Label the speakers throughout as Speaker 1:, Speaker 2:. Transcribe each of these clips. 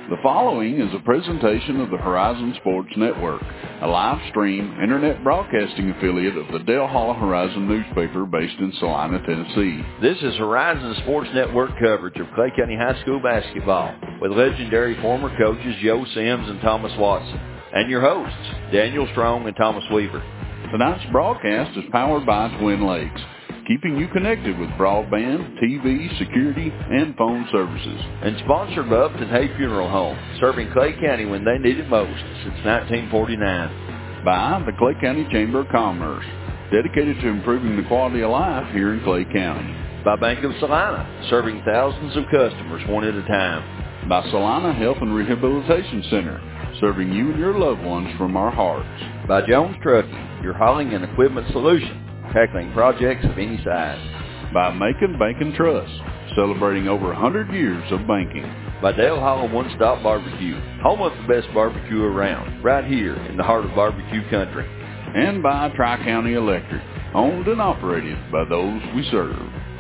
Speaker 1: The following is a presentation of the Horizon Sports Network, a live stream internet broadcasting affiliate of the Dale Hollow Horizon newspaper based in Salina, Tennessee.
Speaker 2: This is Horizon Sports Network coverage of Clay County High School basketball with legendary former coaches Joe Sims and Thomas Watson, and your hosts, Daniel Strong and Thomas Weaver.
Speaker 1: Tonight's broadcast is powered by Twin Lakes, keeping you connected with broadband, TV, security, and phone services.
Speaker 2: And sponsored by Upton Hay Funeral Home, serving Clay County when they need it most since 1949.
Speaker 1: By the Clay County Chamber of Commerce, dedicated to improving the quality of life here in Clay County.
Speaker 2: By Bank of Salina, serving thousands of customers one at a time.
Speaker 1: By Salina Health and Rehabilitation Center, serving you and your loved ones from our hearts.
Speaker 2: By Jones Trucking, your hauling and equipment solution, tackling projects of any size.
Speaker 1: By Macon Bank and Trust, celebrating over 100 years of banking.
Speaker 2: By Dale Hollow One Stop Barbecue, home of the best barbecue around, right here in the heart of barbecue country.
Speaker 1: And by Tri-County Electric, owned and operated by those we serve.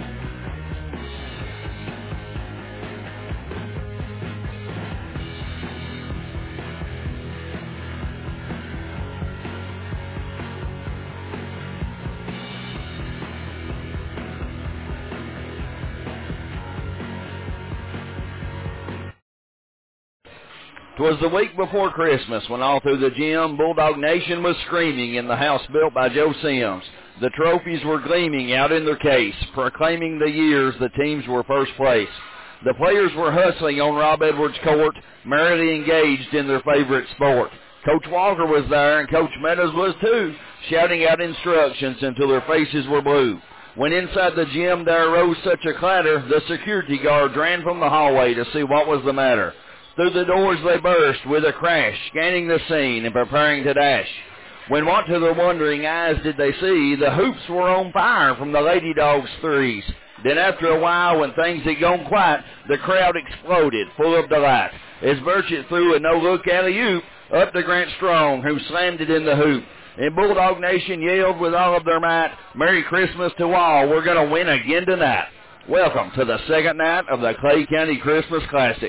Speaker 2: Twas the week before Christmas when all through the gym, Bulldog Nation was screaming in the house built by Joe Sims. The trophies were gleaming out in their case, proclaiming the years the teams were first place. The players were hustling on Rob Edwards Court, merrily engaged in their favorite sport. Coach Walker was there and Coach Meadows was too, shouting out instructions until their faces were blue. When inside the gym there arose such a clatter, the security guards ran from the hallway to see what was the matter. Through the doors they burst with a crash, scanning the scene and preparing to dash. When what to their wondering eyes did they see, the hoops were on fire from the Lady Dogs' threes. Then after a while, when things had gone quiet, the crowd exploded, full of delight, as Burchett threw a no-look alley-oop up to Grant Strong, who slammed it in the hoop. And Bulldog Nation yelled with all of their might, "Merry Christmas to all, we're going to win again tonight." Welcome to the second night of the Clay County Christmas Classic.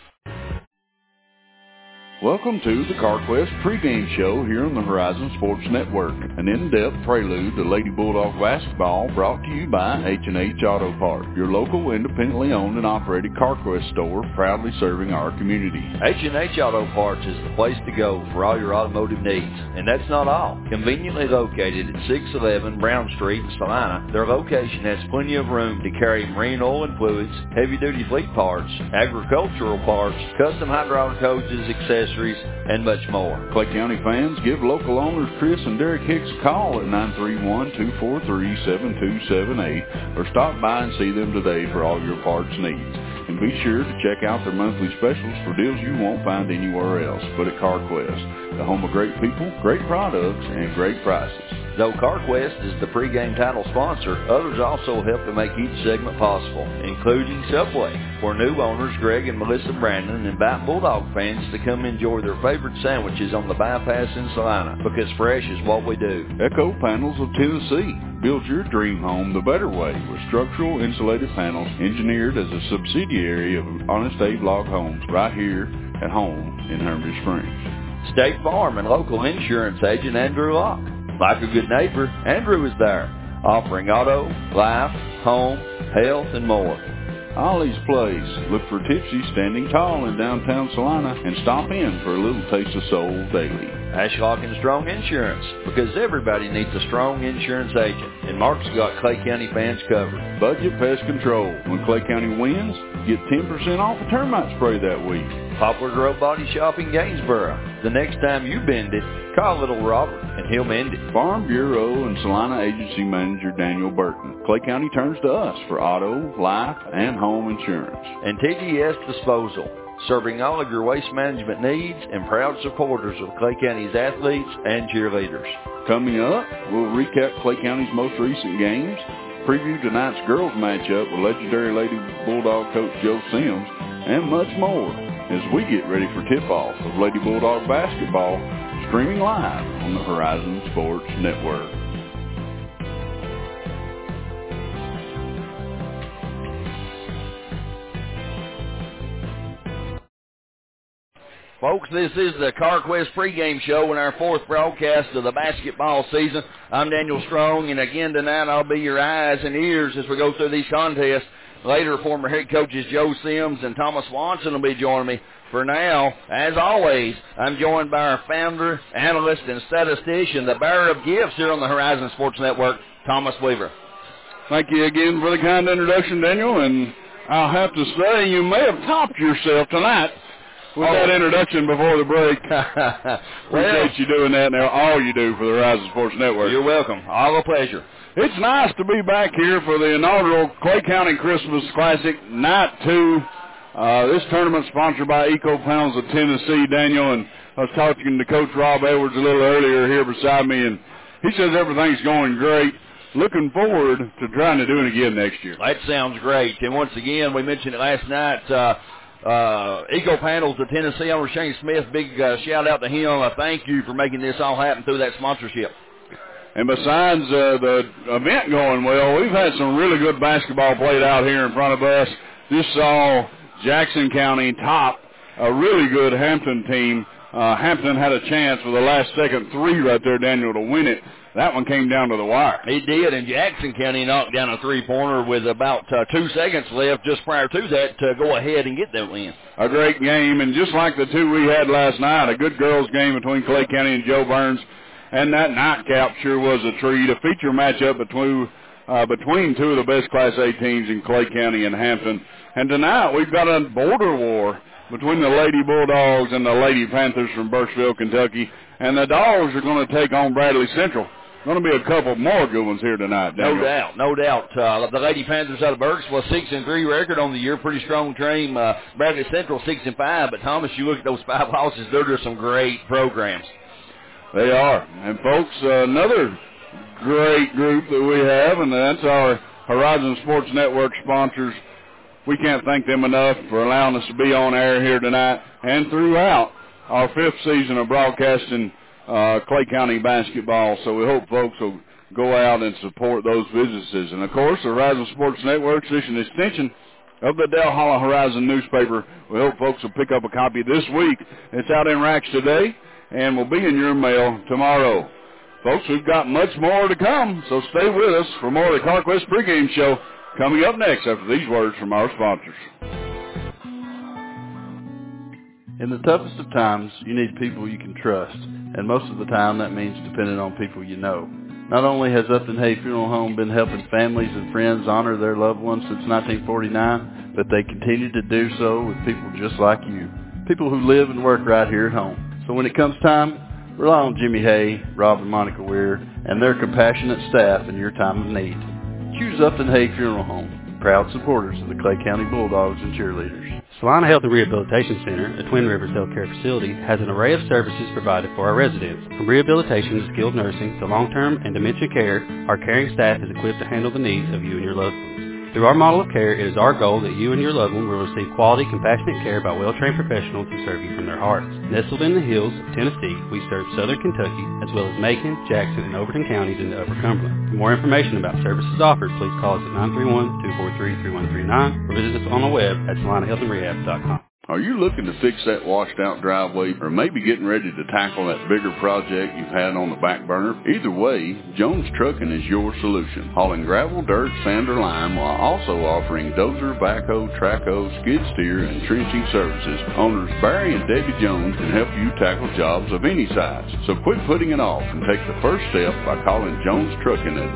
Speaker 1: Welcome to the CarQuest pregame show here on the Horizon Sports Network, an in-depth prelude to Lady Bulldog basketball brought to you by H&H Auto Parts, your local independently owned and operated CarQuest store proudly serving our community.
Speaker 2: H&H Auto Parts is the place to go for all your automotive needs. And that's not all. Conveniently located at 611 Brown Street in Salina, their location has plenty of room to carry marine oil and fluids, heavy-duty fleet parts, agricultural parts, custom hydraulic hoses, accessories, and much more.
Speaker 1: Clay County fans, give local owners Chris and Derek Hicks a call at 931-243-7278 or stop by and see them today for all your parts needs. And be sure to check out their monthly specials for deals you won't find anywhere else but at CarQuest, the home of great people, great products, and great prices.
Speaker 2: Though CarQuest is the pregame title sponsor, others also help to make each segment possible, including Subway, where new owners Greg and Melissa Brandon invite Bulldog fans to come enjoy their favorite sandwiches on the bypass in Salina, because fresh is what we do.
Speaker 1: Echo Panels of Tennessee. Build your dream home the better way with structural insulated panels engineered as a subsidiary of Honest Abe Log Homes right here at home in Hermitage Springs.
Speaker 2: State Farm and local insurance agent Andrew Locke. Like a good neighbor, Andrew is there, offering auto, life, home, health, and more.
Speaker 1: Ollie's Place. Look for Tipsy standing tall in downtown Salina and stop in for a little taste of soul daily.
Speaker 2: Ashlock and Strong Insurance, because everybody needs a strong insurance agent, and Mark's got Clay County fans covered.
Speaker 1: Budget Pest Control. When Clay County wins, get 10% off a termite spray that week.
Speaker 2: Poplar Grove Body Shop in Gainsboro. The next time you bend it, call little Robert and he'll mend it.
Speaker 1: Farm Bureau and Salina Agency Manager Daniel Burton. Clay County turns to us for auto, life, and home insurance.
Speaker 2: And TDS Disposal, serving all of your waste management needs and proud supporters of Clay County's athletes and cheerleaders.
Speaker 1: Coming up, we'll recap Clay County's most recent games, preview tonight's girls matchup with legendary Lady Bulldog coach Joe Sims, and much more as we get ready for tip-off of Lady Bulldog basketball, streaming live on the Horizon Sports Network.
Speaker 2: Folks, this is the CarQuest pregame show in our fourth broadcast of the basketball season. I'm Daniel Strong, and again tonight I'll be your eyes and ears as we go through these contests. Later, former head coaches Joe Sims and Thomas Swanson will be joining me. For now, as always, I'm joined by our founder, analyst, and statistician, the bearer of gifts here on the Horizon Sports Network, Thomas Weaver.
Speaker 1: Thank you again for the kind introduction, Daniel, and I'll have to say you may have topped yourself tonight with that introduction before the break. Appreciate you doing that, and all you do for the Horizon Sports Network.
Speaker 2: You're welcome. All a pleasure.
Speaker 1: It's nice to be back here for the inaugural Clay County Christmas Classic, Night 2. This tournament sponsored by Eco Panels of Tennessee, Daniel, and I was talking to Coach Rob Edwards a little earlier here beside me, and he says everything's going great. Looking forward to trying to do it again next year.
Speaker 2: That sounds great. And once again, we mentioned it last night, Eco Panels of Tennessee, owner Shane Smith, big shout out to him. A thank you for making this all happen through that sponsorship.
Speaker 1: And besides the event going well, we've had some really good basketball played out here in front of us. Just saw Jackson County top a really good Hampton team. Hampton had a chance for the last second three right there, Daniel, to win it. That one came down to the wire.
Speaker 2: It did, and Jackson County knocked down a three-pointer with about 2 seconds left just prior to that to go ahead and get that win.
Speaker 1: A great game, and just like the two we had last night, a good girls game between Clay County and Joe Burns. And that nightcap sure was a treat. A feature matchup between two of the best Class A teams in Clay County and Hampton. And tonight we've got a border war between the Lady Bulldogs and the Lady Panthers from Burkesville, Kentucky. And the Dogs are going to take on Bradley Central. Going to be a couple more good ones here tonight, Daniel.
Speaker 2: No doubt. The Lady Panthers out of Burkesville, 6-3 record on the year, pretty strong team. Bradley Central 6-5. But Thomas, you look at those 5 losses; they're just some great programs.
Speaker 1: They are. And, folks, another great group that we have, and that's our Horizon Sports Network sponsors. We can't thank them enough for allowing us to be on air here tonight and throughout our 5th season of broadcasting Clay County basketball. So we hope folks will go out and support those businesses. And, of course, the Horizon Sports Network is an extension of the Dale Hollow Horizon newspaper. We hope folks will pick up a copy this week. It's out in racks today and will be in your mail tomorrow. Folks, we've got much more to come, so stay with us for more of the CarQuest pregame show coming up next after these words from our sponsors. In the toughest of times, you need people you can trust, and most of the time that means depending on people you know. Not only has Upton Hay Funeral Home been helping families and friends honor their loved ones since 1949, but they continue to do so with people just like you, people who live and work right here at home. So when it comes time, rely on Jimmy Hay, Rob and Monica Weir, and their compassionate staff in your time of need. Choose Upton Hay Funeral Home, proud supporters of the Clay County Bulldogs and cheerleaders.
Speaker 3: Salina Health and Rehabilitation Center, a Twin Rivers healthcare facility, has an array of services provided for our residents. From rehabilitation to skilled nursing to long-term and dementia care, our caring staff is equipped to handle the needs of you and your loved ones. Through our model of care, it is our goal that you and your loved one will receive quality, compassionate care by well-trained professionals who serve you from their hearts. Nestled in the hills of Tennessee, we serve southern Kentucky, as well as Macon, Jackson, and Overton counties into Upper Cumberland. For more information about services offered, please call us at 931-243-3139 or visit us on the web at salinahealthandrehab.com.
Speaker 1: Are you looking to fix that washed-out driveway or maybe getting ready to tackle that bigger project you've had on the back burner? Either way, Jones Trucking is your solution. Hauling gravel, dirt, sand, or lime while also offering dozer, backhoe, trackhoe, skid steer, and trenching services. Owners Barry and Debbie Jones can help you tackle jobs of any size. So quit putting it off and take the first step by calling Jones Trucking at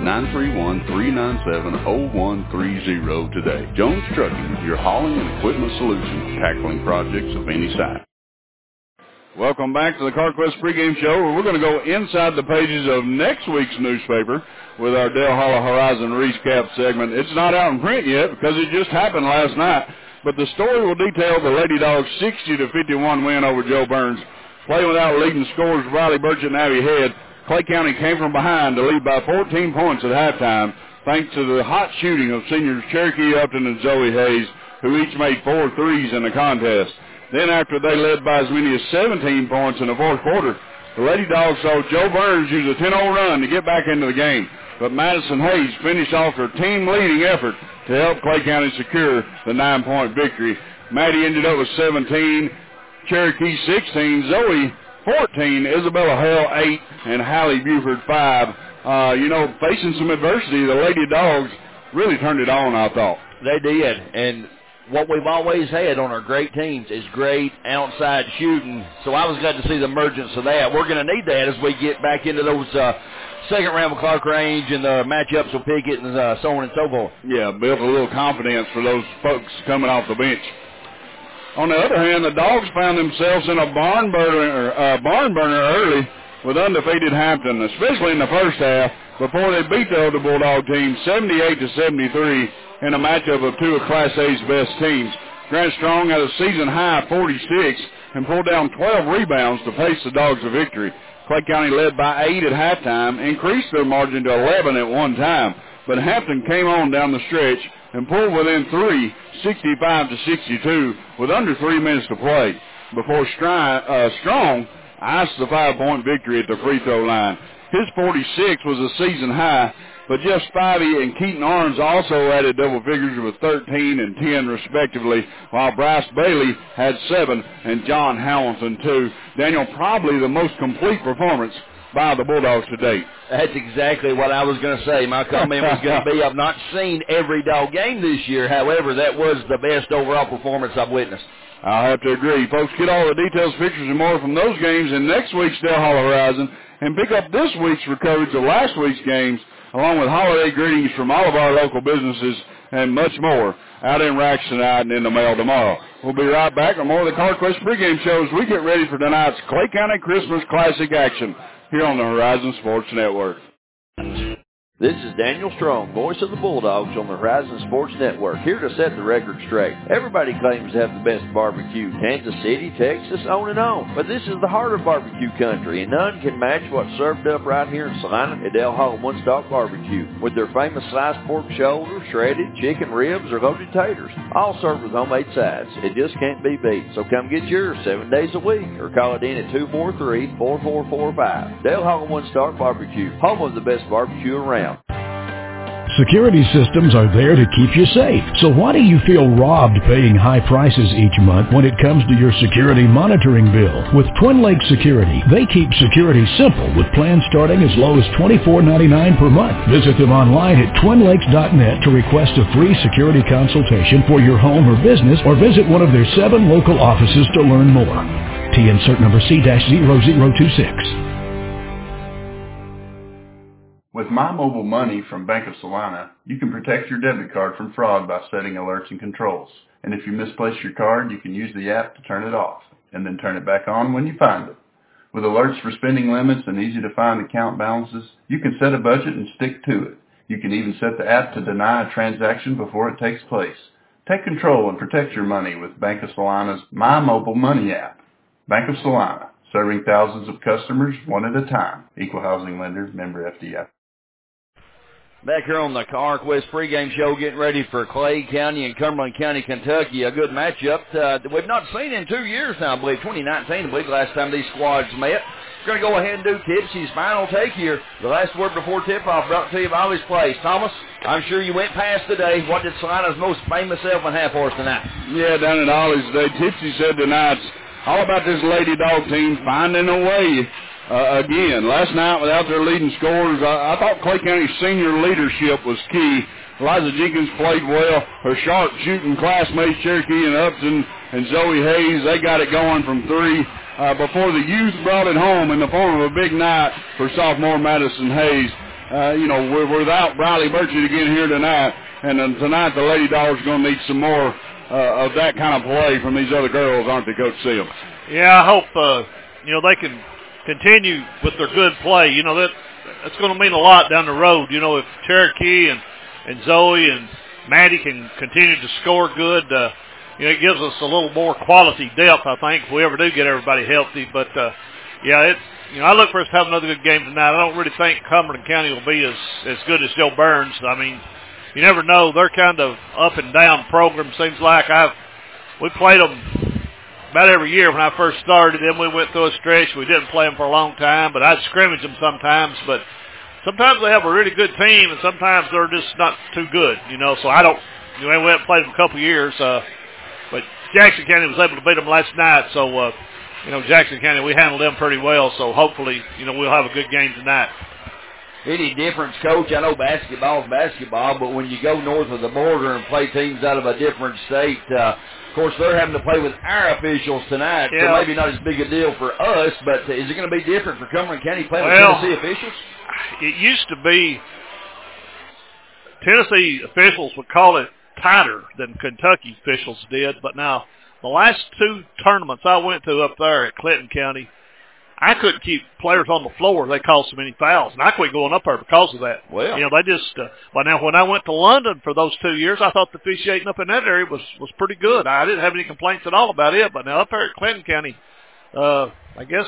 Speaker 1: 931-397-0130 today. Jones Trucking, your hauling and equipment solution, tackling projects of any size. Welcome back to the CarQuest pregame show, where we're going to go inside the pages of next week's newspaper with our Dale Hollow Horizon recap segment. It's not out in print yet because it just happened last night, but the story will detail the Lady Dogs' 60-51 win over Joe Burns. Playing without leading scorers Riley Burchett and Abby Head, Clay County came from behind to lead by 14 points at halftime, thanks to the hot shooting of seniors Cherokee Upton and Zoe Hayes, who each made 4 threes in the contest. Then after they led by as many as 17 points in the fourth quarter, the Lady Dogs saw Joe Burns use a 10-0 run to get back into the game. But Madison Hayes finished off her team-leading effort to help Clay County secure the 9-point victory. Maddie ended up with 17. Cherokee 16, Zoe 14, Isabella Hale 8, and Hallie Buford 5. Facing some adversity, the Lady Dogs really turned it on, I thought.
Speaker 2: They did, and what we've always had on our great teams is great outside shooting, so I was glad to see the emergence of that. We're going to need that as we get back into those second round with Clark Range and the matchups with Pickett and so on and so forth.
Speaker 1: Yeah, built a little confidence for those folks coming off the bench. On the other hand, the Dogs found themselves in a barn burner early with undefeated Hampton, especially in the first half, before they beat the Elder Bulldog team 78-73 in a matchup of two of Class A's best teams. Grant Strong had a season-high 46 and pulled down 12 rebounds to pace the Dogs to victory. Clay County led by 8 at halftime, increased their margin to 11 at one time, but Hampton came on down the stretch and pulled within 3, 65-62, with under 3 minutes to play, before Strong iced the 5-point victory at the free throw line. His 46 was a season high, but Jeff Spivey and Keaton Arns also added double figures with 13 and 10 respectively, while Bryce Bailey had 7 and John Hamilton 2. Daniel, probably the most complete performance by the Bulldogs to date.
Speaker 2: That's exactly what I was going to say. My comment was going to be, I've not seen every Dog game this year. However, that was the best overall performance I've witnessed.
Speaker 1: I'll have to agree. Folks, get all the details, pictures, and more from those games in next week's Dale Hall Horizon, and pick up this week's coverage of last week's games, along with holiday greetings from all of our local businesses and much more out in racks tonight and in the mail tomorrow. We'll be right back with more of the CarQuest pregame show as we get ready for tonight's Clay County Christmas Classic action here on the Horizon Sports Network.
Speaker 4: This is Daniel Strong, voice of the Bulldogs on the Horizon Sports Network, here to set the record straight. Everybody claims to have the best barbecue, Kansas City, Texas, on and on. But this is the heart of barbecue country, and none can match what's served up right here in Salina at Del Hall One Stop Barbecue, with their famous sliced pork shoulder, shredded chicken ribs, or loaded taters, all served with homemade sides. It just can't be beat. So come get yours 7 days a week, or call it in at 243-4445. Del Hall One Stop Barbecue, home of the best barbecue around.
Speaker 5: Security systems are there to keep you safe. So why do you feel robbed paying high prices each month when it comes to your security monitoring bill? With Twin Lakes Security, they keep security simple with plans starting as low as $24.99 per month. Visit them online at twinlakes.net to request a free security consultation for your home or business, or visit one of their 7 local offices to learn more. TN cert number C-0026.
Speaker 6: With My Mobile Money from Bank of Salina, you can protect your debit card from fraud by setting alerts and controls. And if you misplace your card, you can use the app to turn it off, and then turn it back on when you find it. With alerts for spending limits and easy-to-find account balances, you can set a budget and stick to it. You can even set the app to deny a transaction before it takes place. Take control and protect your money with Bank of Salina's My Mobile Money app. Bank of Salina, serving thousands of customers one at a time. Equal housing lender, member FDIC.
Speaker 2: Back here on the CarQuest pregame show, getting ready for Clay County and Cumberland County, Kentucky. A good matchup that we've not seen in 2 years now, I believe. 2019, I believe, last time these squads met. We're going to go ahead and do Tipsy's final take here. The last word before tip-off brought to you by Ollie's Place. Thomas, I'm sure you went past today. What did Salina's most famous elfin have for us tonight?
Speaker 1: Yeah, down at Ollie's today, Tipsy said tonight's all about this Lady Dog team finding a way. Again, last night without their leading scorers, I thought Clay County's senior leadership was key. Eliza Jenkins played well. Her sharp shooting classmates, Cherokee and Upton and Zoe Hayes, they got it going from 3 before the youth brought it home in the form of a big night for sophomore Madison Hayes. We're without Riley Birchett again here tonight, and tonight the Lady Dogs are going to need some more of that kind of play from these other girls, aren't they, Coach Sims?
Speaker 7: Yeah, I hope they can continue with their good play. That's going to mean a lot down the road. If Cherokee and Zoe and Maddie can continue to score good, it gives us a little more quality depth, I think, if we ever do get everybody healthy. But, I look for us to have another good game tonight. I don't really think Cumberland County will be as good as Joe Burns. I mean, you never know. They're kind of up and down program, seems like. We played them about every year when I first started. Then we went through a stretch. We didn't play them for a long time, but I'd scrimmage them sometimes. But sometimes they have a really good team, and sometimes they're just not too good, So I don't. We haven't played them a couple of years. But Jackson County was able to beat them last night, so, Jackson County, we handled them pretty well, so hopefully, we'll have a good game tonight.
Speaker 2: Any difference, Coach? I know basketball is basketball, but when you go north of the border and play teams out of a different state, of course, they're having to play with our officials tonight, so maybe not as big a deal for us, but is it going to be different for Cumberland County playing with Tennessee officials?
Speaker 7: It used to be Tennessee officials would call it tighter than Kentucky officials did, but now the last 2 tournaments I went to up there at Clinton County, I couldn't keep players on the floor. They called so many fouls, and I quit going up there because of that.
Speaker 2: Well,
Speaker 7: they just. But now, when I went to London for those 2 years, I thought the officiating up in that area was pretty good. I didn't have any complaints at all about it. But now up there at Clinton County, I guess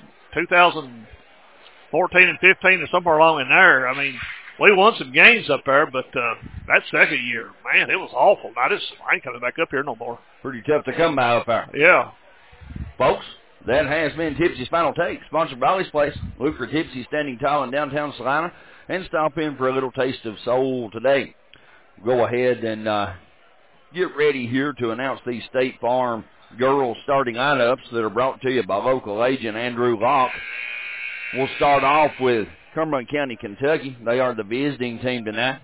Speaker 7: 2014 and 15 or somewhere along in there. I mean, we won some games up there, but that second year, man, it was awful. I ain't coming back up here no more.
Speaker 2: Pretty tough to come by up there.
Speaker 7: Yeah,
Speaker 2: folks. That has been Tipsy's Final Take, sponsored by Ollie's Place. Look for Tipsy standing tall in downtown Salina and stop in for a little taste of soul today. Go ahead and get ready here to announce these State Farm girls starting lineups that are brought to you by local agent Andrew Locke. We'll start off with Cumberland County, Kentucky. They are the visiting team tonight.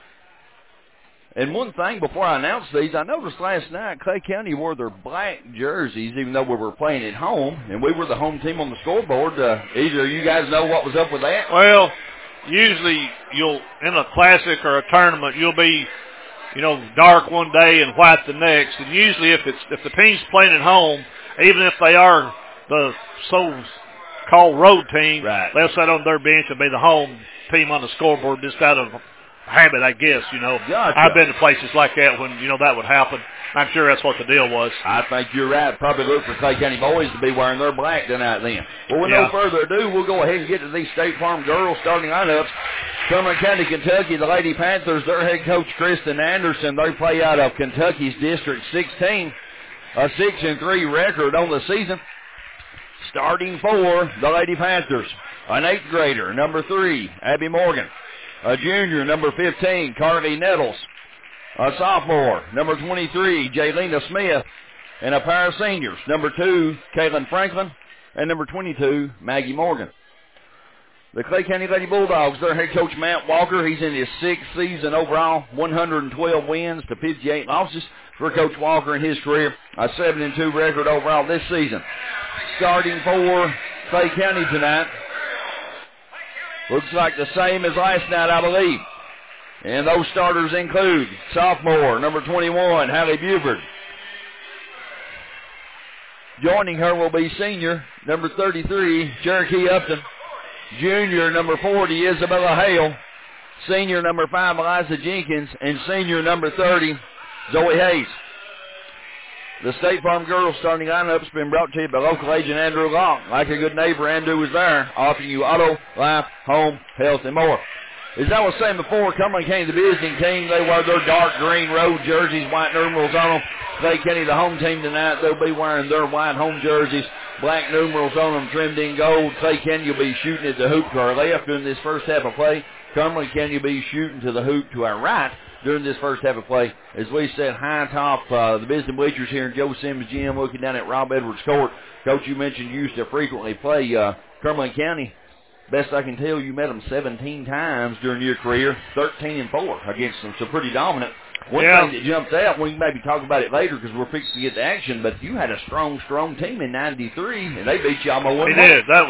Speaker 2: And one thing before I announce these, I noticed last night Clay County wore their black jerseys, even though we were playing at home, and we were the home team on the scoreboard. Either of you guys know what was up with that?
Speaker 7: Well, usually in a classic or a tournament, you'll be, dark one day and white the next. And usually if the team's playing at home, even if they are the so-called road team,
Speaker 2: right,
Speaker 7: they'll sit on their bench and be the home team on the scoreboard just out of habit, I guess,
Speaker 2: Gotcha.
Speaker 7: I've been to places like that when, that would happen. I'm sure that's what the deal was.
Speaker 2: I think you're right. Probably look for Clay County boys to be wearing their black tonight then. Well, with no further ado, we'll go ahead and get to these State Farm girls starting lineups. Cumberland County, Kentucky, the Lady Panthers, their head coach, Kristen Anderson, they play out of Kentucky's District 16, a 6-3 record on the season. Starting for the Lady Panthers, an 8th grader, number 3, Abby Morgan. A junior, number 15, Carly Nettles. A sophomore, number 23, Jaylena Smith. And a pair of seniors, number 2, Kaylin Franklin, and number 22, Maggie Morgan. The Clay County Lady Bulldogs, their head coach, Matt Walker, he's in his 6th season overall, 112 wins to 58 losses for Coach Walker in his career, a 7-2 record overall this season. Starting for Clay County tonight, looks like the same as last night, I believe. And those starters include sophomore, number 21, Hallie Buford. Joining her will be senior, number 33, Cherokee Upton. Junior, number 40, Isabella Hale. Senior, number 5, Eliza Jenkins. And senior, number 30, Zoe Hayes. The State Farm girls starting lineup has been brought to you by local agent Andrew Long. Like a good neighbor, Andrew is there, offering you auto, life, home, health, and more. As I was saying before, Cumberland County, the visiting team, they wear their dark green road jerseys, white numerals on them. Clay County, the home team tonight, they'll be wearing their white home jerseys, black numerals on them, trimmed in gold. Clay County will be shooting at the hoop to our left during this first half of play. Cumberland County will be shooting to the hoop to our right during this first half of play. As we said, high atop the visiting bleachers here in Joe Sims Gym, looking down at Rob Edwards Court. Coach, you mentioned you used to frequently play Cumberland County. Best I can tell, you met them 17 times during your career, 13-4 against them, so pretty dominant. One thing that jumped out, we can maybe talk about it later because we're fixing to get to action, but you had a strong team in 93, and they beat you almost 1-1.
Speaker 7: They did. That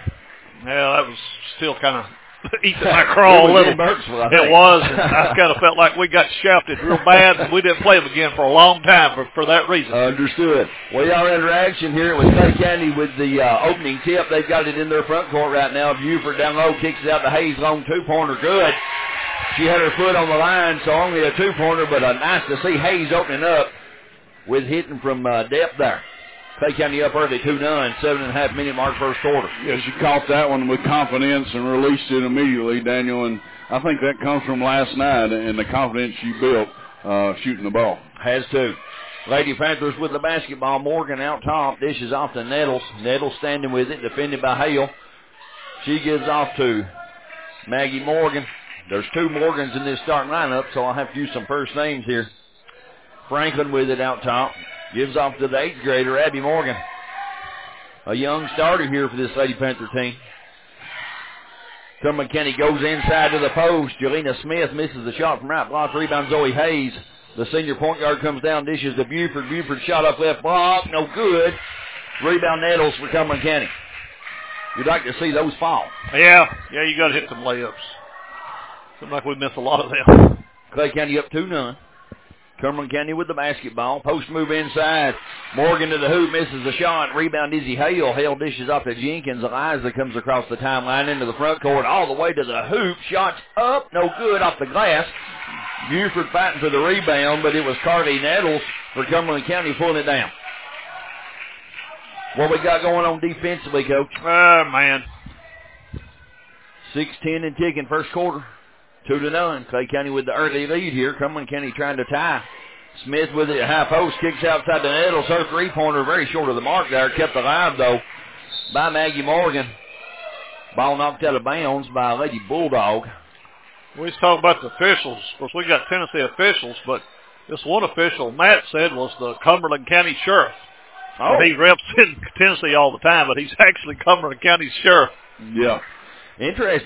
Speaker 7: was still kind of eating my crawl a little. It was, and I kind of felt like we got shafted real bad, and we didn't play them again for a long time for that reason.
Speaker 2: Understood. We are in action here with Clay County with the opening tip. They've got it in their front court right now. Buford down low kicks it out to Hayes, long two-pointer, good. She had her foot on the line, so only a two-pointer, but nice to see Hayes opening up with hitting from depth there. Clay County up early, 2-0, 7.5-minute mark first quarter.
Speaker 1: Yeah, she caught that one with confidence and released it immediately, Daniel, and I think that comes from last night and the confidence she built shooting the ball.
Speaker 2: Has to. Lady Panthers with the basketball. Morgan out top, dishes off to Nettles. Nettles standing with it, defended by Hale. She gives off to Maggie Morgan. There's two Morgans in this starting lineup, so I'll have to use some first names here. Franklin with it out top. Gives off to the 8th grader, Abby Morgan. A young starter here for this Lady Panther team. Cumberland County goes inside to the post. Jelena Smith misses the shot from right block. Rebound Zoe Hayes. The senior point guard comes down, dishes to Buford. Buford shot up left block. No good. Rebound Nettles for Cumberland County. You'd like to see those fall.
Speaker 7: Yeah, you got to hit some layups. Seems like we miss a lot of them.
Speaker 2: Clay County up 2-0. Cumberland County with the basketball. Post move inside. Morgan to the hoop, misses the shot. Rebound Izzy Hale. Hale dishes off to Jenkins. Eliza comes across the timeline into the front court all the way to the hoop. Shots up, no good off the glass. Buford fighting for the rebound, but it was Carly Nettles for Cumberland County pulling it down. What we got going on defensively, Coach?
Speaker 7: Man.
Speaker 2: 6-10 and ticking first quarter. 2-0. Clay County with the early lead here. Cumberland County trying to tie. Smith with it at high post. Kicks outside the Nettles. Her three-pointer very short of the mark there. Kept alive, though, by Maggie Morgan. Ball knocked out of bounds by Lady Bulldog.
Speaker 7: We was talking about the officials. Of course, we got Tennessee officials, but this one official, Matt said, was the Cumberland County Sheriff.
Speaker 2: Oh.
Speaker 7: He reps in Tennessee all the time, but he's actually Cumberland County Sheriff.
Speaker 2: Yeah. Interesting.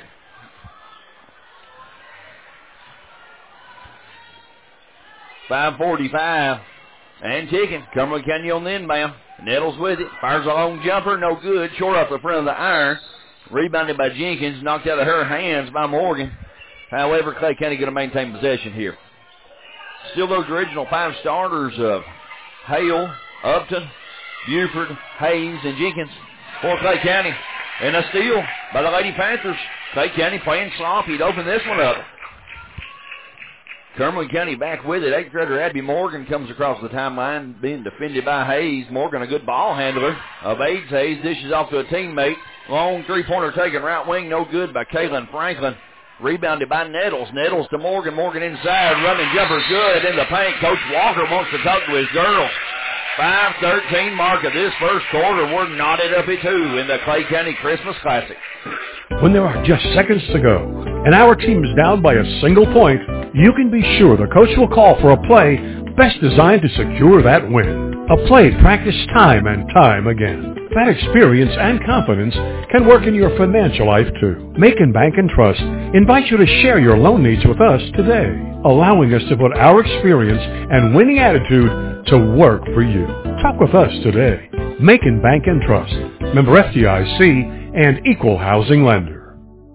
Speaker 2: .545 and ticking. Cumberland County on the inbound. Nettles with it. Fires a long jumper. No good. Short off the front of the iron. Rebounded by Jenkins. Knocked out of her hands by Morgan. However, Clay County going to maintain possession here. Still those original 5 starters of Hale, Upton, Buford, Hayes, and Jenkins for Clay County. And a steal by the Lady Panthers. Clay County playing sloppy to open this one up. Cumberland County back with it. 8th grader Abby Morgan comes across the timeline, being defended by Hayes. Morgan, a good ball handler of AIDS. Hayes dishes off to a teammate. Long three-pointer taken right wing, no good by Kaylin Franklin. Rebounded by Nettles. Nettles to Morgan. Morgan inside. Running jumper good in the paint. Coach Walker wants to talk to his girls. 5:13 mark of this first quarter. We're knotted up at 2 in the Clay County Christmas Classic.
Speaker 5: When there are just seconds to go and our team is down by a single point, you can be sure the coach will call for a play best designed to secure that win. A play practiced time and time again. That experience and confidence can work in your financial life too. Macon Bank and Trust invite you to share your loan needs with us today, allowing us to put our experience and winning attitude to work for you. Talk with us today. Macon Bank and Trust, member FDIC and equal housing lender.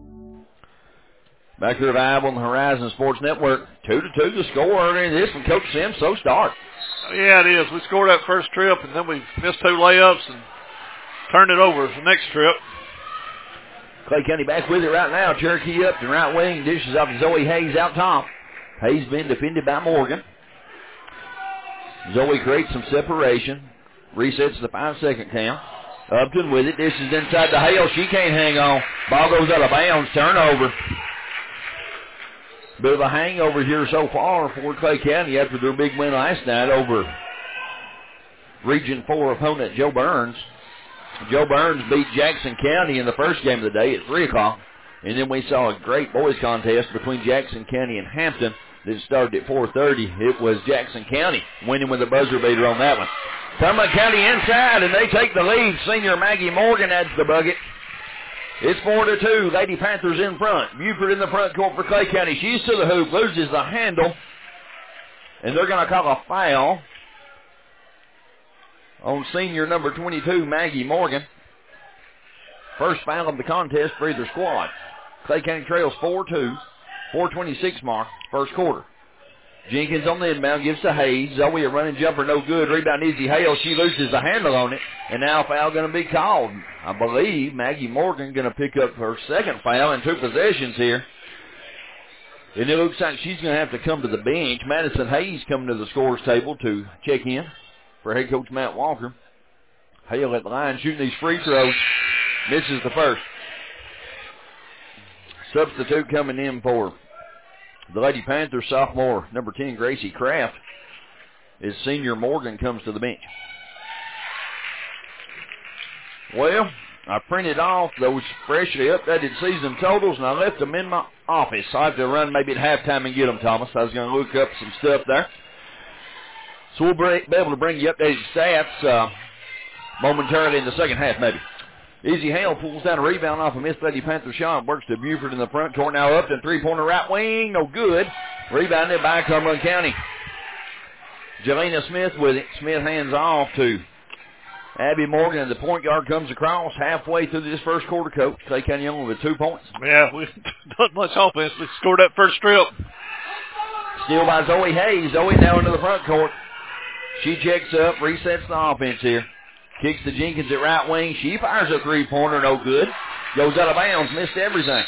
Speaker 2: Back here live on the Horizon Sports Network. 2-2 the score early in this from Coach Sims. So start.
Speaker 7: Yeah, it is. We scored that first trip, and then we missed 2 layups and turned it over the next trip.
Speaker 2: Clay County back with it right now. Cherokee up to right wing. Dishes off to Zoe Hayes out top. Hayes being defended by Morgan. Zoe creates some separation. Resets the 5-second count. Upton with it. Dishes inside the Hale. She can't hang on. Ball goes out of bounds. Turnover. Bit of a hangover here so far for Clay County after their big win last night over Region 4 opponent Joe Burns. Joe Burns beat Jackson County in the first game of the day at 3 o'clock. And then we saw a great boys contest between Jackson County and Hampton that started at 4:30. It was Jackson County winning with a buzzer beater on that one. Cumberland County inside, and they take the lead. Senior Maggie Morgan adds the bucket. It's 4-2. Lady Panthers in front. Buford in the front court for Clay County. She's to the hoop, loses the handle, and they're going to call a foul on senior number 22, Maggie Morgan. First foul of the contest for either squad. Clay County trails 4-2. 4:26 mark, first quarter. Jenkins on the inbound, gives to Hayes. Zoe a running jumper, no good. Rebound Izzy Hale. She loses the handle on it, and now a foul going to be called. I believe Maggie Morgan going to pick up her second foul in 2 possessions here. And it looks like she's going to have to come to the bench. Madison Hayes coming to the scorer's table to check in for head coach Matt Walker. Hale at the line shooting these free throws. Misses the first. Substitute coming in for the Lady Panthers, sophomore number 10, Gracie Kraft, as senior Morgan comes to the bench. Well, I printed off those freshly updated season totals, and I left them in my office. So I have to run maybe at halftime and get them, Thomas. I was going to look up some stuff there. So we'll be able to bring you updated stats momentarily in the second half, maybe. Izzy Hale pulls down a rebound off a Miss Lady Panther shot. Works to Buford in the front court. Now up to three-pointer right wing. No good. Rebounded by Cumberland County. Jelena Smith with it. Smith hands off to Abby Morgan. The point guard comes across halfway through this first quarter, Coach. Clay County Young with 2 points.
Speaker 7: Yeah, we done much offense. We scored that first strip.
Speaker 2: Steal by Zoe Hayes. Zoe now into the front court. She checks up, resets the offense here. Kicks to Jenkins at right wing. She fires a three-pointer, no good. Goes out of bounds, missed everything.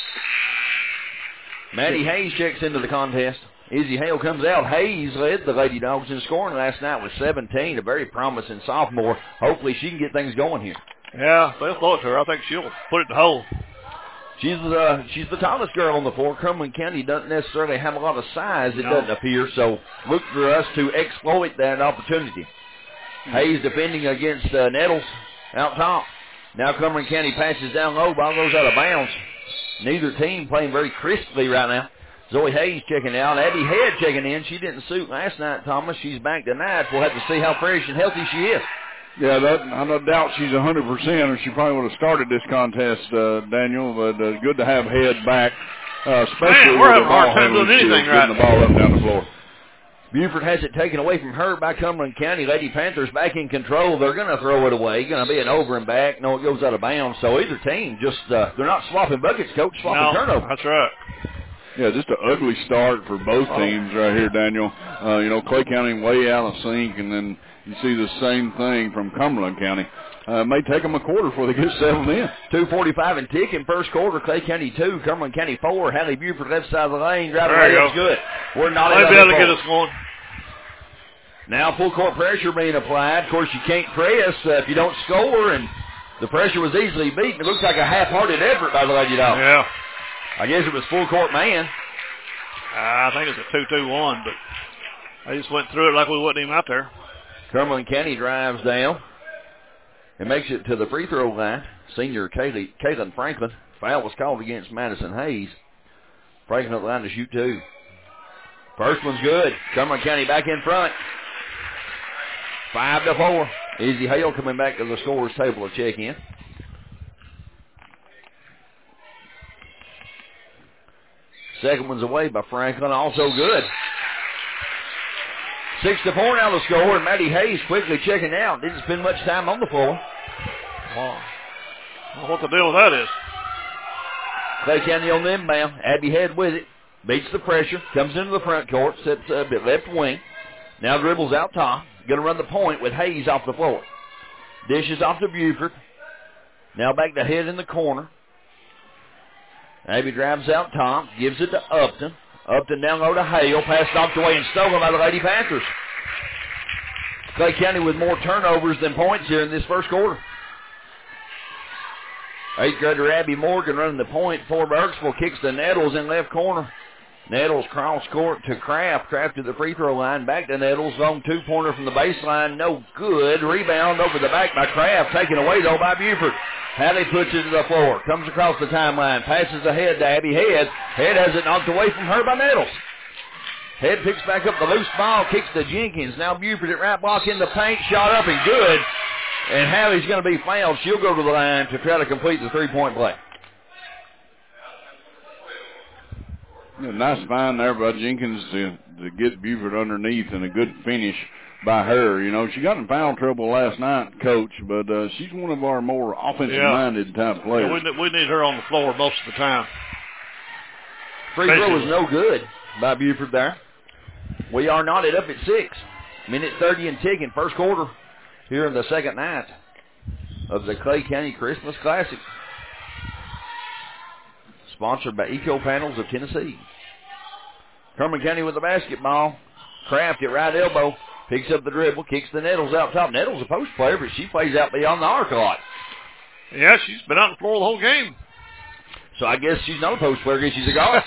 Speaker 2: Maddie Hayes checks into the contest. Izzy Hale comes out. Hayes led the Lady Dogs in scoring last night with 17, a very promising sophomore. Hopefully she can get things going here.
Speaker 7: Yeah, they'll throw it to her. I think she'll put it in the hole.
Speaker 2: She's the tallest girl on the floor. Cumberland County doesn't necessarily have a lot of size, it doesn't appear, so look for us to exploit that opportunity. Hayes defending against Nettles out top. Now Cumberland County passes down low. Ball goes out of bounds. Neither team playing very crisply right now. Zoe Hayes checking out. Abby Head checking in. She didn't suit last night, Thomas. She's back tonight. We'll have to see how fresh and healthy she is.
Speaker 1: Yeah, I no doubt she's 100%, or she probably would have started this contest, Daniel. But good to have Head back, especially
Speaker 7: we're
Speaker 1: with the
Speaker 7: having a hard
Speaker 1: ball
Speaker 7: time doing anything right.
Speaker 1: getting the ball up and down the floor.
Speaker 2: Buford has it taken away from her by Cumberland County. Lady Panthers back in control. They're going to throw it away. Going to be an over and back. No, it goes out of bounds. So either team just, they're not swapping buckets, Coach, swapping turnovers.
Speaker 7: That's right.
Speaker 1: Yeah, just an ugly start for both teams right here, Daniel. Clay County way out of sync, and then you see the same thing from Cumberland County. May take them a quarter before they get settled in.
Speaker 2: 2:45 and ticking. First quarter, Clay County 2, Cumberland County 4. Hallie Buford left side of the lane. Driving away, that's good. We're not
Speaker 7: able to get us going.
Speaker 2: Now full court pressure being applied. Of course, you can't press if you don't score, and the pressure was easily beaten. It looks like a half-hearted effort by the Lady Dogs.
Speaker 7: Yeah.
Speaker 2: I guess it was full court man.
Speaker 7: I think it's a 2-2-1, but they just went through it like we wasn't even out there.
Speaker 2: Cumberland County drives down and makes it to the free throw line. Senior Caitlin Franklin. Foul was called against Madison Hayes. Franklin at the line to shoot two. First one's good. Cumberland County back in front. 5-4. Izzy Hale coming back to the scorer's table to check in. Second one's away by Franklin, also good. 6-4 now the score, and Maddie Hayes quickly checking out. Didn't spend much time on the floor.
Speaker 7: Wow. I don't know what the deal with that is.
Speaker 2: Clay County on the inbound. Abby Head with it. Beats the pressure. Comes into the front court. Sets up at left wing. Now dribbles out top. Going to run the point with Hayes off the floor. Dishes off to Buford. Now back to Head in the corner. Abby drives out top. Gives it to Upton. Upton down low to Hale. Pass knocked away and stolen by the Lady Panthers. Clay County with more turnovers than points here in this first quarter. 8th grader Abby Morgan running the point for Burkesville. Kicks to Nettles in left corner. Nettles cross court to Kraft. Kraft to the free throw line. Back to Nettles. Zone two-pointer from the baseline. No good. Rebound over the back by Kraft. Taken away, though, by Buford. Hallie puts it to the floor. Comes across the timeline. Passes ahead to Abby Head. Head has it knocked away from her by Nettles. Head picks back up the loose ball. Kicks to Jenkins. Now Buford at right block in the paint. Shot up and good. And Hallie's going to be fouled. She'll go to the line to try to complete the three-point play.
Speaker 1: Yeah, nice find there by Jenkins to get Buford underneath, and a good finish by her. You know, she got in foul trouble last night, Coach, but she's one of our more offensive-minded type players.
Speaker 7: Yeah, we need her on the floor most of the time.
Speaker 2: Free throw was no good by Buford there. We are knotted up at 6. Minute 30 and ticking. First quarter here in the second night of the Clay County Christmas Classic. Sponsored by Eco Panels of Tennessee. Cumberland County with the basketball. Kraft at right elbow. Picks up the dribble. Kicks the Nettles out top. Nettles a post player, but she plays out beyond the arc a lot.
Speaker 7: Yeah, she's been on the floor the whole game.
Speaker 2: So I guess she's not a post player. I guess she's a guard.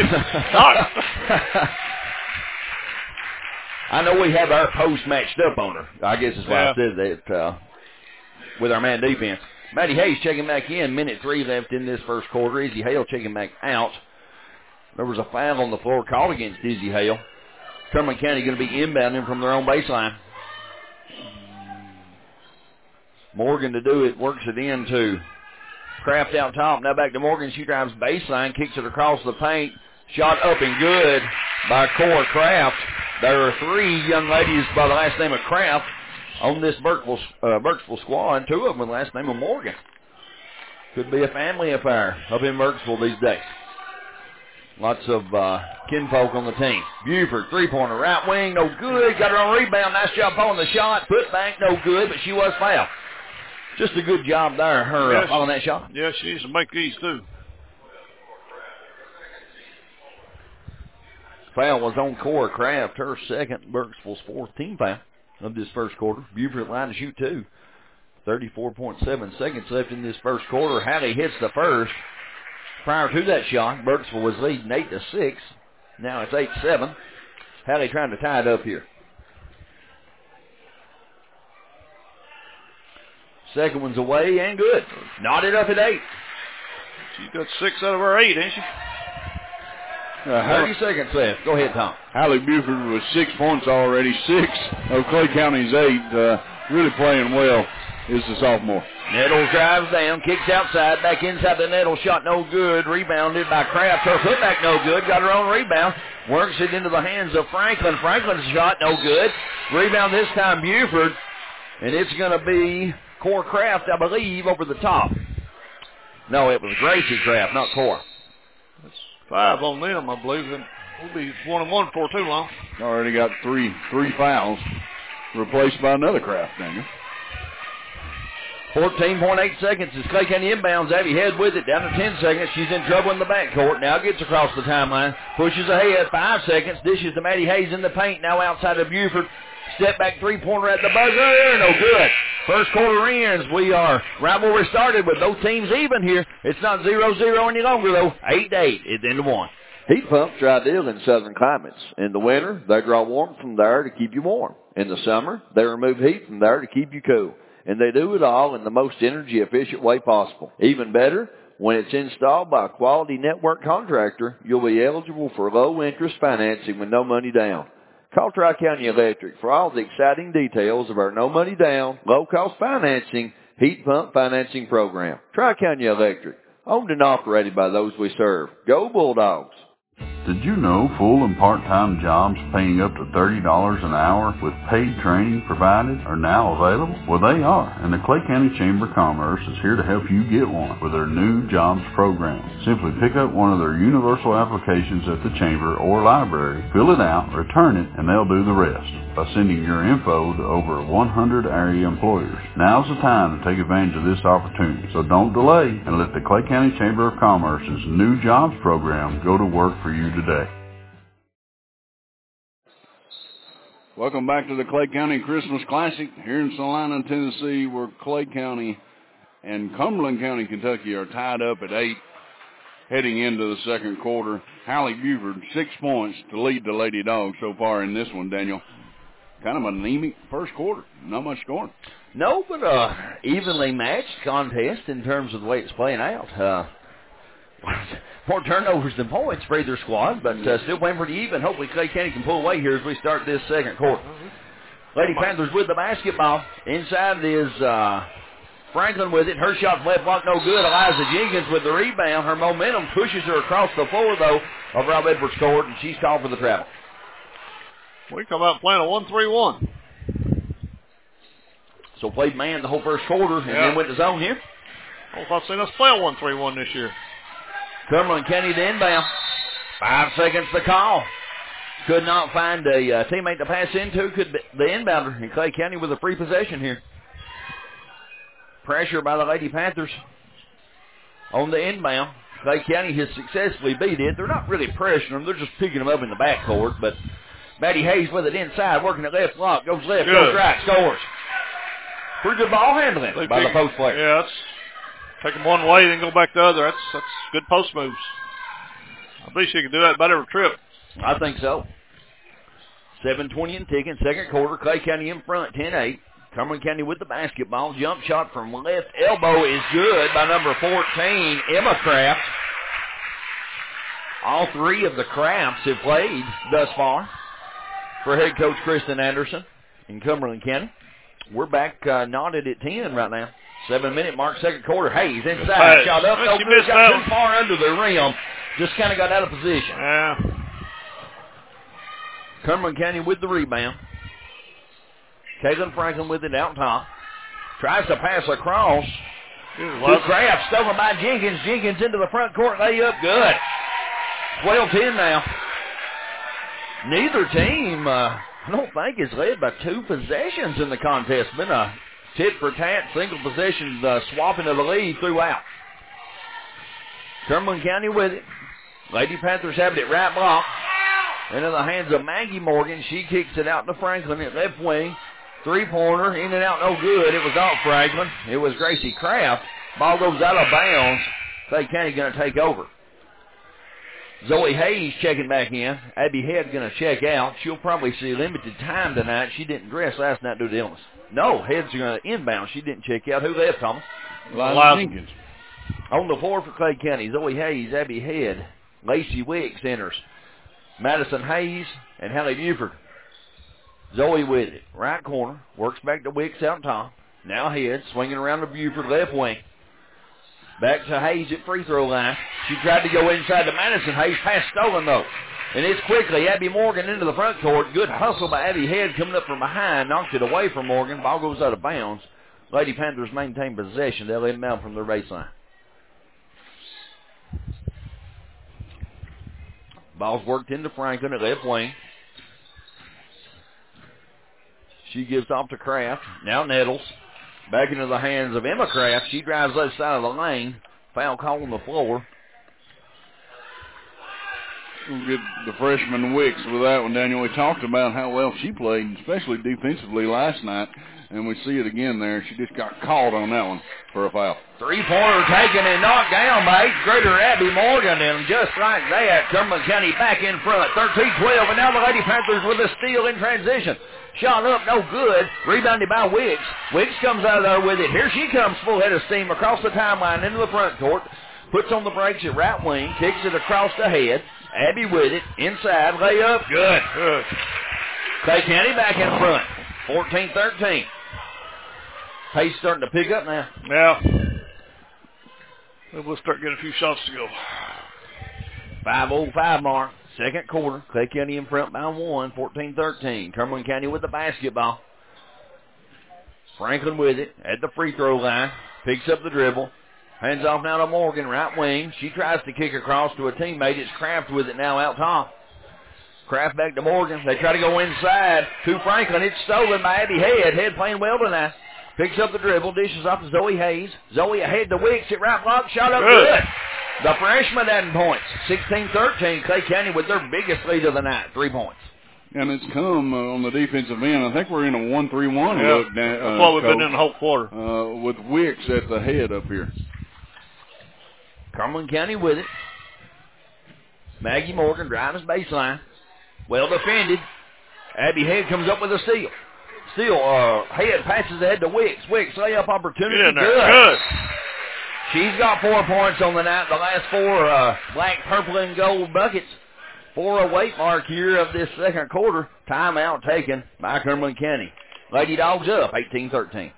Speaker 2: I know we have our post matched up on her. I guess is why I said that with our man defense. Maddie Hayes checking back in. Minute 3 left in this first quarter. Izzy Hale checking back out. There was a foul on the floor called against Izzy Hale. Cumberland County going to be inbounding from their own baseline. Morgan to do it, works it into Kraft out top. Now back to Morgan. She drives baseline, kicks it across the paint. Shot up and good by Cora Kraft. There are 3 young ladies by the last name of Kraft on this Burkesville squad, 2 of them with the last name of Morgan. Could be a family affair up in Burkesville these days. Lots of kinfolk on the team. Buford, three-pointer, right wing, no good. Got her on rebound. Nice job pulling the shot. Put back, no good, but she was fouled. Just a good job there, her following that shot.
Speaker 7: Yeah, she needs to make these too.
Speaker 2: Foul was on Cora Kraft, her second, Burkesville's 4th team foul of this first quarter. Buford line to shoot 2. 34.7 seconds left in this first quarter. Halley hits the first. Prior to that shot, Burkesville was leading 8-6. Now it's 8-7. Halley trying to tie it up here. Second one's away and good. Knotted up at 8.
Speaker 7: She's got 6 out of her 8, ain't she?
Speaker 2: 30 seconds left. Go ahead, Tom.
Speaker 1: Hallie Buford with 6 points already. 6 of Clay County's 8. Really playing well is the sophomore.
Speaker 2: Nettles drives down, kicks outside, back inside the Nettles. Shot no good. Rebounded by Kraft. Her putback no good. Got her own rebound. Works it into the hands of Franklin. Franklin's shot no good. Rebound this time Buford. And it's going to be Cora Kraft, I believe, over the top. No, it was Gracie Kraft, not Cora.
Speaker 7: That's 5 on them, I believe. And we'll be 1-1 before too long.
Speaker 1: Already got three fouls replaced by another Kraft, Daniel.
Speaker 2: 14.8 seconds as Clay County inbounds. Abby head with it down to 10 seconds. She's in trouble in the backcourt. Now gets across the timeline. Pushes ahead. 5 seconds. Dishes to Maddie Hayes in the paint. Now outside of Buford. Step back three-pointer at the buzzer. No good. First quarter ends. We are right where we started with both teams even here. It's not 0-0 any longer, though. 8-8 at the end of one.
Speaker 4: Heat pumps are ideal in southern climates. In the winter, they draw warmth from there to keep you warm. In the summer, they remove heat from there to keep you cool. And they do it all in the most energy-efficient way possible. Even better, when it's installed by a quality network contractor, you'll be eligible for low-interest financing with no money down. Call Tri-County Electric for all the exciting details of our no-money-down, low-cost financing heat pump financing program. Tri-County Electric, owned and operated by those we serve. Go Bulldogs!
Speaker 1: Did you know full and part-time jobs paying up to $30 an hour with paid training provided are now available? Well, they are, and the Clay County Chamber of Commerce is here to help you get one with their new jobs program. Simply pick up one of their universal applications at the Chamber or library, fill it out, return it, and they'll do the rest by sending your info to over 100 area employers. Now's the time to take advantage of this opportunity, so don't delay and let the Clay County Chamber of Commerce's new jobs program go to work for you today. Welcome back to the Clay County Christmas Classic here in Salina, Tennessee, where Clay County and Cumberland County, Kentucky are tied up at 8 heading into the second quarter. Hallie Buford, 6 points to lead the Lady Dogs so far in this one, Daniel. Kind of an anemic first quarter. Not much scoring.
Speaker 2: No, but evenly matched contest in terms of the way it's playing out. More turnovers than points for either squad, but still playing pretty even. Hopefully Clay County can pull away here as we start this second quarter. Lady Panthers with the basketball. Inside is Franklin with it. Her shot left block no good. Eliza Jenkins with the rebound. Her momentum pushes her across the floor, though, of Rob Edwards' court, and she's called for the travel.
Speaker 7: We come out playing a 1-3-1.
Speaker 2: So played man the whole first quarter and then went to zone here.
Speaker 7: I thought I'd seen us play a 1-3-1 this year.
Speaker 2: Cumberland County to inbound. 5 seconds to call. Could not find a teammate to pass into. Could be the inbounder in Clay County with a free possession here. Pressure by the Lady Panthers on the inbound. Clay County has successfully beat it. They're not really pressuring them. They're just picking them up in the backcourt. But Maddie Hayes with it inside, working at left block. Goes left, goes right, scores. Pretty good ball handling by the post player.
Speaker 7: Yeah, that's take them one way, then go back the other. That's good post moves. I believe she can do that about every trip.
Speaker 2: I think so. 7:20 and ticking. Second quarter. Clay County in front, 10-8. Cumberland County with the basketball. Jump shot from left elbow is good by number 14, Emma Kraft. All 3 of the Crafts have played thus far. for head coach Kristen Anderson in Cumberland County. We're back knotted at 10 right now. 7-minute mark, second quarter. Hayes inside, shot up, no good, got too far under the rim. Just kind of got out of position.
Speaker 7: Yeah.
Speaker 2: Cumberland County with the rebound. Caitlin Franklin with it out top. Tries to pass across. To Kraft, stolen by Jenkins. Jenkins into the front court, layup, good. 12-10 now. Neither team, I don't think, is led by 2 possessions in the contest. Been a tit-for-tat, single possession swapping of the lead throughout. Cumberland County with it. Lady Panthers have it at right block. Into the hands of Maggie Morgan. She kicks it out to Franklin at left wing. Three-pointer, in and out, no good. It was off Franklin. It was Gracie Kraft. Ball goes out of bounds. Clay County going to take over. Zoe Hayes checking back in. Abby Head going to check out. She'll probably see limited time tonight. She didn't dress last night due to illness. No, Head's going to inbound. She didn't check out. Who left, Thomas?
Speaker 1: Liza Jenkins.
Speaker 2: On the floor for Clay County, Zoe Hayes, Abby Head, Lacey Wicks enters. Madison Hayes and Hallie Buford. Zoe with it. Right corner. Works back to Wicks out top. Now Head swinging around to Buford left wing. Back to Hayes at free throw line. She tried to go inside to Madison. Hayes pass stolen though. And it's quickly Abby Morgan into the front court. Good hustle by Abby Head coming up from behind. Knocked it away from Morgan. Ball goes out of bounds. Lady Panthers maintain possession. They'll inbound from their baseline. Ball's worked into Franklin at left wing. She gives off to Kraft. Now Nettles. Back into the hands of Emma Kraft. She drives left side of the lane. Foul call on the floor.
Speaker 1: We'll get the freshman Wicks with that one, Daniel. We talked about how well she played, especially defensively last night, and we see it again there. She just got called on that one for a foul.
Speaker 2: Three-pointer taken and knocked down by 8th grader Abby Morgan, and just like that, Cumberland County back in front, 13-12, and now the Lady Panthers with a steal in transition. Shot up, no good. Rebounded by Wicks. Wicks comes out of there with it. Here she comes, full head of steam across the timeline into the front court. Puts on the brakes at right wing, kicks it across the head. Abby with it, inside, layup, good. Clay County back in front, 14-13. Pace starting to pick up now.
Speaker 7: Yeah. We'll start getting a few shots to go.
Speaker 2: 5:05 mark, second quarter. Clay County in front by 1, 14-13. Cumberland County with the basketball. Franklin with it at the free throw line. Picks up the dribble. Hands off now to Morgan, right wing. She tries to kick across to a teammate. It's Kraft with it now out top. Kraft back to Morgan. They try to go inside to Franklin. It's stolen by Abby Head. Head playing well tonight. Picks up the dribble, dishes off to Zoe Hayes. Zoe ahead to Wicks at right block. Shot up good. The freshman adding points. 16-13. Clay County with their biggest lead of the night. 3 points.
Speaker 1: And it's come on the defensive end. I think we're in a 1-3-1 look.
Speaker 7: That's what we've been in the whole quarter.
Speaker 1: With Wicks at the head up here.
Speaker 2: Cumberland County with it. Maggie Morgan driving his baseline. Well defended. Abby Head comes up with a steal. Head passes ahead to Wicks. Wicks layup opportunity. Good. She's got 4 points on the night. The last 4 black, purple, and gold buckets. 4:08 mark here of this second quarter. Timeout taken by Cumberland County. Lady Dogs up 18-13.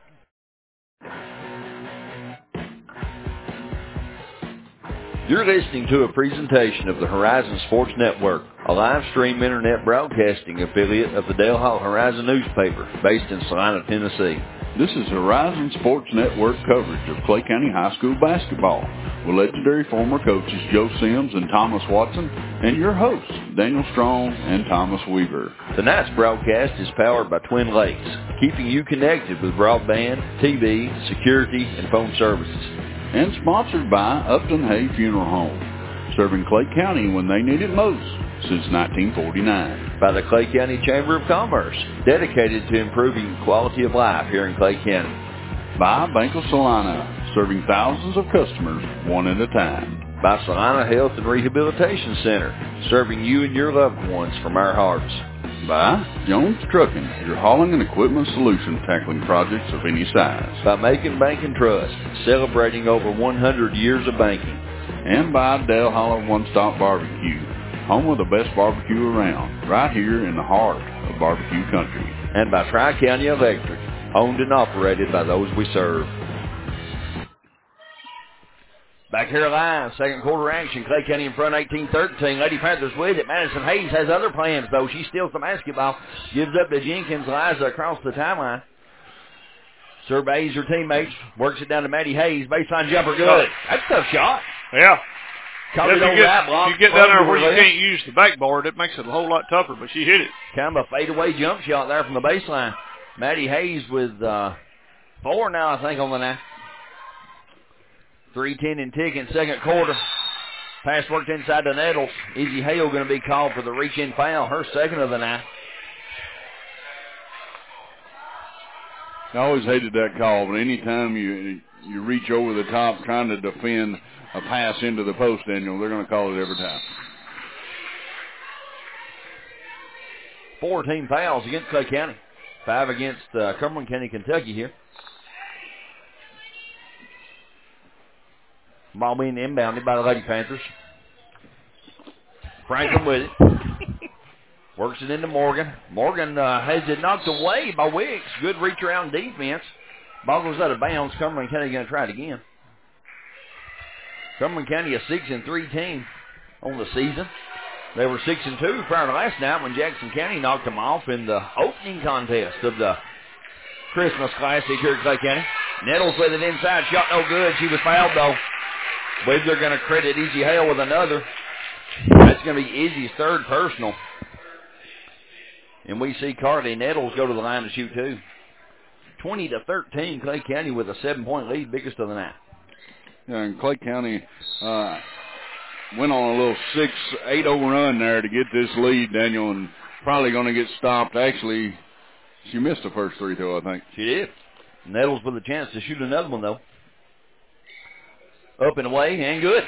Speaker 2: You're listening to a presentation of the Horizon Sports Network, a live stream internet broadcasting affiliate of the Dale Hall Horizon newspaper, based in Salina, Tennessee.
Speaker 1: This is Horizon Sports Network coverage of Clay County High School basketball with legendary former coaches Joe Sims and Thomas Watson and your hosts, Daniel Strong and Thomas Weaver.
Speaker 2: Tonight's broadcast is powered by Twin Lakes, keeping you connected with broadband, TV, security, and phone services.
Speaker 1: And sponsored by Upton Hay Funeral Home, serving Clay County when they need it most since 1949.
Speaker 2: By the Clay County Chamber of Commerce, dedicated to improving quality of life here in Clay County.
Speaker 1: By Bank of Salina, serving thousands of customers one at a time.
Speaker 2: By Salina Health and Rehabilitation Center, serving you and your loved ones from our hearts.
Speaker 1: By Jones Trucking, your hauling and equipment solution tackling projects of any size.
Speaker 2: By Macon Bank and Trust, celebrating over 100 years of banking.
Speaker 1: And by Dale Hollow One Stop Barbecue, home of the best barbecue around, right here in the heart of barbecue country.
Speaker 4: And by Tri-County Electric, owned and operated by those we serve.
Speaker 2: Back here live, second quarter action. Clay County in front 18-13. Lady Panthers with it. Madison Hayes has other plans, though. She steals the basketball, gives up to Jenkins, Liza across the timeline. Surveys her teammates, works it down to Maddie Hayes. Baseline jumper, good. That's a tough shot.
Speaker 7: Yeah.
Speaker 2: You
Speaker 7: get down there where you can't use the backboard, it makes it a whole lot tougher, but she hit it.
Speaker 2: Kind of a fadeaway jump shot there from the baseline. Maddie Hayes with 4 now, I think, on the night. 3:10 and ticking, second quarter. Pass worked inside to Nettles. Izzy Hale going to be called for the reach-in foul, her second of the night.
Speaker 1: I always hated that call, but anytime you reach over the top trying to defend a pass into the post, Daniel, they're going to call it every time.
Speaker 2: 4 team fouls against Clay County. 5 against Cumberland County, Kentucky here. Ball being inbounded by the Lady Panthers. Franklin with it. Works it into Morgan. Morgan has it knocked away by Wicks. Good reach around defense. Ball goes out of bounds. Cumberland County going to try it again. Cumberland County a 6-3 team on the season. They were 6-2 prior to last night when Jackson County knocked them off in the opening contest of the Christmas Classic here at Clay County. Nettles with it inside. Shot no good. She was fouled, though. Believe they're going to credit Izzy Hale with another. That's going to be Izzy's third personal. And we see Carly Nettles go to the line to shoot 2. 20-13, Clay County with a 7-point lead, biggest of the night.
Speaker 1: Yeah, and Clay County went on a little 6-8-0 run there to get this lead, Daniel, and probably going to get stopped. Actually, she missed the first free throw, I think.
Speaker 2: She did. Nettles with a chance to shoot another one, though. Up and away, and good.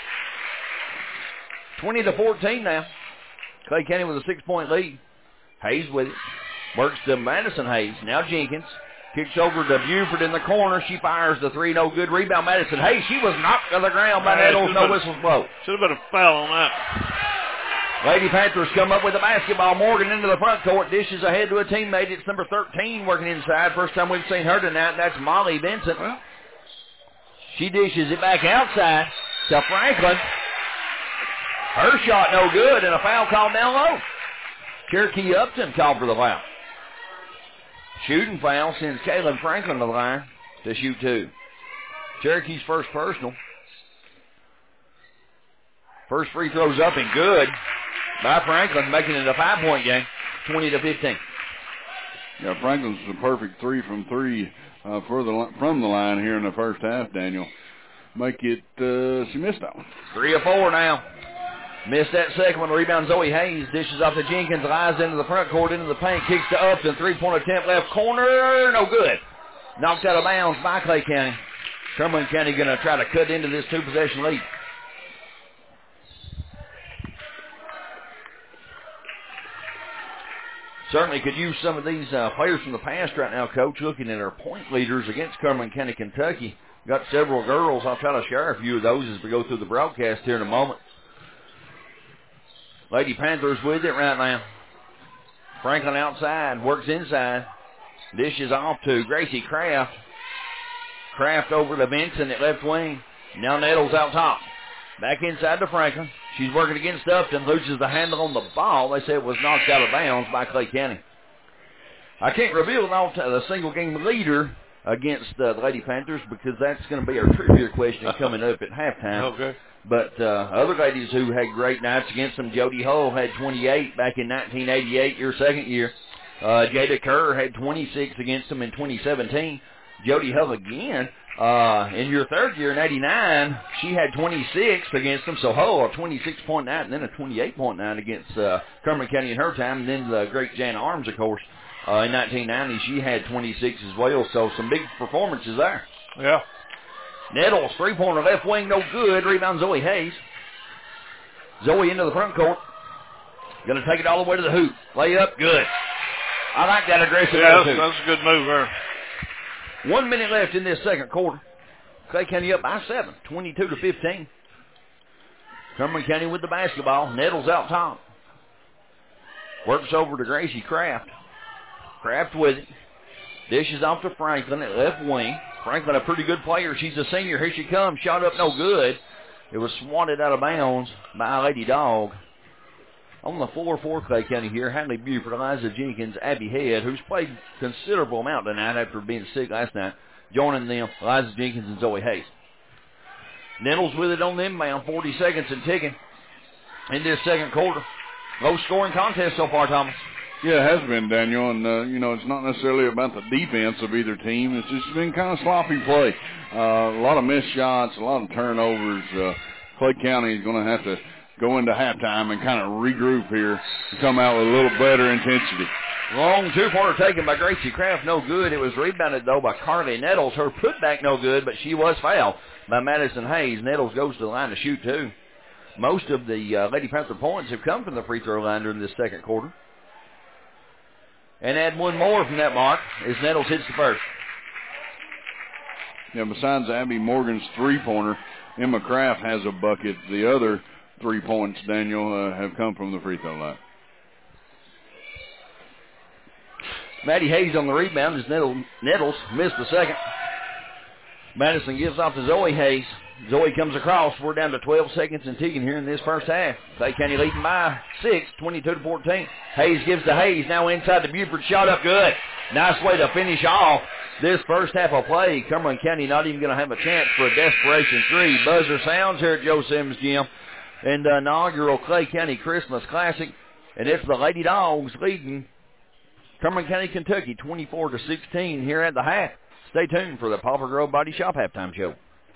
Speaker 2: 20-14 now. Clay County with a 6-point lead. Hayes with it. Works to Madison Hayes. Now Jenkins. Kicks over to Buford in the corner. She fires the 3. No good. Rebound Madison Hayes. She was knocked to the ground by Nettles. No whistles blow.
Speaker 7: Should have been a foul on that.
Speaker 2: Lady Panthers come up with the basketball. Morgan into the front court. Dishes ahead to a teammate. It's number 13 working inside. First time we've seen her tonight. That's Molly Vincent.
Speaker 7: Well,
Speaker 2: she dishes it back outside to Franklin. Her shot no good, and a foul called down low. Cherokee Upton called for the foul. Shooting foul sends Kaylin Franklin to the line to shoot 2. Cherokee's first personal. First free throw's up and good by Franklin, making it a 5-point game, 20-15.
Speaker 1: Yeah, Franklin's a perfect 3 from 3 from the line here in the first half, Daniel. Make it, she missed that one.
Speaker 2: 3 of 4 now. Missed that second one. Rebound Zoe Hayes. Dishes off to Jenkins. Lies into the front court, into the paint. Kicks to Upton. 3-point attempt left corner. No good. Knocked out of bounds by Clay County. Cumberland County going to try to cut into this 2-possession lead. Certainly could use some of these players from the past right now, Coach. Looking at our point leaders against Cumberland County, Kentucky. Got several girls. I'll try to share a few of those as we go through the broadcast here in a moment. Lady Panthers with it right now. Franklin outside, works inside. Dishes off to Gracie Kraft. Kraft over to Benson at left wing. Now Nettles out top. Back inside to Franklin. She's working against Upton. Loses the handle on the ball. They say it was knocked out of bounds by Clay County. I can't reveal the single game leader against the Lady Panthers because that's going to be our trivia question coming up at halftime.
Speaker 7: Okay.
Speaker 2: But other ladies who had great nights against them, Jody Hull had 28 back in 1988, your second year. Jada Kerr had 26 against them in 2017. Jody Hull again in your third year in 89, she had 26 against them. So Hull a 26.9 and then a 28.9 against Cumberland County in her time. And then the great Jana Arms, of course, in 1990, she had 26 as well. So some big performances there.
Speaker 7: Yeah.
Speaker 2: Nettles, 3-pointer left wing, no good. Rebound Zoe Hayes. Zoe into the front court. Going to take it all the way to the hoop. Lay up, good. I like that aggressive attitude.
Speaker 7: That's a good move there.
Speaker 2: 1 minute left in this second quarter. Clay County up by 7, 22-15. Cumberland County with the basketball. Nettles out top. Works over to Gracie Kraft. Kraft with it. Dishes off to Franklin at left wing. Franklin, a pretty good player. She's a senior. Here she comes. Shot up no good. It was swatted out of bounds by Lady Dog. On the floor for Clay County here, Hadley Buford, Eliza Jenkins, Abby Head, who's played considerable amount tonight after being sick last night. Joining them, Eliza Jenkins and Zoe Hayes. Nettles with it on the inbound, 40 seconds and ticking in this second quarter. Low-scoring contest so far, Thomas.
Speaker 1: Yeah, it has been, Daniel, and, it's not necessarily about the defense of either team. It's just been kind of sloppy play. A lot of missed shots, a lot of turnovers. Clay County is going to have to go into halftime and kind of regroup here and come out with a little better intensity.
Speaker 2: Long two-pointer taken by Gracie Kraft, no good. It was rebounded, though, by Carly Nettles. Her putback no good, but she was fouled by Madison Hayes. Nettles goes to the line to shoot, too. Most of the Lady Panther points have come from the free throw line during this second quarter. And add one more from that mark as Nettles hits the first.
Speaker 1: Yeah, besides Abby Morgan's three-pointer, Emma Kraft has a bucket. The other 3 points, Daniel, have come from the free throw line.
Speaker 2: Maddie Hayes on the rebound as Nettles missed the second. Madison gives off to Zoe Hayes. Zoe comes across. We're down to 12 seconds and ticking here in this first half. Clay County leading by 6, 22-14. Hayes gives to Hayes. Now inside the Buford. Shot up good. Nice way to finish off this first half of play. Cumberland County not even going to have a chance for a desperation three. Buzzer sounds here at Joe Sims Gym. And the inaugural Clay County Christmas Classic. And it's the Lady Dogs leading Cumberland County, Kentucky, 24-16 here at the half. Stay tuned for the Poplar Grove Body Shop Halftime Show.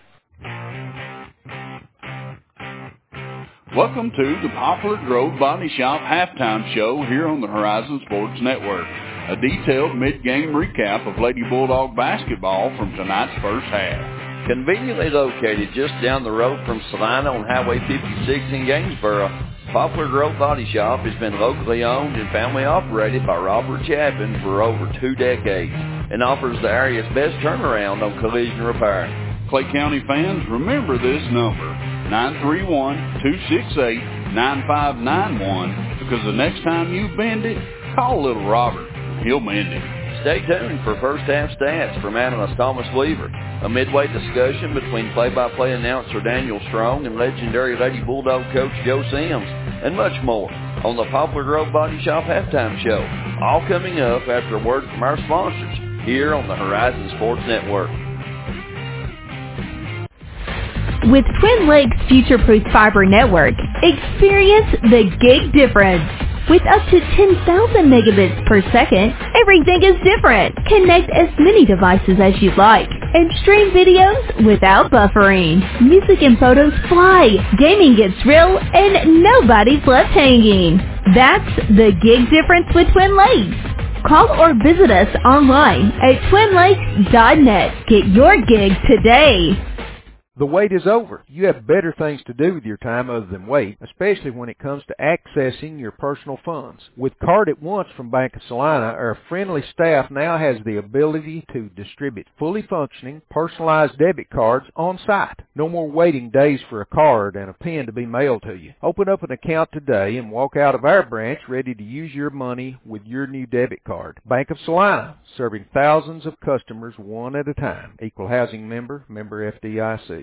Speaker 1: Welcome to the Poplar Grove Body Shop Halftime Show here on the Horizon Sports Network. A detailed mid-game recap of Lady Bulldog basketball from tonight's first half.
Speaker 4: Conveniently located just down the road from Salina on Highway 56 in Gainesboro, Poplar Grove Body Shop has been locally owned and family operated by Robert Chapin for over 2 decades and offers the area's best turnaround on collision repair.
Speaker 1: Clay County fans, remember this number, 931-268-9591, because the next time you bend it, call little Robert. He'll mend it.
Speaker 4: Stay tuned for first half stats from analyst Thomas Weaver, a midway discussion between play-by-play announcer Daniel Strong and legendary Lady Bulldog coach Joe Sims, and much more on the Poplar Grove Body Shop Halftime Show. All coming up after a word from our sponsors here on the Horizon Sports Network.
Speaker 8: With Twin Lakes Future-Proof Fiber Network, experience the gig difference. With up to 10,000 megabits per second, everything is different. Connect as many devices as you'd like and stream videos without buffering. Music and photos fly, gaming gets real, and nobody's left hanging. That's the gig difference with Twin Lakes. Call or visit us online at twinlakes.net. Get your gig today.
Speaker 9: The wait is over. You have better things to do with your time other than wait, especially when it comes to accessing your personal funds. With Card at Once from Bank of Salina, our friendly staff now has the ability to distribute fully functioning, personalized debit cards on site. No more waiting days for a card and a PIN to be mailed to you. Open up an account today and walk out of our branch ready to use your money with your new debit card. Bank of Salina, serving thousands of customers one at a time. Equal housing member, member FDIC.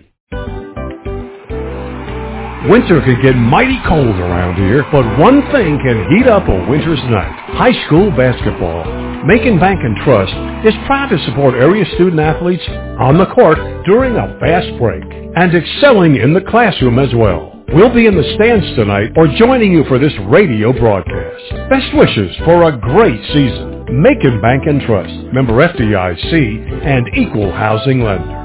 Speaker 10: Winter can get mighty cold around here, but one thing can heat up a winter's night. High school basketball. Macon Bank and Trust is proud to support area student athletes on the court during a fast break and excelling in the classroom as well. We'll be in the stands tonight or joining you for this radio broadcast. Best wishes for a great season. Macon Bank and Trust, member FDIC and equal housing lender.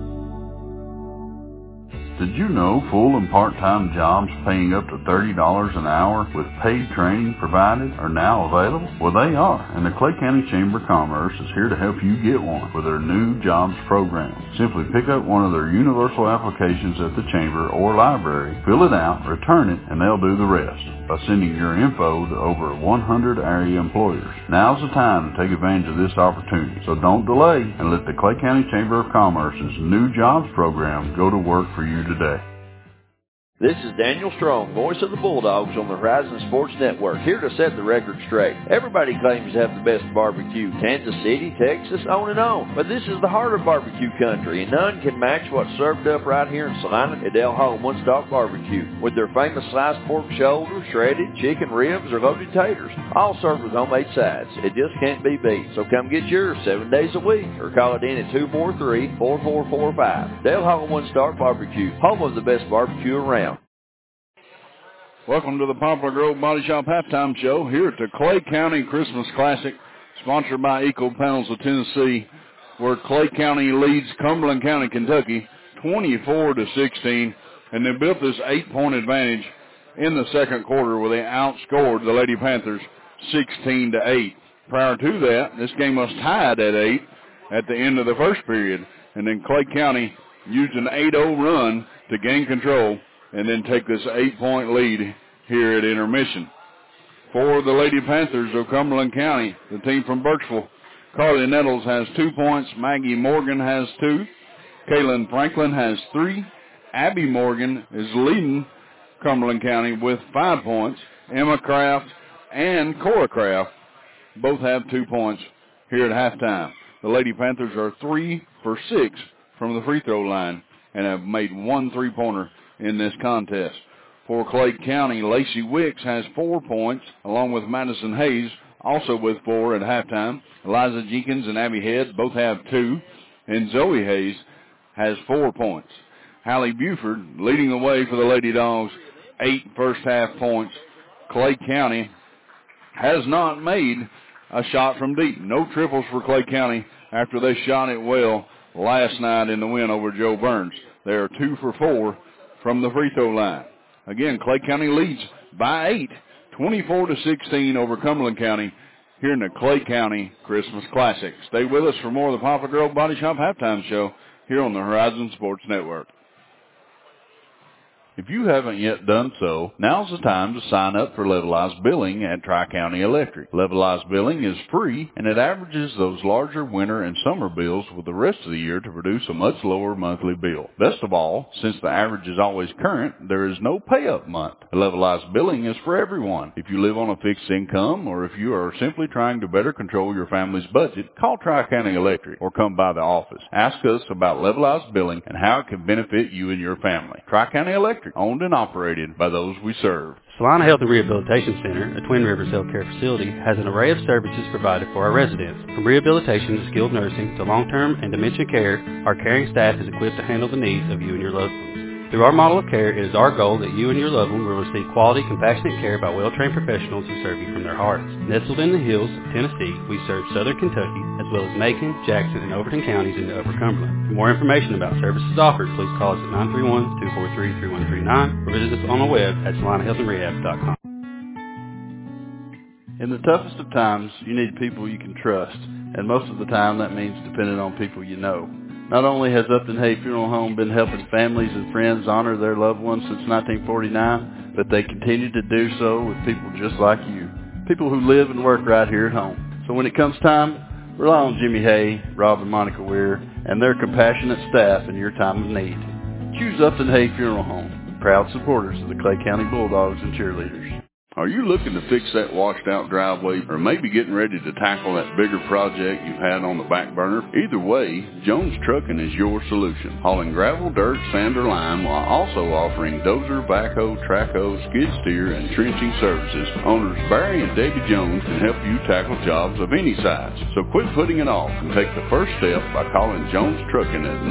Speaker 1: Did you know full and part-time jobs paying up to $30 an hour with paid training provided are now available? Well, they are, and the Clay County Chamber of Commerce is here to help you get one with their new jobs program. Simply pick up one of their universal applications at the Chamber or library, fill it out, return it, and they'll do the rest by sending your info to over 100 area employers. Now's the time to take advantage of this opportunity, so don't delay and let the Clay County Chamber of Commerce's new jobs program go to work for you today.
Speaker 4: This is Daniel Strong, voice of the Bulldogs on the Horizon Sports Network, here to set the record straight. Everybody claims to have the best barbecue, Kansas City, Texas, on and on. But this is the heart of barbecue country, and none can match what's served up right here in Salina at Del Hall One Stop Barbecue, with their famous sliced pork shoulder, shredded chicken ribs, or loaded taters, all served with homemade sides. It just can't be beat. So come get yours 7 days a week, or call it in at 243-4445. Del Hall One Stop Barbecue, home of the best barbecue around.
Speaker 1: Welcome to the Poplar Grove Body Shop Halftime Show here at the Clay County Christmas Classic, sponsored by Eco Panels of Tennessee, where Clay County leads Cumberland County, Kentucky, 24-16, and they built this 8-point advantage in the second quarter where they outscored the Lady Panthers 16-8. Prior to that, this game was tied at 8 at the end of the first period, and then Clay County used an 8-0 run to gain control and then take this 8-point lead here at intermission. For the Lady Panthers of Cumberland County, the team from Birchville, Carly Nettles has 2 points, Maggie Morgan has 2, Kaylin Franklin has 3, Abby Morgan is leading Cumberland County with 5 points, Emma Kraft and Cora Kraft both have 2 points here at halftime. The Lady Panthers are 3 for 6 from the free throw line and have made 1 3-pointer in this contest. For Clay County, Lacey Wicks has 4 points, along with Madison Hayes, also with 4 at halftime. Eliza Jenkins and Abby Head both have 2, and Zoe Hayes has 4 points. Hallie Buford leading the way for the Lady Dogs, 8 first-half points. Clay County has not made a shot from deep. No triples for Clay County after they shot it well last night in the win over Joe Burns. They are 2 for 4 from the free throw line. Again, Clay County leads by 8, 24-16 over Cumberland County here in the Clay County Christmas Classic. Stay with us for more of the Poplar Grove Body Shop Halftime Show here on the Horizon Sports Network. If you haven't yet done so, now's the time to sign up for Levelized Billing at Tri-County Electric. Levelized Billing is free, and it averages those larger winter and summer bills with the rest of the year to produce a much lower monthly bill. Best of all, since the average is always current, there is no pay-up month. Levelized Billing is for everyone. If you live on a fixed income, or if you are simply trying to better control your family's budget, call Tri-County Electric or come by the office. Ask us about Levelized Billing and how it can benefit you and your family. Tri-County Electric, owned and operated by those we serve.
Speaker 3: Salina Health and Rehabilitation Center, a Twin Rivers healthcare facility, has an array of services provided for our residents. From rehabilitation to skilled nursing to long-term and dementia care, our caring staff is equipped to handle the needs of you and your loved ones. Through our model of care, it is our goal that you and your loved one will receive quality, compassionate care by well-trained professionals who serve you from their hearts. Nestled in the hills of Tennessee, we serve southern Kentucky, as well as Macon, Jackson, and Overton counties into Upper Cumberland. For more information about services offered, please call us at 931-243-3139 or visit us on the web at salinahealthandrehab.com.
Speaker 1: In the toughest of times, you need people you can trust, and most of the time that means depending on people you know. Not only has Upton Hay Funeral Home been helping families and friends honor their loved ones since 1949, but they continue to do so with people just like you, people who live and work right here at home. So when it comes time, rely on Jimmy Hay, Rob and Monica Weir, and their compassionate staff in your time of need. Choose Upton Hay Funeral Home, proud supporters of the Clay County Bulldogs and cheerleaders. Are you looking to fix that washed-out driveway or maybe getting ready to tackle that bigger project you've had on the back burner? Either way, Jones Trucking is your solution. Hauling gravel, dirt, sand, or lime while also offering dozer, backhoe, trackhoe, skid steer, and trenching services. Owners Barry and Debbie Jones can help you tackle jobs of any size. So quit putting it off and take the first step by calling Jones Trucking at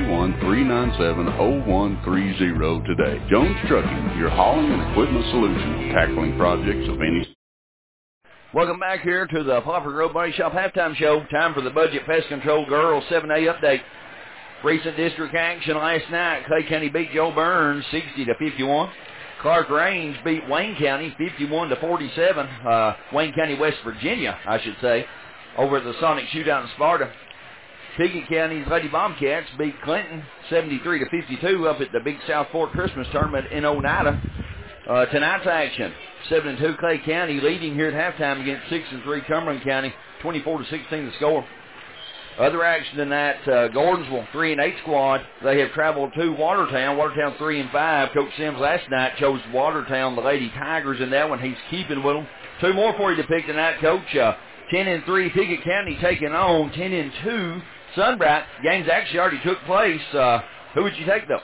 Speaker 1: 931-397-0130 today. Jones Trucking, your hauling and equipment solution, tackling projects of any.
Speaker 2: Welcome back here to the Poplar Grove Body Shop Halftime Show. Time for the Budget Pest Control Girls 7A update. Recent district action last night. Clay County beat Joe Burns 60-51. Clark Range beat Wayne County 51-47. Wayne County, West Virginia, I should say, over at the Sonic Shootout in Sparta. Pickett County's Lady Bobcats beat Clinton 73-52 up at the Big South Fork Christmas Tournament in Oneida. Tonight's action, 7-2 Clay County leading here at halftime against 6-3 Cumberland County, 24-16 the score. Other action than that, Gordonsville 3-8 squad. They have traveled to Watertown. Watertown 3-5. Coach Sims last night chose Watertown, the Lady Tigers, in that one. He's keeping with them. Two more for you to pick tonight, Coach. 10-3 Pickett County taking on 10-2 Sunbright. Games actually already took place. Who would you take, though?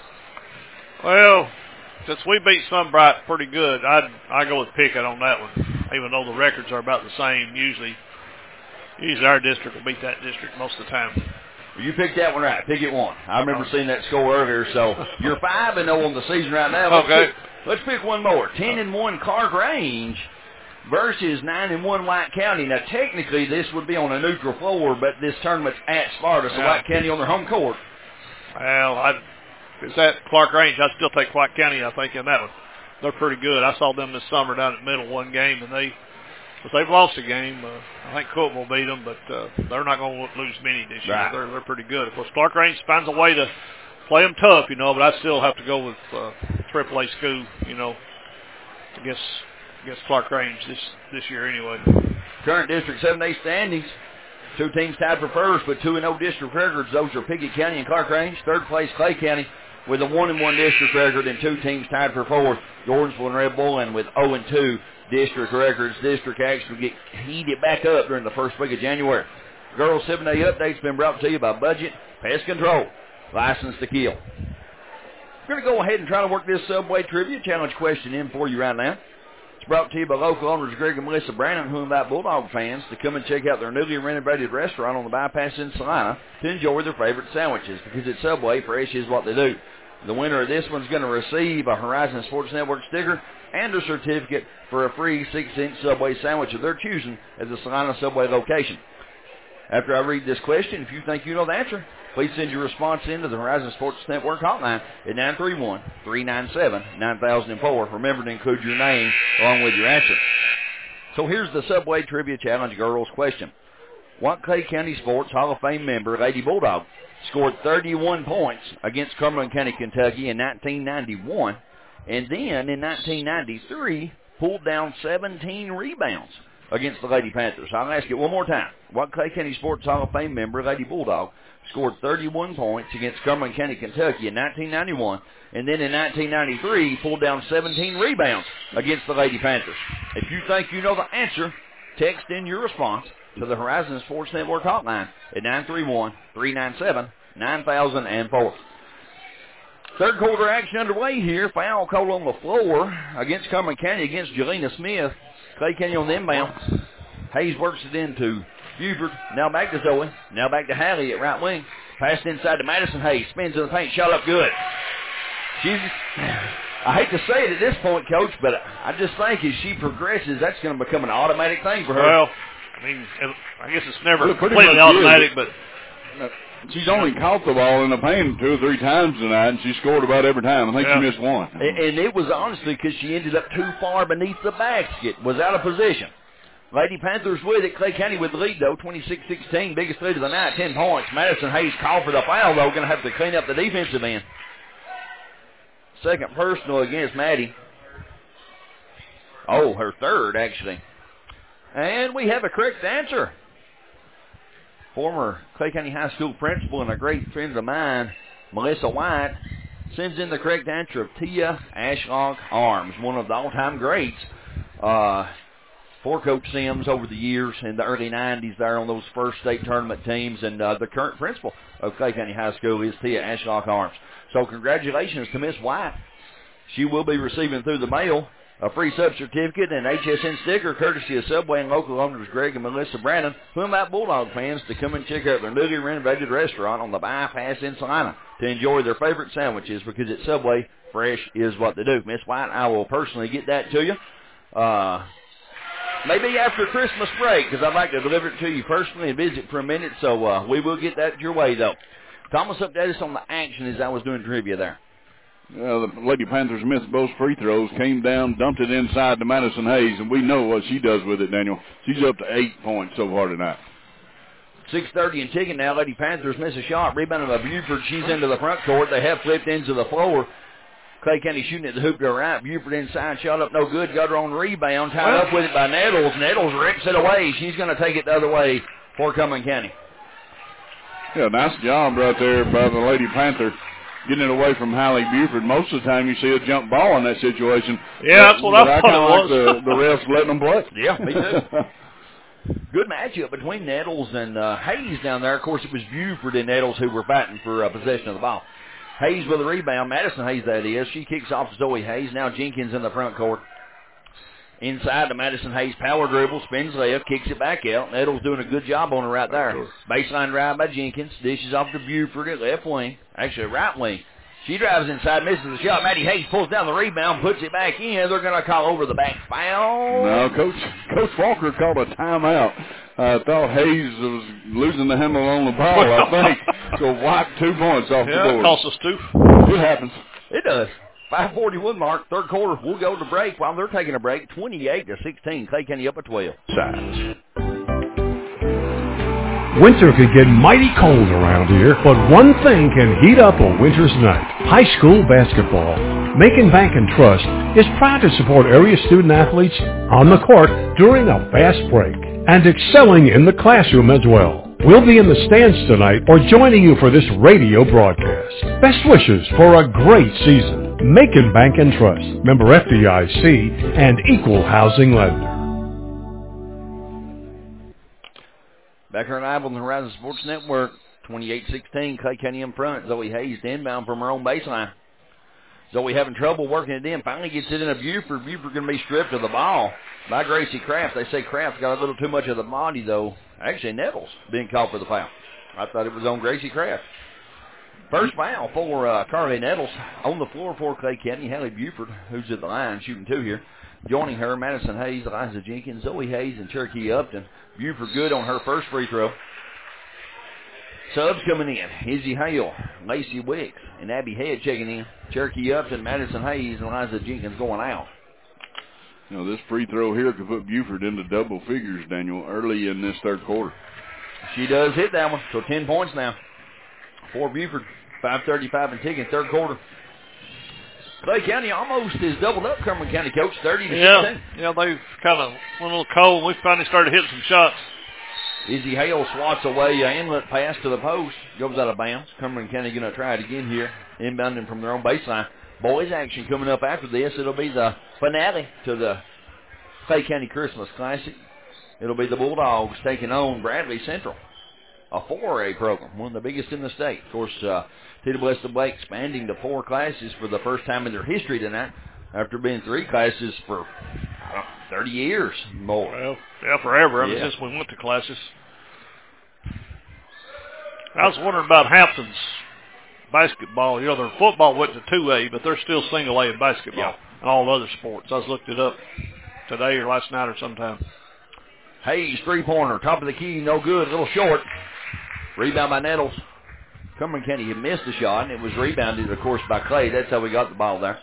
Speaker 7: Well, since we beat Sunbright pretty good, I go with Pickett on that one, even though the records are about the same. Usually our district will beat that district most of the time.
Speaker 2: Well, you picked that one right. Pickett won. I remember seeing that score earlier. So you're 5-0 on the season right now. Let's pick one more. 10-1 Clark Range versus 9-1 White County. Now, technically, this would be on a neutral floor, but this tournament's at Sparta, so White County on their home court.
Speaker 7: Well, if it's at Clark Range, I'd still take White County, I think, in that one. They're pretty good. I saw them this summer down at Middle one game, and they've lost a game. I think Cookville beat them, but they're not going to lose many this year.
Speaker 2: Right.
Speaker 7: They're pretty good. Of course, Clark Range finds a way to play them tough, but I still have to go with AAA school, against Clark Range this year anyway.
Speaker 2: Current District 7A standings. Two teams tied for first with 2-0 district records. Those are Pickett County and Clark Range. Third place, Clay County, with a 1-1 district record, and two teams tied for fourth, Gordonsville and Red Bull, and with 0-2 district records. District action will get heated back up during the first week of January. Girls 7A update's been brought to you by Budget Pest Control, licensed to kill. We're going to go ahead and try to work this Subway Trivia Challenge question in for you right now. It's brought to you by local owners Greg and Melissa Brannon, who invite Bulldog fans to come and check out their newly renovated restaurant on the bypass in Salina to enjoy their favorite sandwiches, because at Subway, fresh is what they do. The winner of this one's going to receive a Horizon Sports Network sticker and a certificate for a free 6-inch Subway sandwich of their choosing at the Salina Subway location. After I read this question, if you think you know the answer, please send your response in to the Horizon Sports Network hotline at 931-397-9004. Remember to include your name along with your answer. So here's the Subway Trivia Challenge girls question. What Clay County Sports Hall of Fame member, Lady Bulldog, scored 31 points against Cumberland County, Kentucky in 1991, and then in 1993 pulled down 17 rebounds against the Lady Panthers? I'll ask it one more time. What Clay County Sports Hall of Fame member, Lady Bulldog, scored 31 points against Cumberland County, Kentucky in 1991, and then in 1993 pulled down 17 rebounds against the Lady Panthers? If you think you know the answer, text in your response to the Horizon Sports Network hotline at 931-397-9004. Third quarter action underway here. Foul call on the floor against Cumberland County against Jelena Smith. Clay County on the inbound. Hayes works it into Buford. Now back to Zoe. Now back to Hallie at right wing. Passed inside to Madison Hayes. Spins in the paint. Shot up good. I hate to say it at this point, Coach, but I just think as she progresses, that's going to become an automatic thing for her.
Speaker 7: Well, I guess it's never completely automatic, but
Speaker 1: she's only caught the ball in the paint 2 or 3 times tonight, and she scored about every time. I think she missed one.
Speaker 2: And it was honestly because she ended up too far beneath the basket, was out of position. Lady Panthers with it. Clay County with the lead, though, 26-16. Biggest lead of the night, 10 points. Madison Hayes called for the foul, though. Going to have to clean up the defensive end. Second personal against Maddie. Oh, her third, actually. And we have a correct answer. Former Clay County High School principal and a great friend of mine, Melissa White, sends in the correct answer of Tia Ashlock Arms, one of the all-time greats for Coach Sims over the years in the early 90s there on those first state tournament teams. And the current principal of Clay County High School is Tia Ashlock Arms. So congratulations to Miss White. She will be receiving through the mail a free sub certificate and HSN sticker courtesy of Subway and local owners Greg and Melissa Brannon, who invite Bulldog fans to come and check out their newly renovated restaurant on the bypass in Salina to enjoy their favorite sandwiches, because at Subway, fresh is what they do. Miss White, I will personally get that to you. Maybe after Christmas break, because I'd like to deliver it to you personally and visit for a minute, so we will get that your way, though. Thomas, update us on the action as I was doing trivia there.
Speaker 1: The Lady Panthers missed both free throws, came down, dumped it inside to Madison Hayes, and we know what she does with it, Daniel. She's up to 8 points so far tonight.
Speaker 2: 6:30 and ticking now. Lady Panthers miss a shot. Rebounded by Buford. She's into the front court. They have flipped into the floor. Clay County shooting at the hoop to her right. Buford inside. Shot up no good. Got her on rebound. Tied up with it by Nettles. Nettles rips it away. She's going to take it the other way for Cumberland County.
Speaker 1: Yeah, nice job right there by the Lady Panther getting it away from Hallie Buford. Most of the time you see a jump ball in that situation.
Speaker 7: Yeah, that's what I thought it was.
Speaker 1: Like the refs letting them play.
Speaker 2: Yeah, me too. Good matchup between Nettles and Hayes down there. Of course, it was Buford and Nettles who were fighting for possession of the ball. Hayes with a rebound. Madison Hayes, that is. She kicks off to Zoe Hayes. Now Jenkins in the front court. Inside to Madison Hayes. Power dribble. Spins left. Kicks it back out. Nettles doing a good job on her right there. Baseline drive by Jenkins. Dishes off to Buford at left wing. Actually, right wing. She drives inside, misses the shot. Maddie Hayes pulls down the rebound, puts it back in. They're going to call over the back foul.
Speaker 1: No, Coach Walker called a timeout. I thought Hayes was losing the handle on the ball, I think. So wipe 2 points off the board.
Speaker 7: Yeah, it costs us 2.
Speaker 1: It happens.
Speaker 2: It does. 5:41 mark, third quarter. We'll go to break while they're taking a break. 28-16. Clay County up at 12.
Speaker 1: Sides.
Speaker 10: Winter could get mighty cold around here, but one thing can heat up a winter's night. High school basketball. Macon Bank and Trust is proud to support area student athletes on the court during a fast break and excelling in the classroom as well. We'll be in the stands tonight or joining you for this radio broadcast. Best wishes for a great season. Macon Bank and Trust, member FDIC and equal housing lender.
Speaker 2: Back here on the Horizon Sports Network, 28-16, Clay County in front. Zoe Hayes inbound from her own baseline. Zoe having trouble working it in. Finally gets it in a Buford. Buford going to be stripped of the ball by Gracie Kraft. They say Kraft got a little too much of the body, though. Actually, Nettles being called for the foul. I thought it was on Gracie Kraft. First foul for Carly Nettles on the floor for Clay County. Hallie Buford, who's at the line, shooting 2 here. Joining her, Madison Hayes, Eliza Jenkins, Zoe Hayes, and Cherokee Upton. Buford good on her first free throw. Subs coming in. Izzy Hale, Lacey Wicks, and Abby Head checking in. Cherokee Upton, Madison Hayes, and Eliza Jenkins going out.
Speaker 1: You know, this free throw here could put Buford into double figures, Daniel, early in this third quarter.
Speaker 2: She does hit that one, so 10 points now for Buford. 5:35 and ticking, third quarter. Clay County almost is doubled up, Cumberland County, Coach, 30-16.
Speaker 7: Yeah, they've kind of went a little cold. We finally started hitting some shots.
Speaker 2: Izzy Hale swats away an inlet pass to the post. Goes out of bounds. Cumberland County going to try it again here. Inbounding from their own baseline. Boys action coming up after this. It'll be the finale to the Clay County Christmas Classic. It'll be the Bulldogs taking on Bradley Central. A 4A program, one of the biggest in the state. Of course, TWS Blake expanding to 4 classes for the first time in their history tonight after being 3 classes for 30 years more.
Speaker 7: Well, yeah, forever. I mean, since we went to classes. I was wondering about Hampton's basketball. You know, their football went to 2A, but they're still single A in basketball and all other sports. I was looked it up today or last night or sometime.
Speaker 2: Hayes, three-pointer, top of the key, no good, a little short. Rebound by Nettles. Cumberland County had missed the shot, and it was rebounded, of course, by Clay. That's how we got the ball there.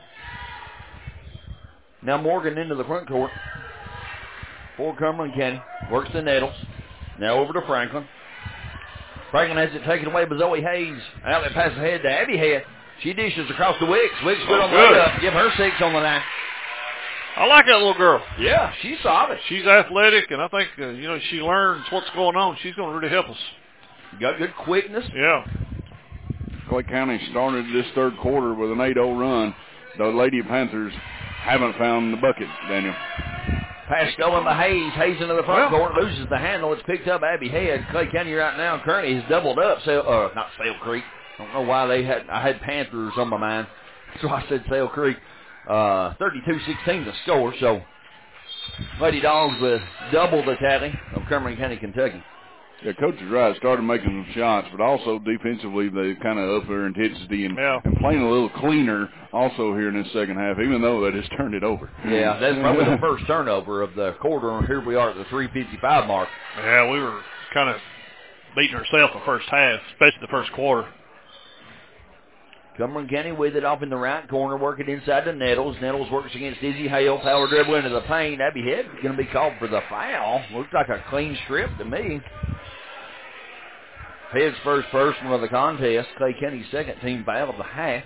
Speaker 2: Now Morgan into the front court for Cumberland County. Works to Nettles. Now over to Franklin. Franklin has it taken away by Zoe Hayes. Outlet pass ahead to Abby Head. She dishes across the Wicks. Wicks good on the way up. Give her 6 on the night.
Speaker 7: I like that little girl.
Speaker 2: Yeah, she's solid.
Speaker 7: She's athletic, and I think, she learns what's going on. She's going to really help us.
Speaker 2: Got good quickness.
Speaker 7: Yeah.
Speaker 1: Clay County started this third quarter with an 8-0 run. The Lady Panthers haven't found the bucket, Daniel.
Speaker 2: Pass going by Hayes. Hayes into the front court, loses the handle. It's picked up Abby Head. Clay County right now currently has doubled up. Not Sale Creek. I don't know why I had Panthers on my mind. So I said Sale Creek. 32-16 the score. So Lady Dogs with double the tally of Cumberland County, Kentucky.
Speaker 1: Yeah, Coach is right. Started making some shots, but also defensively they've kind of upped their intensity and playing a little cleaner also here in this second half, even though they just turned it over.
Speaker 2: Yeah, that's probably the first turnover of the quarter, and here we are at the 3:55 mark.
Speaker 7: Yeah, we were kind of beating ourselves the first half, especially the first quarter.
Speaker 2: Cumberland County with it off in the right corner, working inside to Nettles. Nettles works against Izzy Hale. Power dribble into the paint. Abby Head going to be called for the foul. Looks like a clean strip to me. Head's first person of the contest. Clay County's second team foul of the half.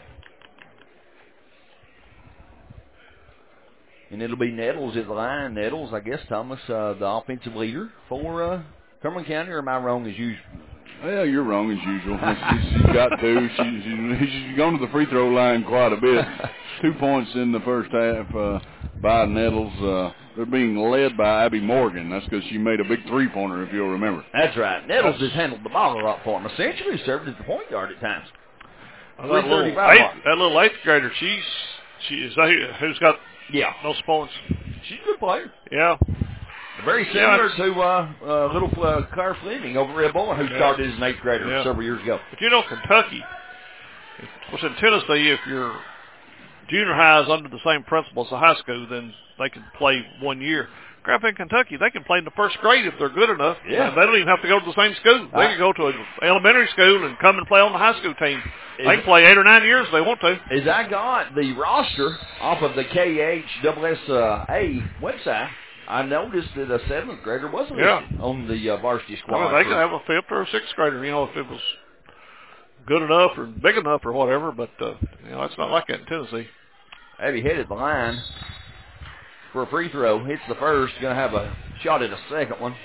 Speaker 2: And it'll be Nettles at the line. Nettles, I guess, Thomas, the offensive leader for Cumberland County, or am I wrong as usual?
Speaker 1: Well, you're wrong as usual. She's got to. She's gone to the free throw line quite a bit. 2 points in the first half by Nettles. They're being led by Abby Morgan. That's because she made a big three-pointer, if you'll remember.
Speaker 2: That's right. Nettles has handled the ball a lot for him. Essentially served as the point guard at times.
Speaker 7: That little eighth grader, who's got most points.
Speaker 2: She's a good player.
Speaker 7: Yeah.
Speaker 2: Very similar to little Claire Fleming over at Red Bull, who started as an eighth grader several years ago.
Speaker 7: But you know, Kentucky, of course, in Tennessee, if your junior high is under the same principle as the high school, then they can play 1 year. Crap, in Kentucky, they can play in the first grade if they're good enough.
Speaker 2: Yeah.
Speaker 7: They don't even have to go to the same school. They can go to an elementary school and come and play on the high school team. They can play 8 or 9 years if they want to.
Speaker 2: As I got the roster off of the KHSSA website, I noticed that a 7th grader wasn't listed on the varsity squad.
Speaker 7: They could have a 5th or a 6th grader, if it was good enough or big enough or whatever, but it's not like that in Tennessee.
Speaker 2: Abby headed the line for a free throw. Hits the first, going to have a shot at a second one.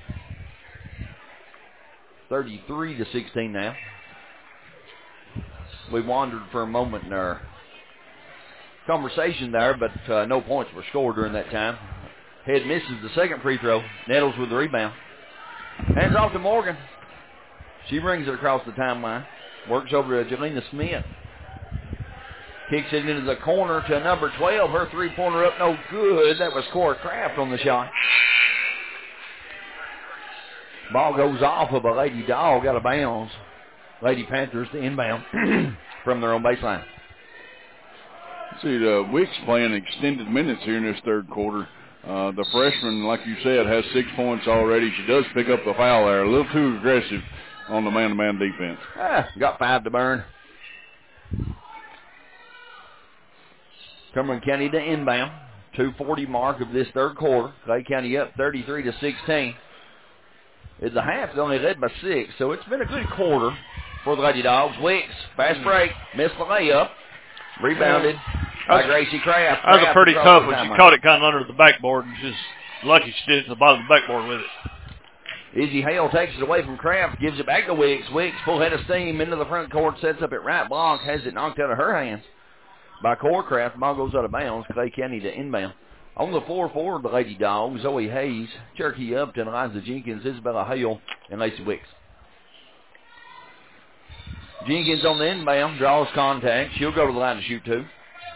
Speaker 2: 33-16 now. We wandered for a moment in our conversation there, but no points were scored during that time. Head misses the second free throw. Nettles with the rebound. Hands off to Morgan. She brings it across the timeline. Works over to Jelena Smith. Kicks it into the corner to number 12. Her three-pointer up, no good. That was Cora Kraft on the shot. Ball goes off of a Lady Dog out of bounds. Lady Panthers to inbound from their own baseline.
Speaker 1: See, the Wicks playing extended minutes here in this third quarter. The freshman, like you said, has 6 points already. She does pick up the foul there. A little too aggressive on the man-to-man defense.
Speaker 2: Got 5 to burn. Cumberland County to inbound. 2:40 mark of this third quarter. Clay County up 33-16. At the half, they only led by 6, so it's been a good quarter for the Lady Dogs. Wicks, fast break, missed the layup. Rebounded by Gracie Kraft.
Speaker 7: That was a pretty tough one. She caught it kind of under the backboard and just lucky she did it to the bottom of the backboard with it.
Speaker 2: Izzy Hale takes it away from Kraft, gives it back to Wicks. Wicks, full head of steam, into the front court, sets up at right block, has it knocked out of her hands by Cora Kraft. Ball goes out of bounds. Clay County to inbound. On the floor for the Lady Dogs, Zoe Hayes, Cherokee Upton, Eliza Jenkins, Isabella Hale, and Lacey Wicks. Jenkins on the inbound, draws contact. She'll go to the line to shoot 2.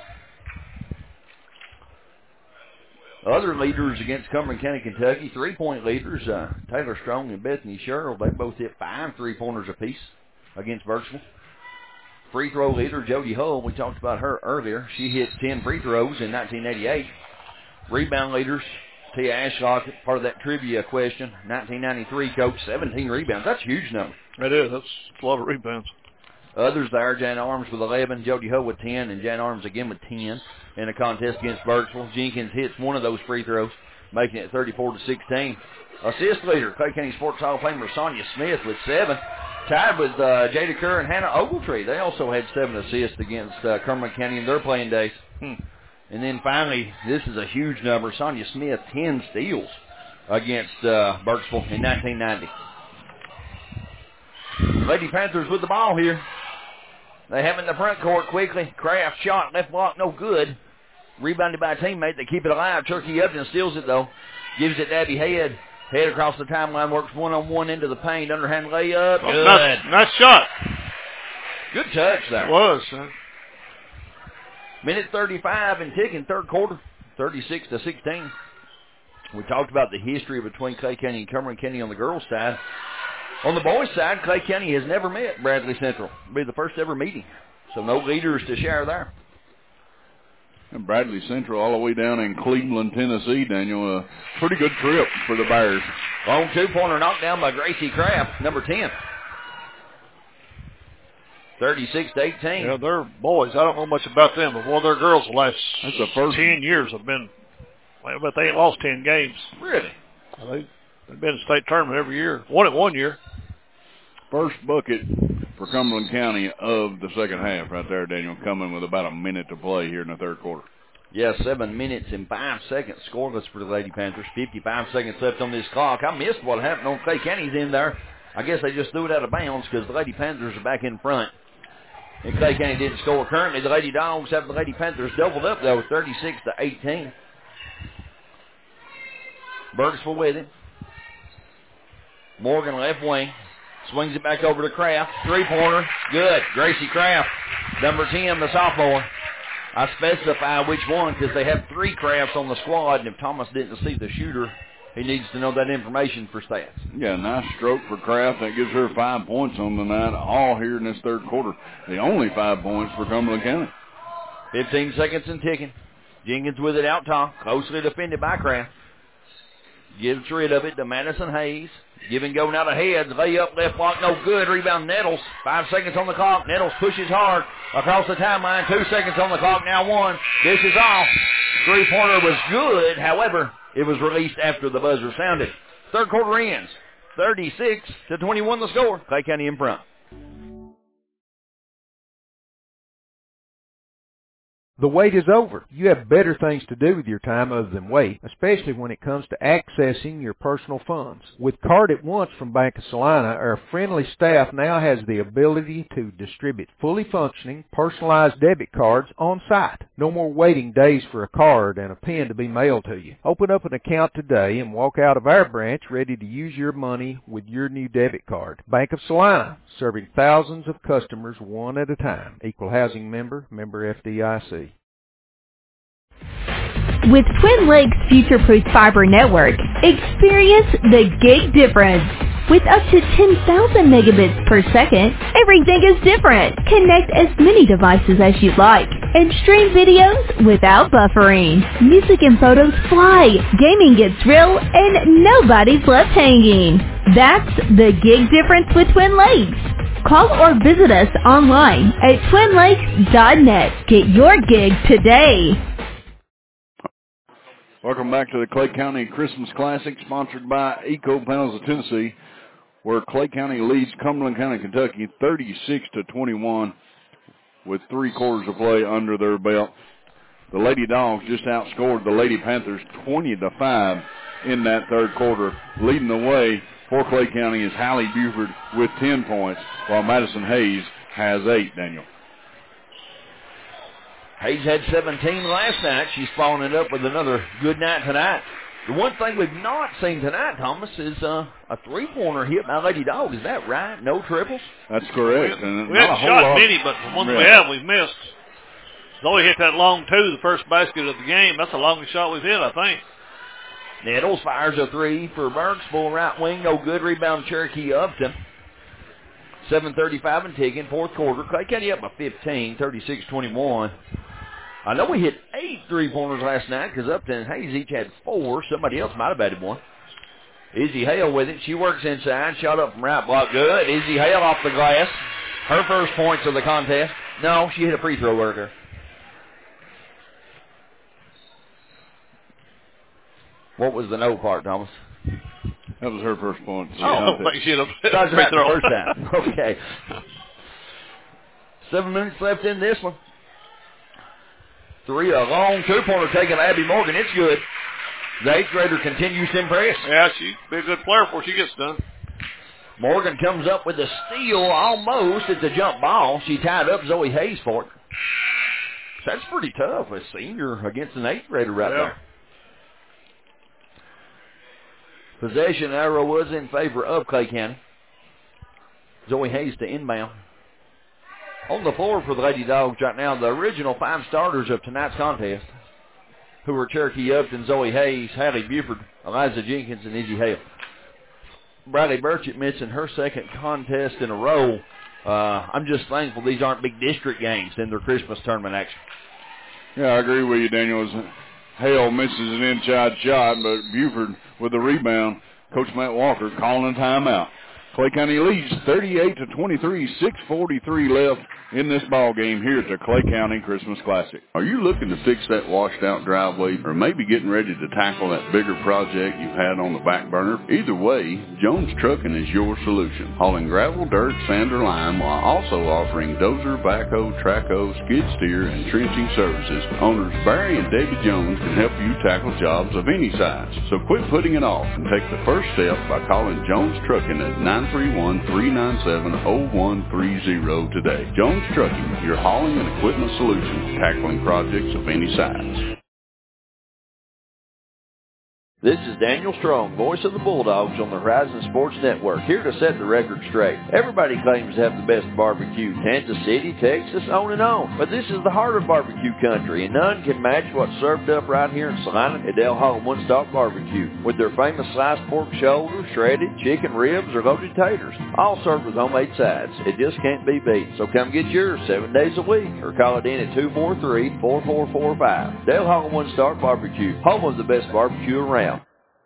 Speaker 2: Other leaders against Cumberland County, Kentucky, 3-point leaders, Taylor Strong and Bethany Sherrill. They both hit 5 3-pointers apiece against Burkesville. Free throw leader, Jody Hull, we talked about her earlier. She hit 10 free throws in 1988. Rebound leaders, Tia Ashlock, part of that trivia question, 1993 coach, 17 rebounds. That's a huge number.
Speaker 7: It is. That's a lot of rebounds.
Speaker 2: Others there, Jan Arms with 11, Jody Hull with 10, and Jan Arms again with 10 in a contest against Burkesville. Jenkins hits one of those free throws, making it 34-16. Assist leader, Clay County Sports Hall of Famer Sonia Smith with 7. Tied with Jada Kerr and Hannah Ogletree. They also had 7 assists against Cumberland County in their playing days. And then finally, this is a huge number, Sonia Smith, 10 steals against Burkesville in 1990. Lady Panthers with the ball here. They have it in the front court quickly. Kraft shot, left block, no good. Rebounded by a teammate. They keep it alive. Cherokee Upton steals it, though. Gives it to Abby Head. Head across the timeline, works one-on-one into the paint. Underhand layup. Good.
Speaker 7: Nice shot.
Speaker 2: Good touch there.
Speaker 7: It was, son.
Speaker 2: Minute 35 and ticking, third quarter, 36-16. We talked about the history between Clay County and Cumberland County on the girls' side. On the boys' side, Clay County has never met Bradley Central. It'll be the first ever meeting. So no leaders to share there.
Speaker 1: And Bradley Central all the way down in Cleveland, Tennessee, Daniel. A pretty good trip for the Bears.
Speaker 2: Long two-pointer knocked down by Gracie Kraft, number 10. 36-18.
Speaker 7: Yeah, they're boys. I don't know much about them, but their girls the last 10 years have been, but they ain't lost 10 games.
Speaker 2: Really?
Speaker 7: They've been in state tournament every year. Won it 1 year.
Speaker 1: First bucket for Cumberland County of the second half right there, Daniel, coming with about a minute to play here in the third quarter.
Speaker 2: Yeah, 7 minutes and 5 seconds scoreless for the Lady Panthers. 55 seconds left on this clock. I missed what happened on Clay County's end there. I guess they just threw it out of bounds because the Lady Panthers are back in front. And Clay County didn't score. Currently, the Lady Dogs have the Lady Panthers doubled up, though, 36-18. Burksville with it. Morgan left wing. Swings it back over to Kraft. Three-pointer. Good. Gracie Kraft, number 10, the sophomore. I specify which one because they have 3 Crafts on the squad, and if Thomas didn't see the shooter, he needs to know that information for stats.
Speaker 1: Yeah, nice stroke for Kraft. That gives her 5 points on the night, all here in this third quarter. The only 5 points for Cumberland County.
Speaker 2: 15 seconds and ticking. Jenkins with it out top, closely defended by Kraft. Gives rid of it to Madison Hayes. Give and go now to Heads. Lay up, left block, no good. Rebound Nettles. 5 seconds on the clock. Nettles pushes hard across the timeline. 2 seconds on the clock, now 1. This is off. Three-pointer was good. However, it was released after the buzzer sounded. Third quarter ends. 36-21 the score. Clay County in front.
Speaker 9: The wait is over. You have better things to do with your time other than wait, especially when it comes to accessing your personal funds. With Card at Once from Bank of Salina, our friendly staff now has the ability to distribute fully functioning, personalized debit cards on site. No more waiting days for a card and a pen to be mailed to you. Open up an account today and walk out of our branch ready to use your money with your new debit card. Bank of Salina, serving thousands of customers one at a time. Equal housing member, member FDIC.
Speaker 8: With Twin Lakes Future-Proof Fiber Network, experience the gig difference. With up to 10,000 megabits per second, everything is different. Connect as many devices as you'd like and stream videos without buffering. Music and photos fly, gaming gets real, and nobody's left hanging. That's the gig difference with Twin Lakes. Call or visit us online at twinlakes.net. Get your gig today.
Speaker 1: Welcome back to the Clay County Christmas Classic, sponsored by Eco Panels of Tennessee, where Clay County leads Cumberland County, Kentucky, 36-21 with 3 quarters of play under their belt. The Lady Dogs just outscored the Lady Panthers 20-5 in that third quarter. Leading the way for Clay County is Hallie Buford with 10 points, while Madison Hayes has 8, Daniel.
Speaker 2: Hayes had 17 last night. She's following it up with another good night tonight. The one thing we've not seen tonight, Thomas, is a three-pointer hit by Lady Dog. Is that right? No triples?
Speaker 1: That's correct.
Speaker 7: We haven't shot many, but the ones we have, we've missed. Zoe hit that long two, the first basket of the game. That's the longest shot we've hit, I think.
Speaker 2: Nettles fires a 3 for Burksville, right wing. No good. Rebound Cherokee Upton. 7:35 and ticking. Fourth quarter. Clay County up by 15, 36-21. I know we hit 8 three-pointers last night because Upton and Hayes each had 4. Somebody else might have batted 1. Izzy Hale with it. She works inside. Shot up from right block. Good. Izzy Hale off the glass. Her first points of the contest. No, she hit a free throw worker. What was the no part, Thomas?
Speaker 1: That was her first point.
Speaker 7: Oh, she hit a
Speaker 2: free throw. First time. Okay. 7 minutes left in this one. A long two-pointer taken by Abby Morgan. It's good. The 8th grader continues to impress.
Speaker 7: Yeah, she'll be a good player before she gets done.
Speaker 2: Morgan comes up with a steal almost. It's a jump ball. She tied up Zoe Hayes for it. That's pretty tough, a senior against an 8th grader right there. Possession arrow was in favor of Clay County. Zoe Hayes to inbound. On the floor for the Lady Dogs right now, the original 5 starters of tonight's contest, who were Cherokee Upton, Zoe Hayes, Hallie Buford, Eliza Jenkins, and Izzy Hale. Bradley Burchett missing her second contest in a row. I'm just thankful these aren't big district games in their Christmas tournament action.
Speaker 1: Yeah, I agree with you, Daniel. Hale misses an inside shot, but Buford with the rebound. Coach Matt Walker calling a timeout. Clay County leads 38-23, 6:43 left in this ball game here at the Clay County Christmas Classic. Are you looking to fix that washed-out driveway or maybe getting ready to tackle that bigger project you've had on the back burner? Either way, Jones Trucking is your solution. Hauling gravel, dirt, sand, or lime while also offering dozer, backhoe, trackhoe, skid steer, and trenching services. Owners Barry and David Jones can help you tackle jobs of any size. So quit putting it off and take the first step by calling Jones Trucking at 931-397-0130 today. Jones Trucking, your hauling and equipment solutions, tackling projects of any size.
Speaker 4: This is Daniel Strong, voice of the Bulldogs on the Horizon Sports Network, here to set the record straight. Everybody claims to have the best barbecue, Kansas City, Texas, on and on. But this is the heart of barbecue country, and none can match what's served up right here in Salina at Del Hall One Stop Barbecue, with their famous sliced pork shoulder, shredded chicken ribs, or loaded taters, all served with homemade sides. It just can't be beat. So come get yours 7 days a week, or call it in at 243-4445. Del Hall One Stop Barbecue, home of the best barbecue around.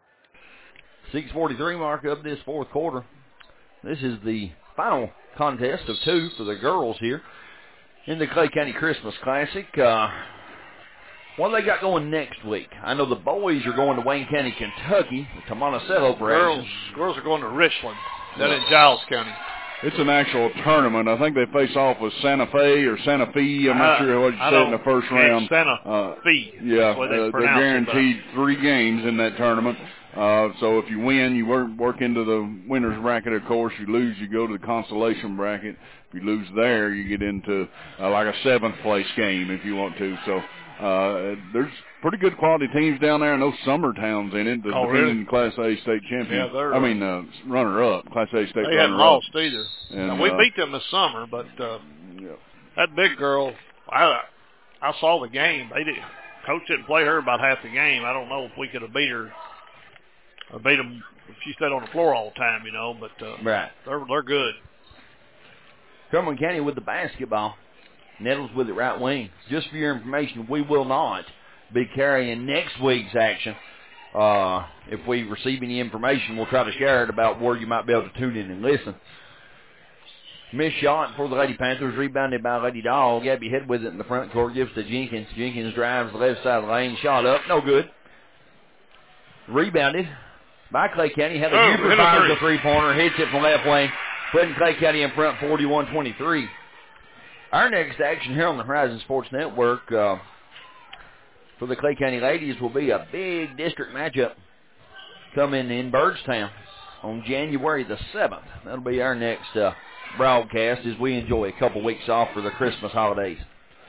Speaker 2: 6:43 mark of this fourth quarter. This is the final contest of two for the girls here in the Clay County Christmas Classic. What do they got going next week? I know the boys are going to Wayne County, Kentucky to Monticello for action.
Speaker 7: Girls are going to Richland, then in Giles County.
Speaker 1: It's an actual tournament. I think they face off with Santa Fe or Santa Fe. I'm not sure what you said in the first round.
Speaker 7: Santa Fe.
Speaker 1: Yeah, they're guaranteed 3 games in that tournament. So if you win, you work into the winner's bracket, of course. You lose, you go to the consolation bracket. If you lose there, you get into like a 7th place game if you want to. So there's pretty good quality teams down there, and those summer towns in it. The defending Class A state champion.
Speaker 7: Yeah,
Speaker 1: runner-up, Class A state runner-up.
Speaker 7: They haven't lost either. And we beat them this summer, but that big girl, I saw the game. Coach didn't play her about half the game. I don't know if we could have beat her. I beat them if she stayed on the floor all the time, but
Speaker 2: right.
Speaker 7: They're good.
Speaker 2: Cumberland County with the basketball. Nettles with it right wing. Just for your information, we will not be carrying next week's action. If we receive any information, we'll try to share it about where you might be able to tune in and listen. Missed shot for the Lady Panthers, rebounded by Lady Dog. Gabby Head with it in the front court, gives to Jenkins. Jenkins drives the left side of the lane, shot up, no good. Rebounded by Clay County. Heather Hubert fires the three-pointer, hits it from left wing, putting Clay County in front 41-23. Our next action here on the Horizon Sports Network for the Clay County ladies will be a big district matchup coming in Byrdstown on January the 7th. That'll be our next broadcast as we enjoy a couple weeks off for the Christmas holidays.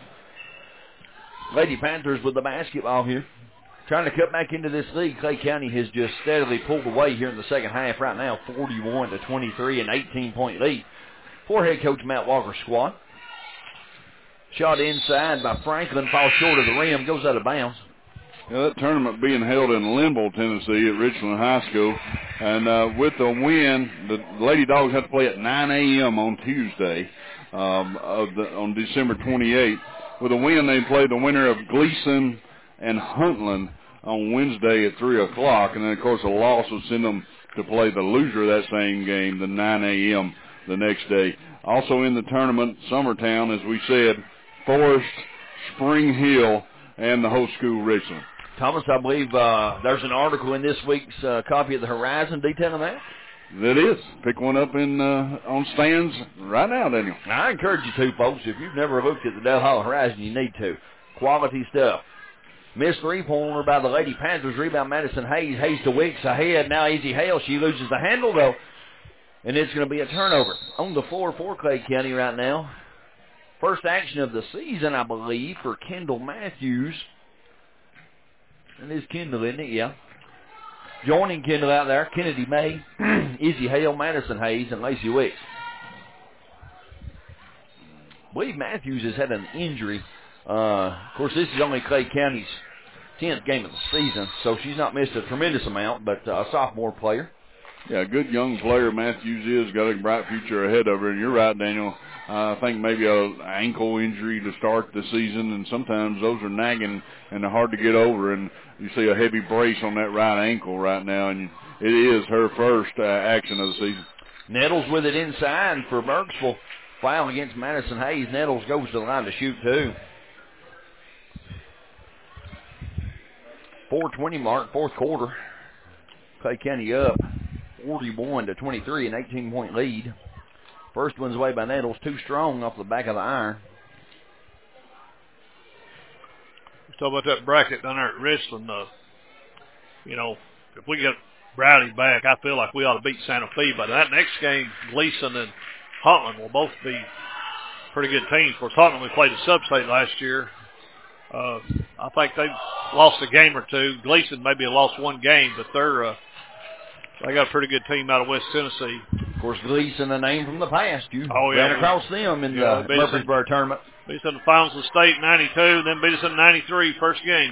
Speaker 2: Lady Panthers with the basketball here. Trying to cut back into this league. Clay County has just steadily pulled away here in the second half right now, 41-23, an 18-point lead for head coach Matt Walker's squad. Shot inside by Franklin, falls short of the rim, goes out of bounds.
Speaker 1: That tournament being held in Linville, Tennessee at Richland High School. And with the win, the Lady Dogs have to play at 9 a.m. on Tuesday on December 28th. With a win, they play the winner of Gleason and Huntland on Wednesday at 3 o'clock. And then, of course, a loss will send them to play the loser of that same game, the 9 a.m. the next day. Also in the tournament, Summertown, as we said, Forest, Spring Hill, and the host school, Richland.
Speaker 2: Thomas, I believe there's an article in this week's copy of the Horizon detailing that.
Speaker 1: That is. Pick one up on stands right now, Daniel.
Speaker 2: I encourage you to, folks. If you've never looked at the Del Hall Horizon, you need to. Quality stuff. Missed three-pointer by the Lady Panthers. Rebound Madison Hayes. Hayes to Wicks ahead. Now Izzy Hale. She loses the handle, though. And it's going to be a turnover on the floor for Clay County right now. First action of the season, I believe, for Kendall Matthews. It is Kendall, isn't it? Yeah. Joining Kendall out there, Kennedy May, Izzy Hale, Madison Hayes, and Lacey Wicks. I believe Matthews has had an injury. Of course, this is only Clay County's 10th game of the season, so she's not missed a tremendous amount, but a sophomore player.
Speaker 1: Yeah, a good young player Matthews is. Got a bright future ahead of her. And you're right, Daniel. I think maybe an ankle injury to start the season, and sometimes those are nagging and they're hard to get over. And you see a heavy brace on that right ankle right now, and it is her first action of the season. Nettles
Speaker 2: with it inside for Burkesville. Foul against Madison Hayes. Nettles goes to the line to shoot two. 4:20 mark, fourth quarter. Clay County up 41-23, an 18-point lead. First one's away by Nettles, too strong off the back of the iron.
Speaker 7: Let's talk about that bracket down there at Richland. If we get Browdy back, I feel like we ought to beat Santa Fe. But that next game, Gleason and Huntland will both be pretty good teams. Of course, Huntland, we played a sub-state last year. I think they've lost a game or two. Gleason maybe lost one game, but they got a pretty good team out of West Tennessee.
Speaker 2: Of course, Gleason, a name from the past. You
Speaker 7: ran
Speaker 2: across them in the Murfreesboro tournament.
Speaker 7: Beat us in the finals of the state in 92, then beat us in 93, first game.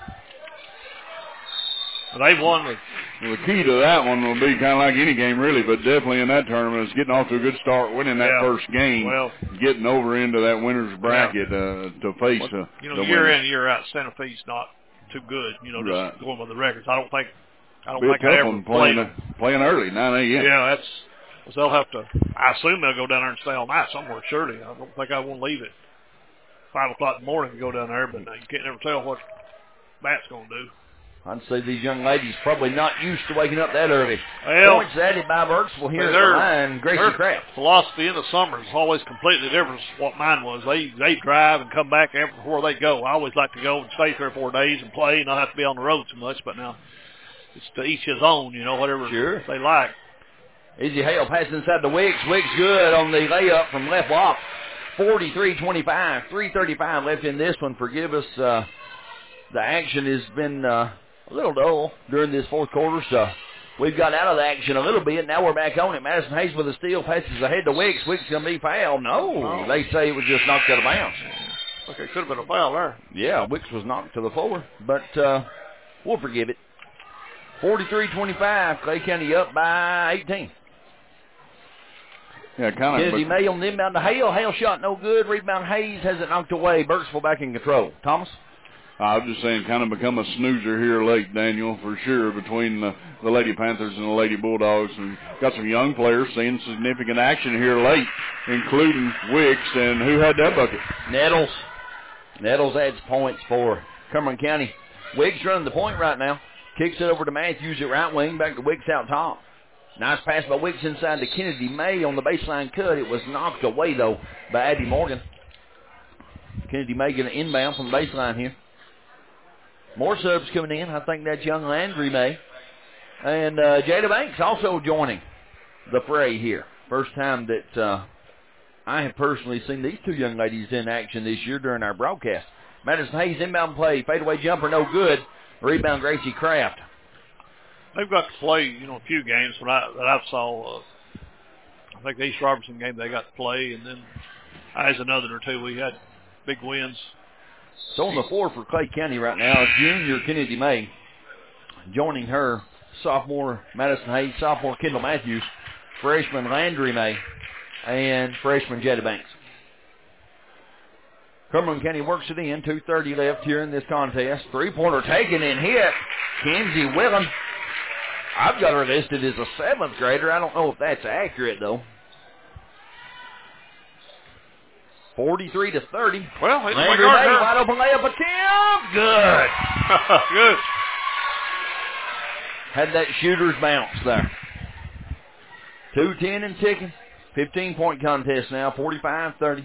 Speaker 7: They've won.
Speaker 1: The key to that one will be kind of like any game, really, but definitely in that tournament is getting off to a good start, winning that first game, getting over into that winner's bracket to face the
Speaker 7: year in, year out, Santa Fe's not too good, just going by the records. I don't think I ever
Speaker 1: playing early, 9 a.m.
Speaker 7: Yeah, they'll have to, I assume they'll go down there and stay all night somewhere, surely. I don't think I won't leave at 5 o'clock in the morning to go down there, but you can't never tell what Matt's going to do.
Speaker 2: I'd say these young ladies probably not used to waking up that early.
Speaker 7: Well,
Speaker 2: points added by Burksville here at the line, Gracie Kraft.
Speaker 7: Philosophy in the summer is always completely different from what mine was. They drive and come back before they go. I always like to go and stay 3 or 4 days and play and not have to be on the road so much, but now it's to each his own, whatever they like.
Speaker 2: Izzy Hale passes inside to Wicks. Wicks good on the layup from left block. 43-25, 3:35 left in this one. Forgive us, the action has been a little dull during this fourth quarter, so we've got out of the action a little bit. Now we're back on it. Madison Hayes with a steal, passes ahead to Wicks. Wicks going to be fouled. No, they say it was just knocked out of bounds.
Speaker 7: Okay, could have been a foul there.
Speaker 2: Yeah, Wicks was knocked to the floor, but we'll forgive it. 43-25, Clay County up by 18.
Speaker 1: Yeah, kind of.
Speaker 2: Kennedy May on the inbound to Hale. Hale shot no good. Rebound Hayes has it knocked away. Burksville back in control. Thomas?
Speaker 1: I was just saying, kind of become a snoozer here late, Daniel, for sure, between the Lady Panthers and the Lady Bulldogs. And got some young players seeing significant action here late, including Wicks. And who had that bucket?
Speaker 2: Nettles. Nettles adds points for Cumberland County. Wicks running the point right now. Kicks it over to Matthews at right wing. Back to Wicks out top. Nice pass by Wicks inside to Kennedy May on the baseline cut. It was knocked away, though, by Addie Morgan. Kennedy May getting an inbound from the baseline here. More subs coming in. I think that's young Landry May. And Jada Banks also joining the fray here. First time that I have personally seen these two young ladies in action this year during our broadcast. Madison Hayes inbound play. Fadeaway jumper, no good. Rebound, Gracie Kraft.
Speaker 7: They've got to play, a few games that I saw. I think the East Robertson game they got to play, and then as another or two we had big wins.
Speaker 2: So on the floor for Clay County right now, junior Kennedy May joining her, sophomore Madison Hayes, sophomore Kendall Matthews, freshman Landry May, and freshman Jada Banks. Cumberland County works it in. 2:30 left here in this contest. Three-pointer taken and hit. Kenzie Willen. I've got her listed as a 7th grader. I don't know if that's accurate, though. 43-30.
Speaker 7: Well, it's
Speaker 2: Landry May, wide open layup attempt. Good.
Speaker 7: Good.
Speaker 2: Had that shooter's bounce there. 2:10 and ticking. 15-point contest now. 45-30.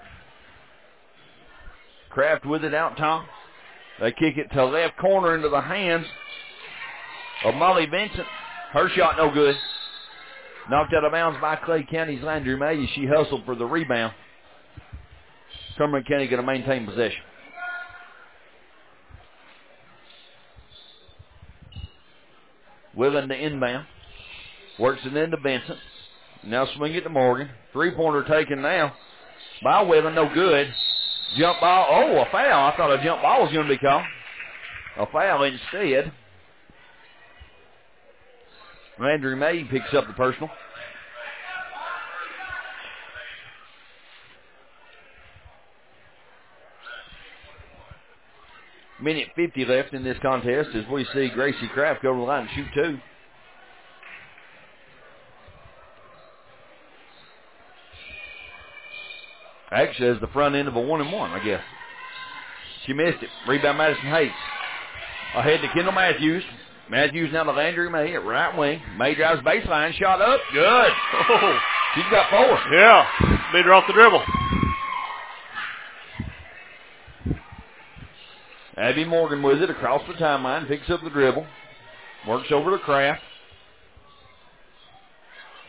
Speaker 2: Kraft with it out top. They kick it to left corner into the hands of Molly Vincent. Her shot no good. Knocked out of bounds by Clay County's Landry May as she hustled for the rebound. Cumberland County going to maintain possession. Willing to inbound. Works it into Vincent. Now swing it to Morgan. Three-pointer taken now by Willing. No good. Jump ball. Oh, a foul. I thought a jump ball was going to be called. A foul instead. Landry May picks up the personal. Minute 50 left in this contest as we see Gracie Kraft go to the line and shoot 2. Actually, as the front end of a 1-and-1, I guess. She missed it. Rebound Madison Hayes. Ahead to Kendall Matthews. Matthews now to Landry May at right wing. May drives baseline. Shot up. Good. Oh, she's got 4.
Speaker 7: Yeah. Beat her off the dribble.
Speaker 2: Abby Morgan with it across the timeline. Picks up the dribble. Works over to Kraft.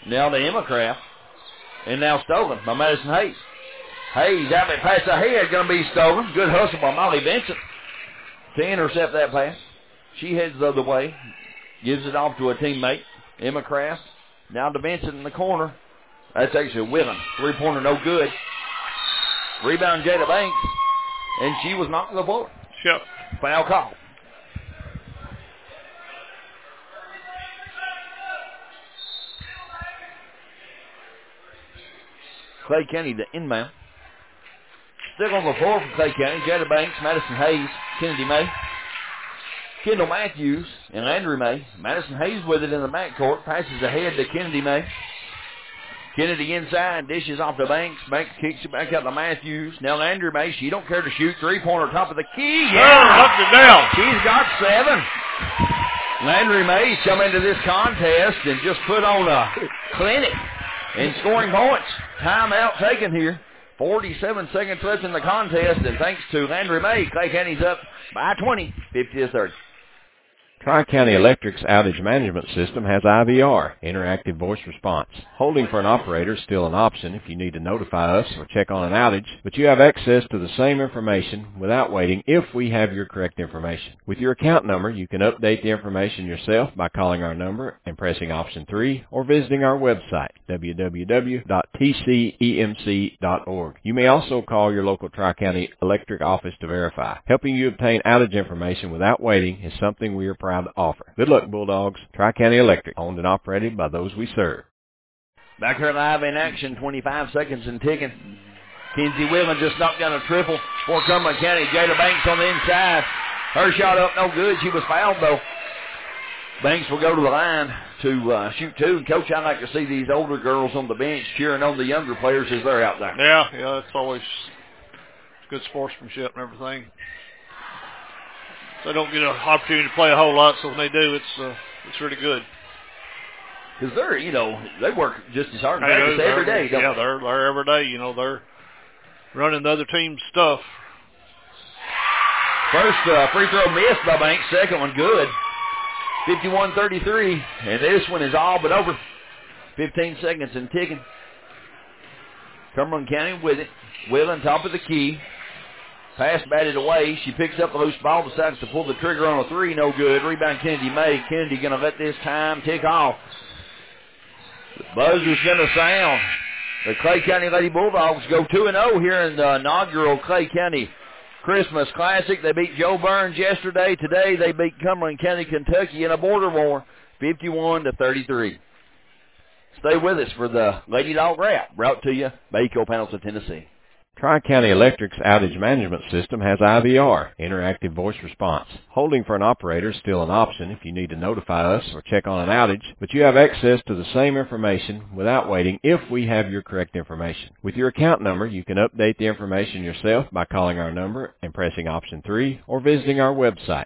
Speaker 2: Now to Emma Kraft. And now stolen by Madison Hayes. Hayes out there pass ahead, going to be stolen. Good hustle by Molly Vincent to intercept that pass. She heads the other way. Gives it off to a teammate, Emma Kraft. Now to Vincent in the corner. That's actually Whelan. Three-pointer no good. Rebound Jada Banks. And she was knocked to the floor.
Speaker 7: Yep.
Speaker 2: Foul call. Clay County to inbound. Still on the floor for Clay County. Jada Banks, Madison Hayes, Kennedy May, Kendall Matthews, and Landry May. Madison Hayes with it in the backcourt. Passes ahead to Kennedy May. Kennedy inside, dishes off to Banks. Banks kicks it back out to Matthews. Now Landry May, she don't care to shoot. Three-pointer top of the key. Yeah!
Speaker 7: Knocked it down.
Speaker 2: She's got 7. Landry May come into this contest and just put on a clinic in scoring points. Timeout taken here. 47 seconds left in the contest, and thanks to Landry May, Clay County's up by 20, 50-30.
Speaker 11: Tri-County Electric's outage management system has IVR, interactive voice response. Holding for an operator is still an option if you need to notify us or check on an outage, but you have access to the same information without waiting if we have your correct information. With your account number, you can update the information yourself by calling our number and pressing option 3 or visiting our website, www.tcemc.org. You may also call your local Tri-County Electric office to verify. Helping you obtain outage information without waiting is something we are proud to offer. Good luck, Bulldogs. Tri-County Electric, owned and operated by those we serve.
Speaker 2: Back here live in action, 25 seconds and ticking. Kinsey Whelan just knocked down a triple for Cumberland County. Jada Banks on the inside. Her shot up, no good. She was fouled, though. Banks will go to the line to shoot 2. And, Coach, I like to see these older girls on the bench cheering on the younger players as they're out there.
Speaker 7: Yeah, it's always good sportsmanship and everything. They don't get an opportunity to play a whole lot, so when they do, it's really good.
Speaker 2: Because they're, they work just as hard in practice every day.
Speaker 7: Yeah, they're every day. They're running the other team's stuff.
Speaker 2: First free throw missed by Banks. Second one good. 51-33, and this one is all but over. 15 seconds and ticking. Cumberland County with it. Whelan top of the key. Pass batted away. She picks up the loose ball, decides to pull the trigger on a 3. No good. Rebound Kennedy May. Kennedy going to let this time tick off. The buzzer's going to sound. The Clay County Lady Bulldogs go 2-0 here in the inaugural Clay County Christmas Classic. They beat Joe Burns yesterday. Today they beat Cumberland County, Kentucky in a border war, 51-33. Stay with us for the Lady Dog Wrap, brought to you by Eco Panels of Tennessee.
Speaker 11: Tri-County Electric's outage management system has IVR, interactive voice response. Holding for an operator is still an option if you need to notify us or check on an outage, but you have access to the same information without waiting if we have your correct information. With your account number, you can update the information yourself by calling our number and pressing option 3 or visiting our website,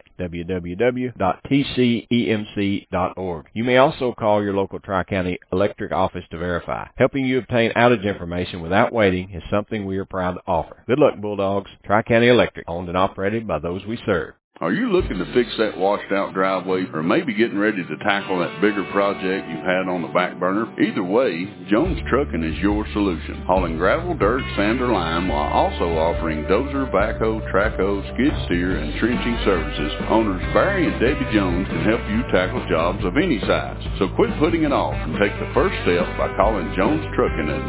Speaker 11: www.tcemc.org. You may also call your local Tri-County Electric office to verify. Helping you obtain outage information without waiting is something we are proud to offer. Good luck, Bulldogs. Tri-County Electric, owned and operated by those we serve.
Speaker 1: Are you looking to fix that washed-out driveway or maybe getting ready to tackle that bigger project you've had on the back burner? Either way, Jones Trucking is your solution. Hauling gravel, dirt, sand, or lime while also offering dozer, backhoe, trackhoe, skid steer, and trenching services. Owners Barry and Debbie Jones can help you tackle jobs of any size. So quit putting it off and take the first step by calling Jones Trucking at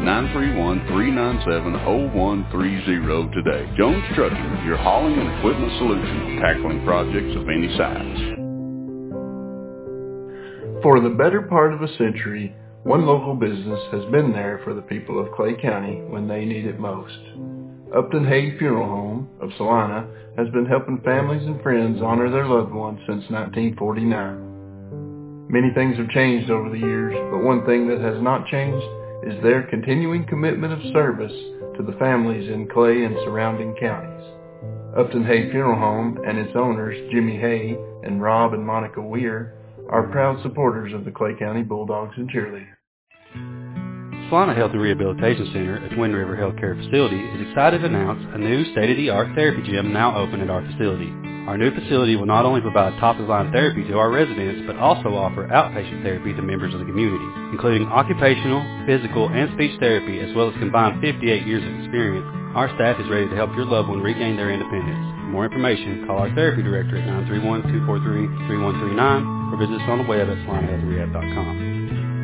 Speaker 1: 931-397-0130 today. Jones Trucking, your hauling and equipment solution, tackling projects of any size.
Speaker 6: For the better part of a century, one local business has been there for the people of Clay County when they need it most. Upton Hay Funeral Home of Salina has been helping families and friends honor their loved ones since 1949. Many things have changed over the years, but one thing that has not changed is their continuing commitment of service to the families in Clay and surrounding counties. Upton Hay Funeral Home and its owners, Jimmy Hay and Rob and Monica Weir, are proud supporters of the Clay County Bulldogs and Cheerleaders.
Speaker 3: Solana Health and Rehabilitation Center, a Twin River Healthcare facility, is excited to announce a new state-of-the-art therapy gym now open at our facility. Our new facility will not only provide top-of-the-line therapy to our residents, but also offer outpatient therapy to members of the community, including occupational, physical, and speech therapy, as well as combined 58 years of experience. Our staff is ready to help your loved one regain their independence. For more information, call our therapy director at 931-243-3139 or visit us on the web at SolanaHealthRehab.com.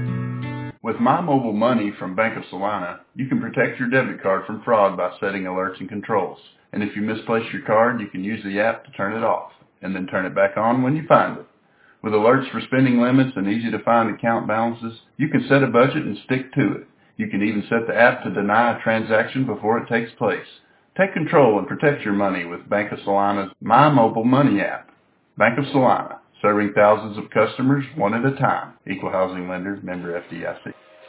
Speaker 6: With My Mobile Money from Bank of Solana, you can protect your debit card from fraud by setting alerts and controls. And if you misplace your card, you can use the app to turn it off, and then turn it back on when you find it. With alerts for spending limits and easy-to-find account balances, you can set a budget and stick to it. You can even set the app to deny a transaction before it takes place. Take control and protect your money with Bank of Solana's My Mobile Money app. Bank of Solana, serving thousands of customers one at a time. Equal housing lender, member FDIC.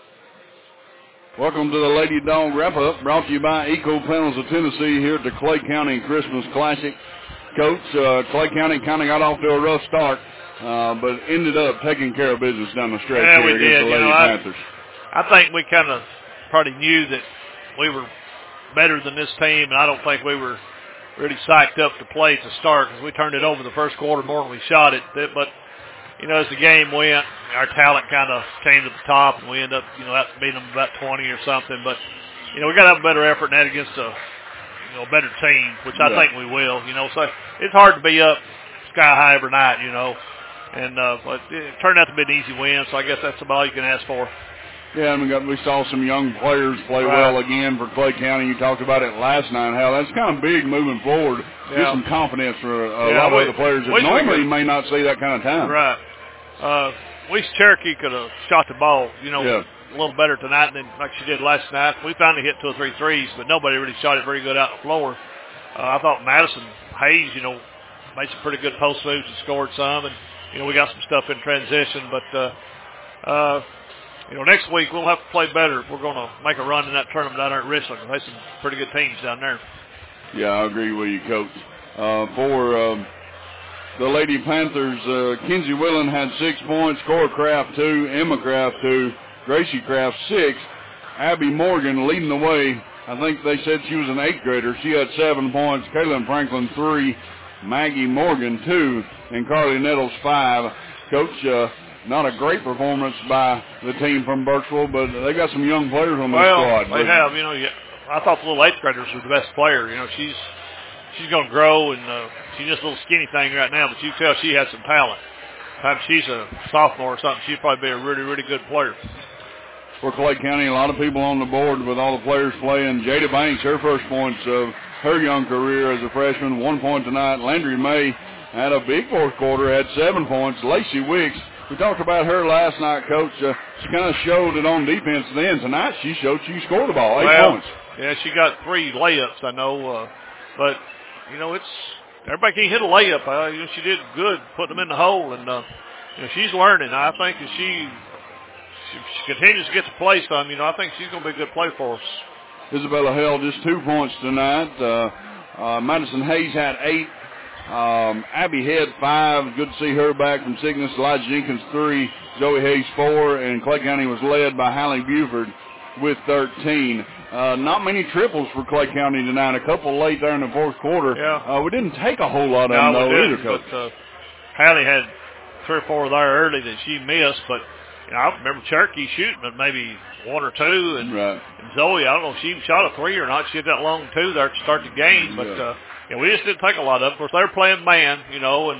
Speaker 1: Welcome to the Lady Dog Wrap-Up, brought to you by Eco Panels of Tennessee here at the Clay County Christmas Classic. Coach, Clay County kind of got off to a rough start, but ended up taking care of business down the stretch here against the Lady Panthers.
Speaker 7: I think we kind of probably knew that we were better than this team, and I don't think we were really psyched up to play to start because we turned it over the first quarter more than we shot it. But, you know, as the game went, our talent kind of came to the top, and we ended up, beating them about 20 or something. But, we got to have a better effort than that against a better team, which I think we will. So it's hard to be up sky high every night, and but it turned out to be an easy win, so I guess that's about all you can ask for.
Speaker 1: Yeah, and we saw some young players play well again for Clay County. You talked about it last night, how that's kind of big moving forward. Get some confidence for a lot of the players that normally may not see that kind of time.
Speaker 7: Right. Wish Cherokee could have shot the ball, a little better tonight than like she did last night. We finally hit 2 or 3 threes, but nobody really shot it very good out the floor. I thought Madison Hayes, made some pretty good post moves and scored some, and we got some stuff in transition, but next week we'll have to play better if we're going to make a run in that tournament down there at Richland. There's some pretty good teams down there.
Speaker 1: Yeah, I agree with you, Coach. For the Lady Panthers, Kenzie Willen had 6 points, Cora Craft 2, Emma Craft 2, Gracie Craft 6, Abby Morgan leading the way. I think they said she was an 8th grader. She had 7 points, Kaylin Franklin 3, Maggie Morgan 2, and Carly Nettles 5. Coach, not a great performance by the team from Birchville, but they got some young players on the squad.
Speaker 7: They have. I thought the little 8th graders was the best player. She's going to grow, and she's just a little skinny thing right now, but you can tell she has some talent. By the time she's a sophomore or something, she'll probably be a really, really good player.
Speaker 1: For Clay County, a lot of people on the board with all the players playing. Jada Banks, her first points of her young career as a freshman, 1 point tonight. Landry May had a big fourth quarter, had 7 points. Lacey Wicks, we talked about her last night, Coach. She kind of showed it on defense then. Tonight she showed she scored the ball, 8 points.
Speaker 7: Yeah, she got 3 layups, I know. But, everybody can't hit a layup. She did good putting them in the hole, and she's learning. I think if she continues to get to play some, I think she's going to be a good player for us.
Speaker 1: Isabella held just 2 points tonight. Madison Hayes had 8. Abby Head 5. Good to see her back from sickness. Elijah Jenkins 3. Zoe Hayes 4. And Clay County was led by Hallie Buford with 13. Not many triples for Clay County tonight. A couple late there in the fourth quarter.
Speaker 7: Yeah.
Speaker 1: We didn't take a whole lot of them, though, either, Coach.
Speaker 7: But Hallie had 3 or 4 there early that she missed, but I remember Cherokee shooting at maybe 1 or 2, and Zoe, I don't know if she even shot a 3 or not. She had that long 2 there to start the game, but we just didn't take a lot of them. Of course, they were playing man, and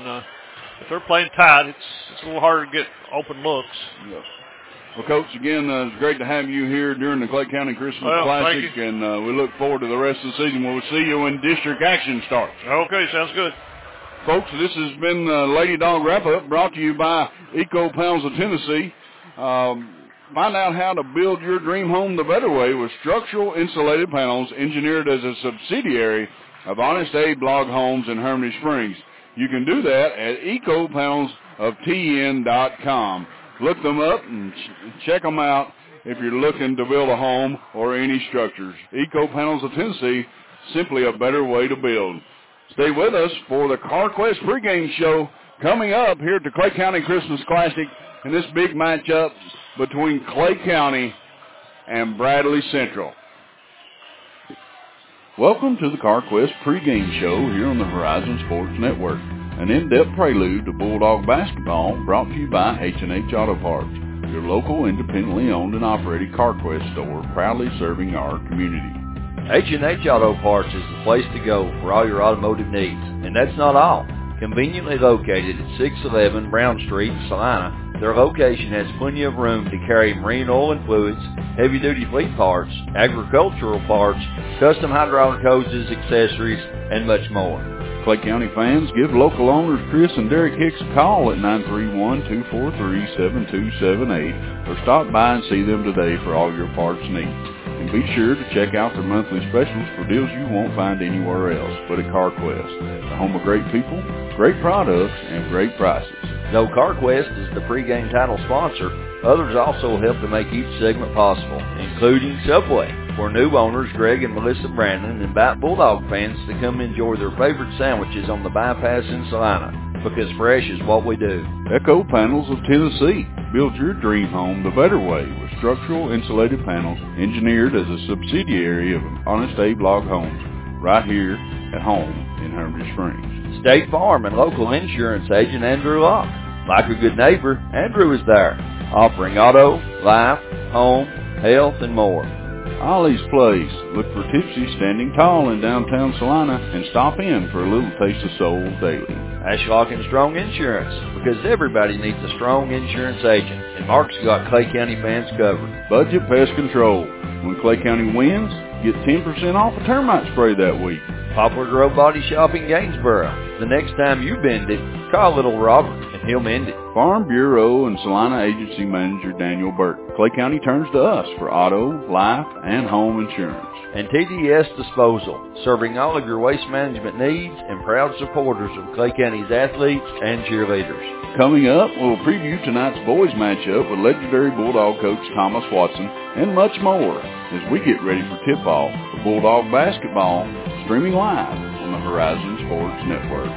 Speaker 7: if they're playing tight, it's a little harder to get open looks.
Speaker 1: Yeah. Well, Coach, again, it's great to have you here during the Clay County Christmas Classic, and we look forward to the rest of the season. We'll see you when district action starts.
Speaker 7: Okay, sounds good.
Speaker 1: Folks, this has been Lady Dog Wrap-Up, brought to you by Eco Panels of Tennessee. Find out how to build your dream home the better way with structural insulated panels engineered as a subsidiary of Honest Abe Log Homes in Harmony Springs. You can do that at ecopanelsoftn.com. Look them up and check them out if you're looking to build a home or any structures. Eco Panels of Tennessee, simply a better way to build. Stay with us for the CarQuest pregame show coming up here at the Clay County Christmas Classic in this big matchup between Clay County and Bradley Central. Welcome to the CarQuest pregame show here on the Horizon Sports Network, an in-depth prelude to Bulldog basketball brought to you by H&H Auto Parts, your local independently owned and operated CarQuest store proudly serving our community.
Speaker 2: H&H Auto Parts is the place to go for all your automotive needs, and that's not all. Conveniently located at 611 Brown Street in Salina, their location has plenty of room to carry marine oil and fluids, heavy-duty fleet parts, agricultural parts, custom hydraulic hoses, accessories, and much more.
Speaker 1: Clay County fans, give local owners Chris and Derek Hicks a call at 931-243-7278 or stop by and see them today for all your parts needs. And be sure to check out their monthly specials for deals you won't find anywhere else but at CarQuest, the home of great people, great products, and great prices.
Speaker 2: Though CarQuest is the pregame title sponsor, others also help to make each segment possible, including Subway, where new owners Greg and Melissa Brandon invite Bulldog fans to come enjoy their favorite sandwiches on the bypass in Salina, because fresh is what we do.
Speaker 1: Echo Panels of Tennessee. Build your dream home the better way with structural insulated panels engineered as a subsidiary of Honest Abe Log Homes right here at home in Hermitage Springs.
Speaker 2: State Farm and local insurance agent Andrew Locke. Like a good neighbor, Andrew is there, offering auto, life, home, health, and more.
Speaker 1: Ollie's Place. Look for Tipsy standing tall in downtown Salina and stop in for a little taste of soul daily.
Speaker 2: Ashlock and Strong Insurance, because everybody needs a strong insurance agent, and Mark's got Clay County fans covered.
Speaker 1: Budget Pest Control. When Clay County wins, get 10% off a termite spray that week.
Speaker 2: Poplar Grove Body Shop in Gainsboro. The next time you bend it, call little Robert, and he'll mend it.
Speaker 1: Farm Bureau and Salina Agency Manager Daniel Burke. Clay County turns to us for auto, life, and home insurance.
Speaker 2: And TDS Disposal, serving all of your waste management needs and proud supporters of Clay County's athletes and cheerleaders.
Speaker 1: Coming up, we'll preview tonight's boys matchup with legendary Bulldog coach Thomas Watson and much more as we get ready for tip-off for Bulldog basketball, streaming live on the Horizon Sports Network.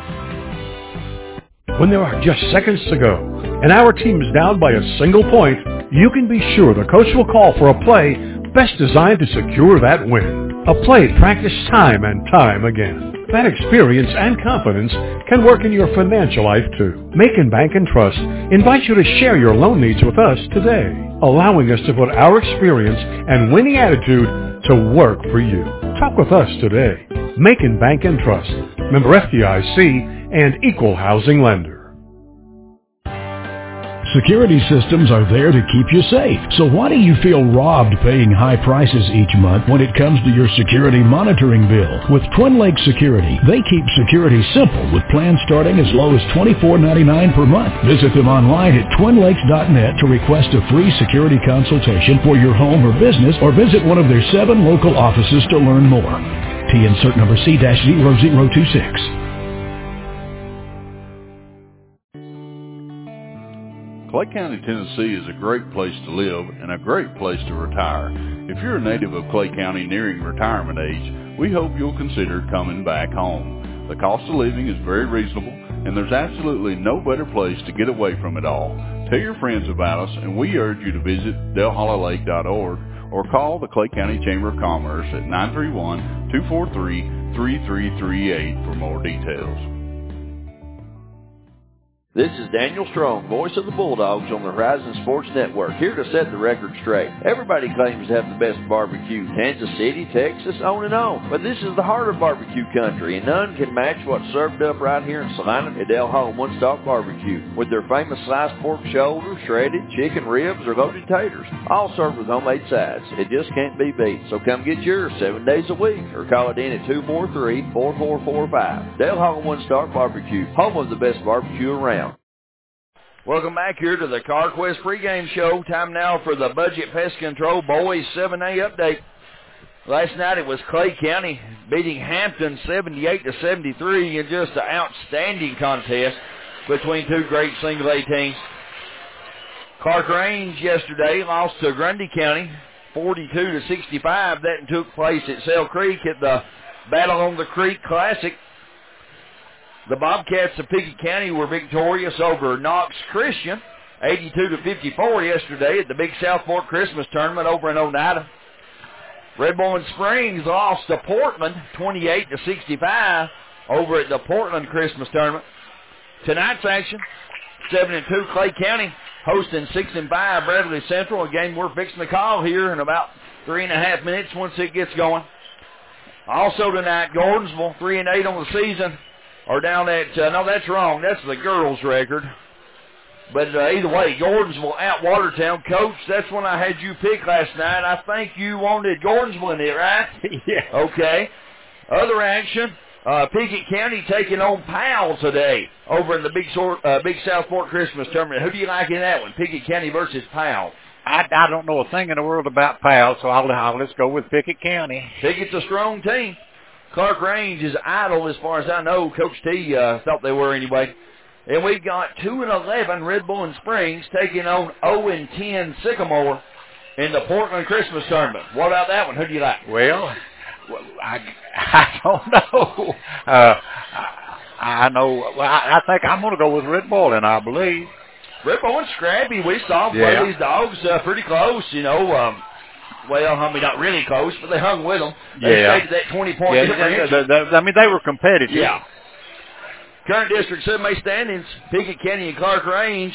Speaker 10: When there are just seconds to go and our team is down by a single point, you can be sure the coach will call for a play best designed to secure that win. A play practiced time and time again. That experience and confidence can work in your financial life too. Macon Bank and Trust invites you to share your loan needs with us today, allowing us to put our experience and winning attitude to work for you. Talk with us today. Macon Bank and Trust, member FDIC and equal housing lender.
Speaker 5: Security systems are there to keep you safe. So why do you feel robbed paying high prices each month when it comes to your security monitoring bill? With Twin Lakes Security, they keep security simple with plans starting as low as $24.99 per month. Visit them online at twinlakes.net to request a free security consultation for your home or business, or visit one of their 7 local offices to learn more. TN cert number C-0026.
Speaker 1: Clay County, Tennessee is a great place to live and a great place to retire. If you're a native of Clay County nearing retirement age, we hope you'll consider coming back home. The cost of living is very reasonable, and there's absolutely no better place to get away from it all. Tell your friends about us, and we urge you to visit delhollylake.org or call the Clay County Chamber of Commerce at 931-243-3338 for more details.
Speaker 4: This is Daniel Strong, voice of the Bulldogs on the Horizon Sports Network, here to set the record straight. Everybody claims to have the best barbecue. Kansas City, Texas, on and on. But this is the heart of barbecue country, and none can match what's served up right here in Salina at Del Home One Stop Barbecue, with their famous sliced pork shoulder, shredded chicken ribs, or loaded taters, all served with homemade sides. It just can't be beat. So come get yours 7 days a week, or call it in at 243-4445. Del Home One Stop Barbecue, home of the best barbecue around.
Speaker 2: Welcome back here to the CarQuest pregame show. Time now for the Budget Pest Control Boys 7A update. Last night it was Clay County beating Hampton 78-73 in just an outstanding contest between two great single A teams. Clark Range yesterday lost to Grundy County 42-65. That took place at Sale Creek at the Battle on the Creek Classic. The Bobcats of Pickett County were victorious over Knox Christian 82-54 yesterday at the Big South Fork Christmas Tournament over in Oneida. Red Bowling Springs lost to Portland 28-65 over at the Portland Christmas Tournament. Tonight's action, 7-2 Clay County hosting 6-5 Bradley Central, a game we're fixing to call here in about 3.5 minutes once it gets going. Also tonight, Gordonsville, 3-8 on the season, are down at, no, that's wrong. That's the girls' record. But either way, Gordonsville at Watertown. Coach, that's when I had you pick last night. I think you wanted Gordonsville in it, right?
Speaker 12: Yeah.
Speaker 2: Okay. Other action, Pickett County taking on Powell today over in the Big South Fork Christmas Tournament. Who do you like in that one, Pickett County versus Powell?
Speaker 12: I don't know a thing in the world about Powell, so let's go with Pickett County.
Speaker 2: Pickett's a strong team. Clark Range is idle as far as I know. Coach T thought they were anyway. And we've got 2-11 Red Bowling Springs taking on 0-10 Sycamore in the Portland Christmas Tournament. What about that one? Who do you like?
Speaker 12: Well, I don't know. I know. Well, I think I'm going to go with Red Bowling, I believe.
Speaker 2: Red Bowling scrappy. We saw them play these dogs pretty close, you know. Well, I mean, not really close, but they hung with them. They stayed at that 20-point difference.
Speaker 12: I mean, they were competitive.
Speaker 2: Yeah. Current District 7A standings, Pickett County and Clark Range.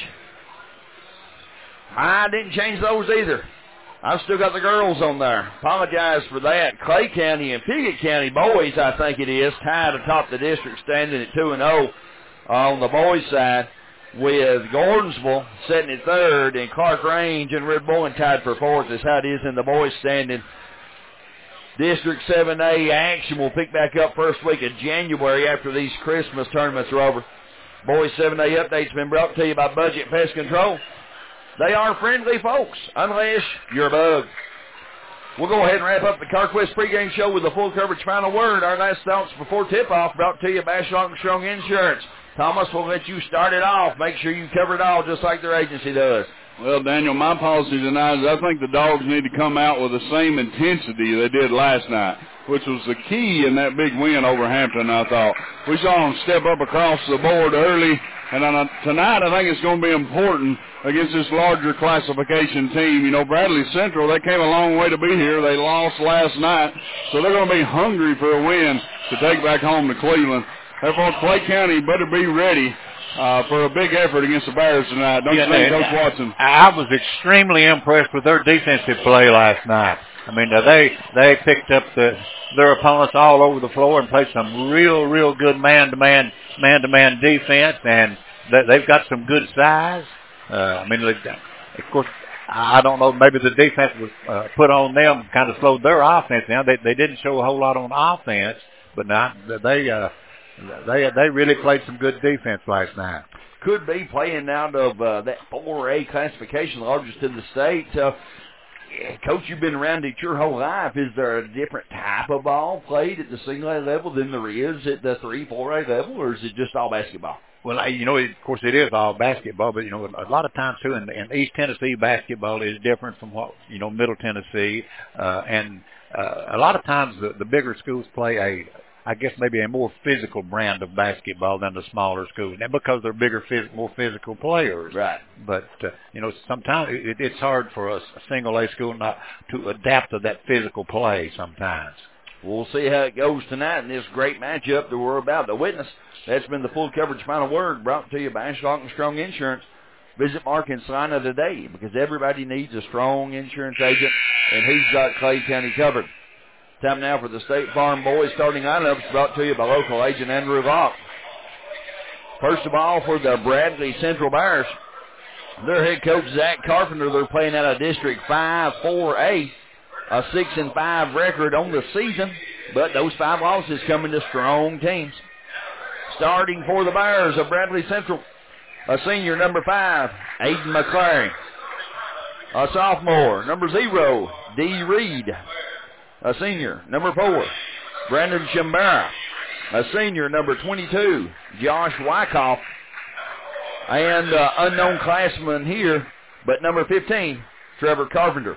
Speaker 2: I didn't change those either. I've still got the girls on there. Apologize for that. Clay County and Pickett County boys, I think it is, tied atop the district standing at 2-0 on the boys' side, with Gordonsville sitting at third and Clark Range and Red Bowling tied for fourth. Is how it is in the boys' standing. District 7A action will pick back up first week of January after these Christmas tournaments are over. Boys 7A updates been brought to you by Budget Pest Control. They are friendly folks, unless you're a bug. We'll go ahead and wrap up the CarQuest pregame show with a full coverage final word. Our last thoughts before tip-off brought to you by Strong Insurance. Thomas will let you start it off. Make sure you cover it all just like their agency does.
Speaker 1: Well, Daniel, my policy tonight is I think the dogs need to come out with the same intensity they did last night, which was the key in that big win over Hampton, I thought. We saw them step up across the board early, and tonight I think it's going to be important against this larger classification team. You know, Bradley Central, they came a long way to be here. They lost last night, so they're going to be hungry for a win to take back home to Cleveland. Therefore, Clay County better be ready for a big effort against the Bears tonight. Don't you think, Coach Watson?
Speaker 12: I was extremely impressed with their defensive play last night. I mean, they picked up their opponents all over the floor and played some real good man-to-man defense, and they've got some good size. I mean, of course, I don't know, maybe the defense was put on them, kind of slowed their offense down. They didn't show a whole lot on offense, but now they really played some good defense last night.
Speaker 2: Could be playing out of that 4A classification, largest in the state. Coach, you've been around it your whole life. Is there a different type of ball played at the single A level than there is at the 3-4A level, or is it just all basketball?
Speaker 12: Well, you know, of course it is all basketball, but, you know, a lot of times, too, in East Tennessee, basketball is different from what, you know, Middle Tennessee. And a lot of times the bigger schools play I guess maybe a more physical brand of basketball than the smaller schools, and because they're bigger, more physical players.
Speaker 2: Right.
Speaker 12: But, you know, sometimes it's hard for a single A school not to adapt to that physical play sometimes.
Speaker 2: We'll see how it goes tonight in this great matchup that we're about to witness. That's been the full coverage final word brought to you by Ashlock & Strong Insurance. Visit Mark and Salina today because everybody needs a strong insurance agent, and he's got Clay County covered. Time now for the State Farm Boys starting lineups brought to you by local agent Andrew Locke. First of all, for the Bradley Central Bears, their head coach Zach Carpenter, they're playing out of District 5-4A, a 6-5 record on the season, but those 5 losses coming to strong teams. Starting for the Bears of Bradley Central, a senior, number 5, Aiden McClary. A sophomore, number 0, D. Reed. A senior, number 4, Brandon Shimbara. A senior, number 22, Josh Wyckoff. And unknown classman here, but number 15, Trevor Carpenter.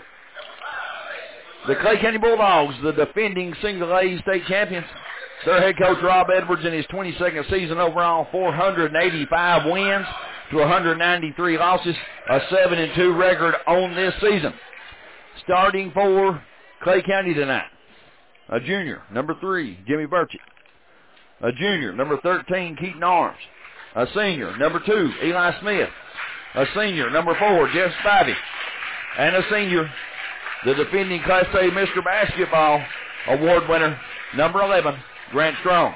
Speaker 2: The Clay County Bulldogs, the defending single A state champions. Their head coach, Rob Edwards, in his 22nd season overall, 485 wins, to 193 losses, a 7-2 record on this season. Starting for Clay County tonight, a junior, number 3, Jimmy Burchett. A junior, number 13, Keaton Arms. A senior, number 2, Eli Smith. A senior, number 4, Jeff Spivey. And a senior, the defending Class A Mr. Basketball Award winner, number 11, Grant Strong.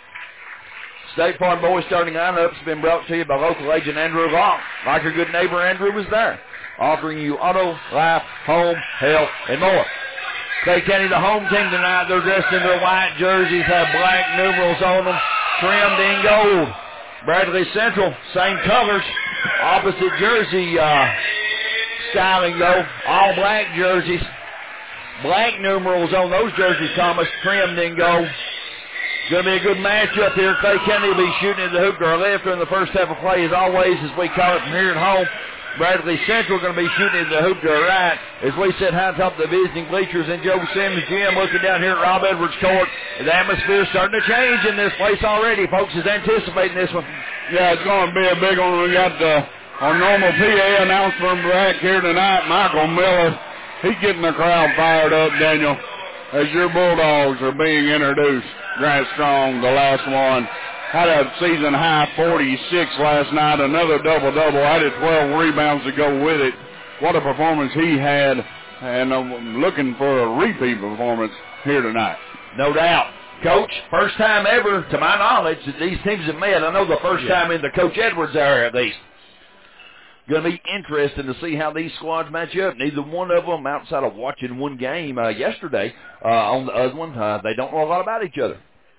Speaker 2: State Farm Boys starting lineup has been brought to you by local agent Andrew Long. Like your good neighbor Andrew was there, offering you auto, life, home, health, and more. Clay County, the home team tonight, they're dressed in their white jerseys, have black numerals on them, trimmed in gold. Bradley Central, same colors, opposite jersey styling though, all black jerseys. Black numerals on those jerseys, Thomas, trimmed in gold. Going to be a good matchup here. Clay County will be shooting at the hoop to our left during the first half of play, as always, as we call it from here at home. Bradley Central going to be shooting at the hoop to our right as we sit high atop the visiting bleachers in Joe Sims Gym, looking down here at Rob Edwards Court. The atmosphere is starting to change in this place already. Folks is anticipating this one.
Speaker 1: Yeah, it's going to be a big one. We got our normal PA announcer back here tonight, Michael Miller. He's getting the crowd fired up, Daniel, as your Bulldogs are being introduced. Grant Strong, the last one, had a season high 46 last night, another double-double, added 12 rebounds to go with it. What a performance he had, and I'm looking for a repeat performance here tonight.
Speaker 2: No doubt. Coach, first time ever, to my knowledge, that these teams have met. I know the first time in the Coach Edwards era, at least. Going to be interesting to see how these squads match up. Neither one of them, outside of watching one game yesterday on the other one, they don't know a lot about each other.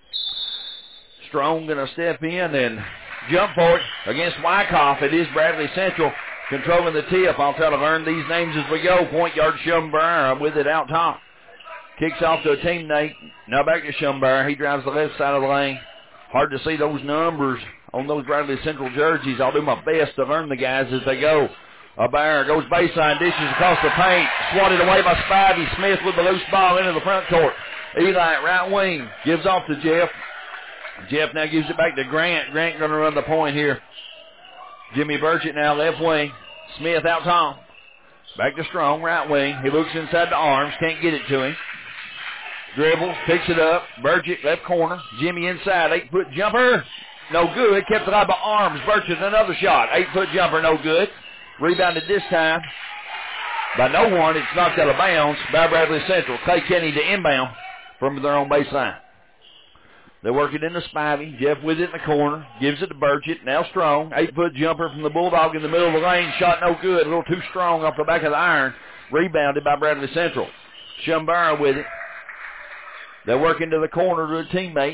Speaker 2: Strong going to step in and jump for it against Wyckoff. It is Bradley Central controlling the tip. I'll try to learn these names as we go. Point guard Schumberger with it out top. Kicks off to a teammate. Now back to Schumberger. He drives the left side of the lane. Hard to see those numbers on those Bradley Central jerseys. I'll do my best to learn the guys as they go. Bear goes baseline, dishes across the paint. Swatted away by Spivey. Smith with the loose ball into the front court. Eli right wing. Gives off to Jeff. Jeff now gives it back to Grant. Grant going to run the point here. Jimmy Burchett now left wing. Smith out top. Back to Strong, right wing. He looks inside the Arms. Can't get it to him. Dribbles, picks it up. Burchett left corner. Jimmy inside. 8-foot jumper. No good. Kept it out by Arms. Burchett another shot. 8-foot jumper, no good. Rebounded this time by no one. It's knocked out of bounds by Bradley Central. Clay County to inbound from their own baseline. They work it into Spivey. Jeff with it in the corner. Gives it to Burchett. Now Strong. 8-foot jumper from the Bulldog in the middle of the lane. Shot no good. A little too strong off the back of the iron. Rebounded by Bradley Central. Schumberger with it. They work into the corner to a teammate.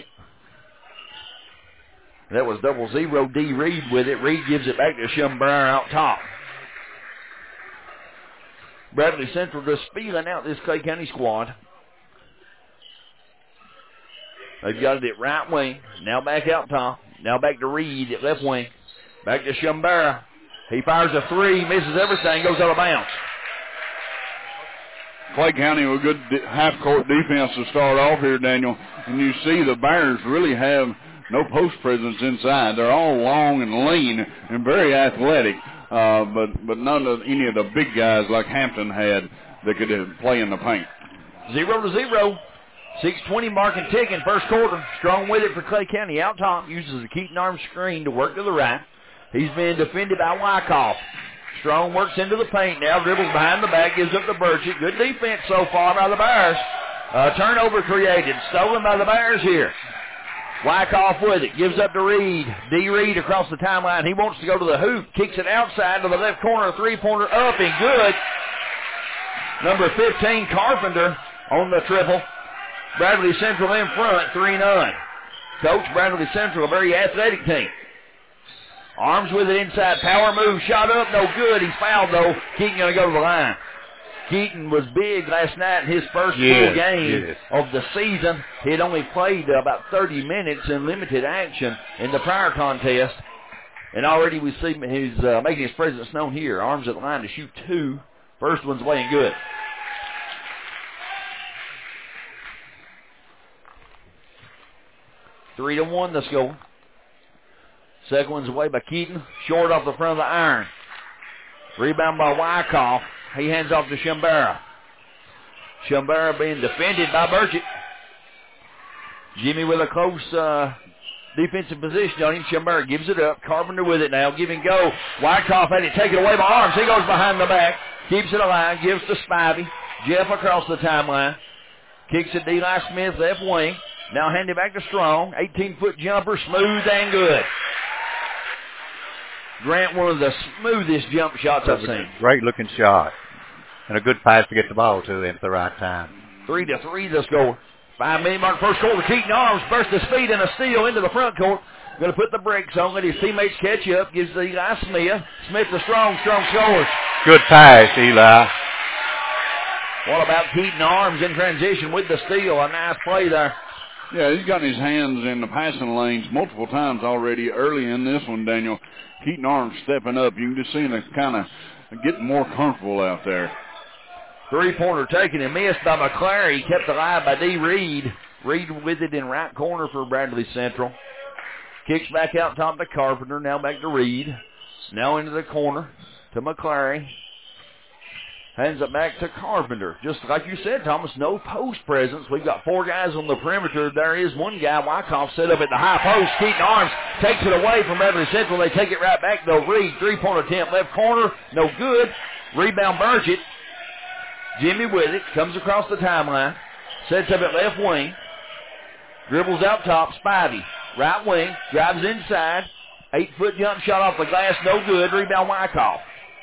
Speaker 2: That was 0-0 D. Reed with it. Reed gives it back to Schumberger out top. Bradley Central just feeling out this Clay County squad. They've got it at right wing. Now back out top. Now back to Reed at left wing. Back to Schumberger. He fires a three, misses everything, goes out of bounds.
Speaker 1: Clay County with good half-court defense to start off here, Daniel. And you see the Bears really have no post presence inside. They're all long and lean and very athletic, but none of any of the big guys like Hampton had that could play in the paint.
Speaker 2: 0-0. 6:20 mark and ticking, first quarter. Strong with it for Clay County. Out top, uses the Keaton Arms screen to work to the right. He's been defended by Wyckoff. Strong works into the paint now, dribbles behind the back, gives up to Burchett. Good defense so far by the Bears. Turnover created, stolen by the Bears here. Wyckoff with it, gives up to Reed. D. Reed across the timeline. He wants to go to the hoop, kicks it outside to the left corner, three-pointer up and good. Number 15, Carpenter on the triple. Bradley Central in front, 3-0. Coach, Bradley Central, a very athletic team. Arms with it inside, power move, shot up, no good. He's fouled, though. Keaton going to go to the line. Keaton was big last night in his first full game of the season. He had only played about 30 minutes in limited action in the prior contest. And already we see he's making his presence known here. Arms at the line to shoot two. First one's laying good. Three to 1 the score. Second one's away by Keaton. Short off the front of the iron. Rebound by Wyckoff. He hands off to Shumbara. Shumbara being defended by Burchett. Jimmy with a close defensive position on him. Shumbara gives it up. Carpenter with it now. Give and go. Wyckoff had it taken away by Arms. He goes behind the back. Keeps it alive. Gives to Spivey. Jeff across the timeline. Kicks it to Eli Smith, left wing. Now handed back to Strong. 18-foot jumper, smooth and good. Grant, one of the smoothest jump shots I've seen.
Speaker 12: Great-looking shot. And a good pass to get the ball to him at the right time.
Speaker 2: 3-3 the score. 5-minute mark first quarter. Keaton Arms burst his feet and a steal into the front court. Going to put the brakes on. Let his teammates catch up. Gives to Eli Smith. Smith to Strong. Strong scores.
Speaker 12: Good pass, Eli.
Speaker 2: What about Keaton Arms in transition with the steal? A nice play there.
Speaker 1: Yeah, he's got his hands in the passing lanes multiple times already early in this one, Daniel. Keaton Arms stepping up. You can just see him kind of getting more comfortable out there.
Speaker 2: Three-pointer taken and missed by McClary. Kept alive by D. Reed. Reed with it in right corner for Bradley Central. Kicks back out top to Carpenter. Now back to Reed. Now into the corner to McClary. Hands it back to Carpenter. Just like you said, Thomas, no post presence. We've got four guys on the perimeter. There is one guy, Wyckoff, set up at the high post. Keaton Arms takes it away from Bradley Central. They take it right back, though. Reed, three-point attempt, left corner, no good. Rebound Burchett. Jimmy with it, comes across the timeline, sets up at left wing, dribbles out top, Spivey, right wing, drives inside, 8-foot jump shot off the glass, no good. Rebound Wyckoff.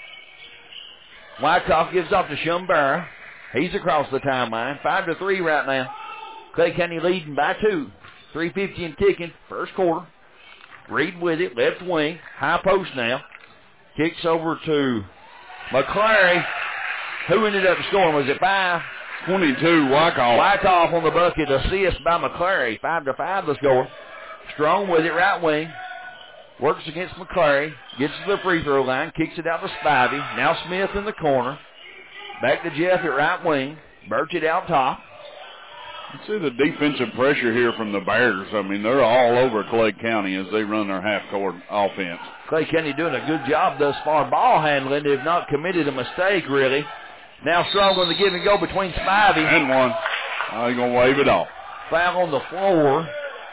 Speaker 2: Wyckoff gives off to Shumbara. He's across the timeline. 5-3 right now. Clay County leading by 2. 3:50 and ticking. First quarter. Reed with it. Left wing. High post now. Kicks over to McClary. Who ended up scoring? Was it by
Speaker 1: 22, Wyckoff.
Speaker 2: Wyckoff on the bucket. Assist by McClary. 5-5 the score. Strong with it. Right wing. Works against McClary. Gets to the free throw line. Kicks it out to Spivey. Now Smith in the corner. Back to Jeff at right wing. Burchett out top.
Speaker 1: You see the defensive pressure here from the Bears. I mean, they're all over Clay County as they run their half-court offense.
Speaker 2: Clay County doing a good job thus far ball handling. They've not committed a mistake, really. Now Strong on the give and go between Spivey.
Speaker 1: And one. He's going to wave it off.
Speaker 2: Foul on the floor.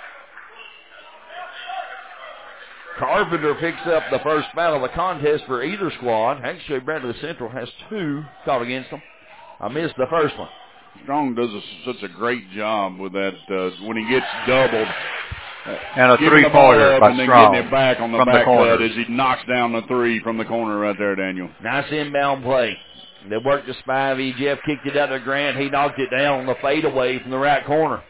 Speaker 2: Carpenter picks up the first foul of the contest for either squad. Actually, Bradley Central has 2 caught against them. I missed the first one.
Speaker 1: Strong does such a great job with that when he gets doubled.
Speaker 12: And a three-pointer by
Speaker 1: and then
Speaker 12: Strong.
Speaker 1: Getting it back on the back cut as he knocks down the three from the corner right there, Daniel.
Speaker 2: Nice inbound play. They worked to Spivey. Jeff kicked it out to Grant. He knocked it down on the fadeaway from the right corner.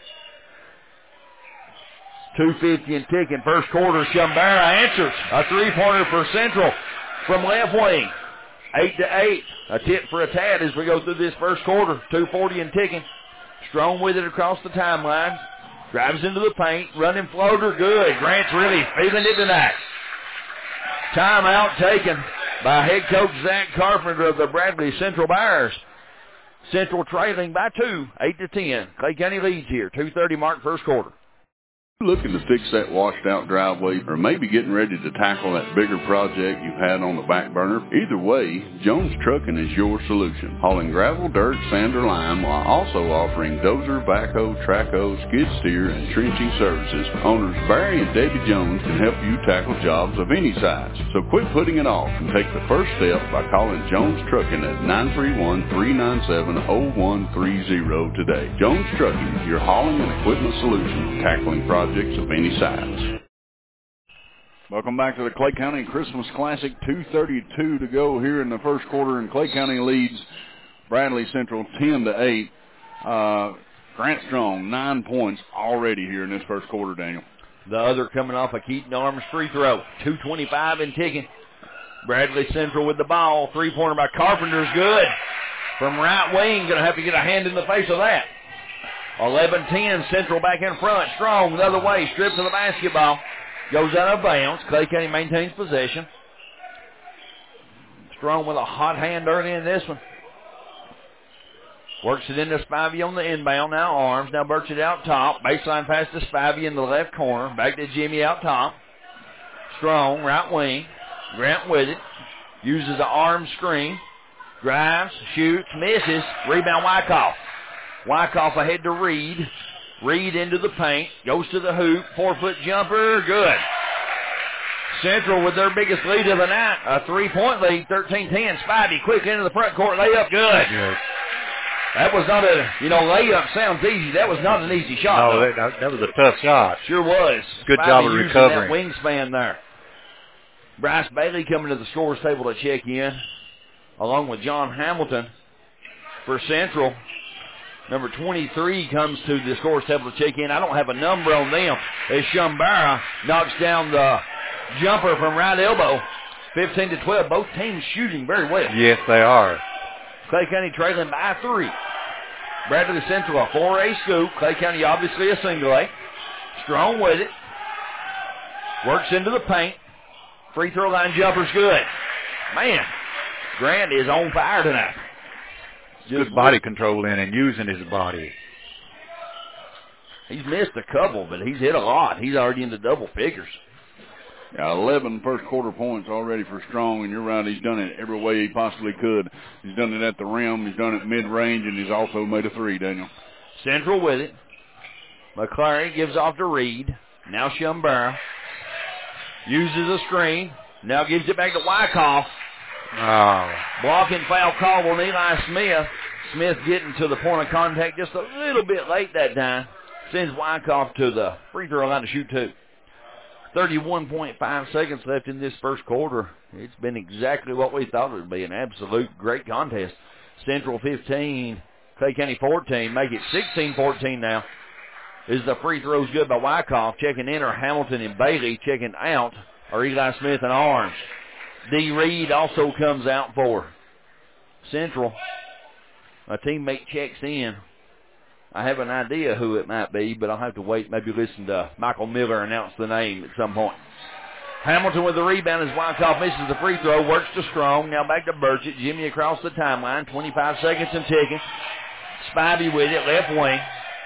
Speaker 2: 2:50 and ticking. First quarter, Shumbara answers. A three-pointer for Central from left wing. 8-8. A tip for a tat as we go through this first quarter. 2:40 and ticking. Strong with it across the timeline. Drives into the paint. Running floater. Good. Grant's really feeling it tonight. Timeout taken by head coach Zach Carpenter of the Bradley Central Bears. Central trailing by 2, 8-10. Clay County leads here. 2:30 mark first quarter.
Speaker 1: Looking to fix that washed out driveway or maybe getting ready to tackle that bigger project you've had on the back burner? Either way, Jones Trucking is your solution. Hauling gravel, dirt, sand, or lime while also offering dozer, backhoe, trackhoe, skid steer, and trenching services. Owners Barry and Debbie Jones can help you tackle jobs of any size. So quit putting it off and take the first step by calling Jones Trucking at 931-397-0130 today. Jones Trucking, your hauling and equipment solution, tackling projects of any size. Welcome back to the Clay County Christmas Classic. 2:32 to go here in the first quarter, and Clay County leads Bradley Central 10-8. Grant Strong, 9 points already here in this first quarter, Daniel.
Speaker 2: The other coming off a Keaton Arms free throw. 2:25 and ticking. Bradley Central with the ball. Three-pointer by Carpenter's good. From right wing, going to have to get a hand in the face of that. 11-10, Central back in front. Strong the other way, strips of the basketball. Goes out of bounds. Clay County maintains possession. Strong with a hot hand early in this one. Works it into Spivey on the inbound. Now Arms. Now Burchett out top. Baseline pass to Spivey in the left corner. Back to Jimmy out top. Strong, right wing. Grant with it. Uses the arm screen. Drives, shoots, misses. Rebound Wyckoff. Wyckoff ahead to Reed. Reed into the paint. Goes to the hoop. 4-foot jumper. Good. Central with their biggest lead of the night. A 3-point lead. 13-10. Spivey quick into the front court. Layup. Good. That was not a, layup sounds easy. That was not an easy shot.
Speaker 12: No, that was a tough shot.
Speaker 2: Sure was.
Speaker 12: Good
Speaker 2: Spivey
Speaker 12: job of
Speaker 2: using
Speaker 12: recovering.
Speaker 2: That wingspan there. Bryce Bailey coming to the scorer's table to check in, along with John Hamilton for Central. Number 23 comes to the scorer's table to check in. I don't have a number on them as Shumbara knocks down the jumper from right elbow. 15-12. Both teams shooting very well.
Speaker 12: Yes, they are.
Speaker 2: Clay County trailing by 3. Bradley Central a 4A scoop. Clay County obviously a single A. Strong with it. Works into the paint. Free throw line jumper's good. Man, Grant is on fire tonight.
Speaker 12: Good body control in and using his body.
Speaker 2: He's missed a couple, but he's hit a lot. He's already into double figures.
Speaker 1: Yeah, 11 first quarter points already for Strong, and you're right, he's done it every way he possibly could. He's done it at the rim, he's done it mid-range, and he's also made a 3, Daniel.
Speaker 2: Central with it. McClary gives off to Reed. Now Shumbara. Uses a screen. Now gives it back to Wyckoff.
Speaker 12: Oh.
Speaker 2: Blocking foul call on Eli Smith. Smith getting to the point of contact just a little bit late that time. Sends Wyckoff to the free throw line to shoot 2. 31.5 seconds left in this first quarter. It's been exactly what we thought it would be. An absolute great contest. Central 15, Clay County 14. Make it 16-14 now. Is the free throws good by Wyckoff. Checking in are Hamilton and Bailey. Checking out are Eli Smith and Arms. D. Reed also comes out for Central. A teammate checks in. I have an idea who it might be, but I'll have to wait, maybe listen to Michael Miller announce the name at some point. Hamilton with the rebound as Wyckoff misses the free throw. Works to Strong. Now back to Burchett. Jimmy across the timeline. 25 seconds and ticking. Spivey with it, left wing.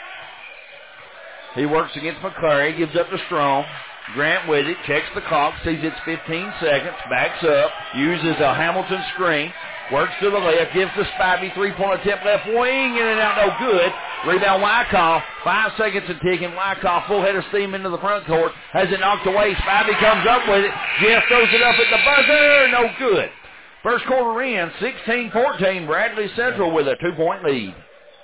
Speaker 2: He works against McClary. Gives up to Strong. Grant with it. Checks the clock. Sees it's 15 seconds. Backs up. Uses a Hamilton screen. Works to the left. Gives to Spivey. 3-point attempt left wing. In and out. No good. Rebound Wyckoff. 5 seconds and ticking. Wyckoff full head of steam into the front court. Has it knocked away. Spivey comes up with it. Jeff throws it up at the buzzer. No good. First quarter in. 16-14. Bradley Central with a 2-point lead.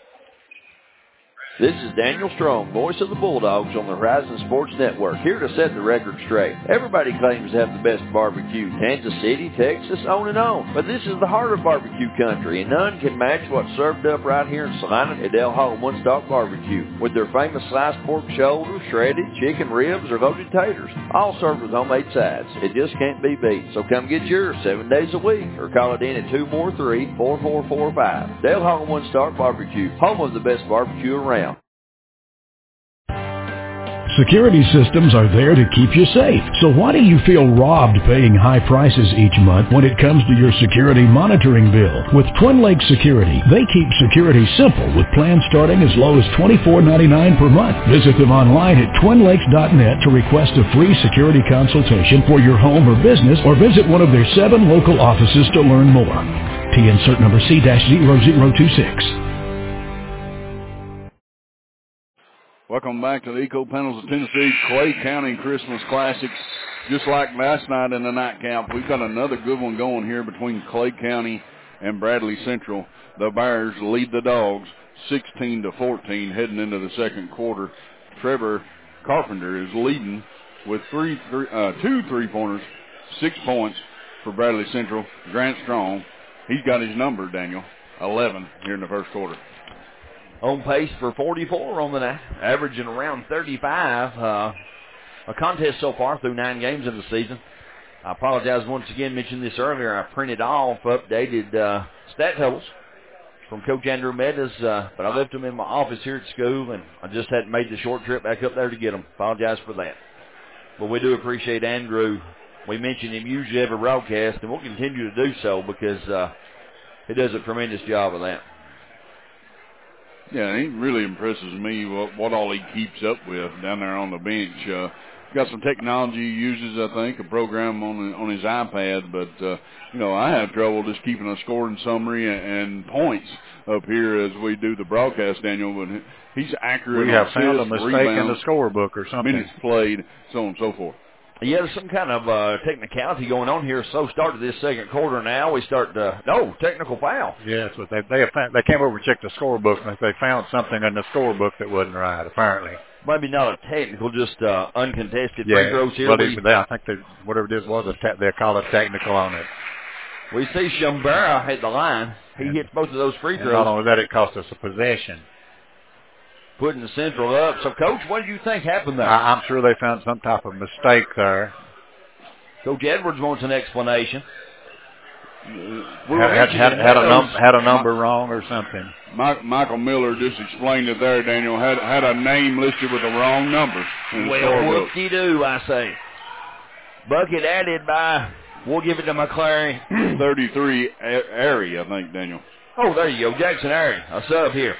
Speaker 4: This is Daniel Strong, voice of the Bulldogs on the Horizon Sports Network, here to set the record straight. Everybody claims to have the best barbecue, Kansas City, Texas, on and on. But this is the heart of barbecue country, and none can match what's served up right here in Salina at Del Hall One Stock Barbecue, with their famous sliced pork shoulder, shredded chicken ribs, or loaded taters, all served with homemade sides. It just can't be beat. So come get yours 7 days a week, or call it in at 243-4445. Del Hall One Stock Barbecue, home of the best barbecue around.
Speaker 5: Security systems are there to keep you safe. So why do you feel robbed paying high prices each month when it comes to your security monitoring bill? With Twin Lakes Security, they keep security simple with plans starting as low as $24.99 per month. Visit them online at twinlakes.net to request a free security consultation for your home or business, or visit one of their 7 local offices to learn more. TN cert number C-0026.
Speaker 1: Welcome back to the Eco Panels of Tennessee Clay County Christmas Classic. Just like last night in the nightcap, we've got another good one going here between Clay County and Bradley Central. The Bears lead the Dogs 16-14 heading into the second quarter. Trevor Carpenter is leading with 2 3-pointers, 6 points for Bradley Central. Grant Strong, he's got his number, Daniel, 11 here in the first quarter.
Speaker 2: On pace for 44 on the night, averaging around 35. A contest so far through 9 games of the season. I apologize once again, mentioned this earlier. I printed off updated stat totals from Coach Andrew Meadows, but I left them in my office here at school, and I just hadn't made the short trip back up there to get them. Apologize for that. But we do appreciate Andrew. We mention him usually every broadcast, and we'll continue to do so because he does a tremendous job of that.
Speaker 1: Yeah, he really impresses me what all he keeps up with down there on the bench. Got some technology he uses, I think, a program on his iPad, but I have trouble just keeping a scoring summary and points up here as we do the broadcast, Daniel. But he's accurate.
Speaker 12: We have found a mistake in the scorebook or something.
Speaker 1: Minutes played, so on and so forth.
Speaker 2: Yeah, there's some kind of technicality going on here. So started this second quarter. Now we start technical foul.
Speaker 12: Yeah, that's what they found. They came over and checked the scorebook, and they found something in the scorebook that wasn't right, apparently.
Speaker 2: Maybe not a technical, just uncontested free throws here.
Speaker 12: I think whatever it is they call it technical on it.
Speaker 2: We see Shambara at the line. He hits both of those free throws.
Speaker 12: Not only that, it cost us a possession.
Speaker 2: Putting the Central up. So, Coach, what do you think happened there?
Speaker 12: I'm sure they found some type of mistake there.
Speaker 2: Coach Edwards wants an explanation.
Speaker 12: Had a number wrong or something.
Speaker 1: Michael Miller just explained it there, Daniel. Had a name listed with the wrong number.
Speaker 2: Well, whoop-de-doo, I say. Bucket added by, we'll give it to McClary.
Speaker 1: 33 Airy, I think, Daniel.
Speaker 2: Oh, there you go, Jackson Airy, a sub here.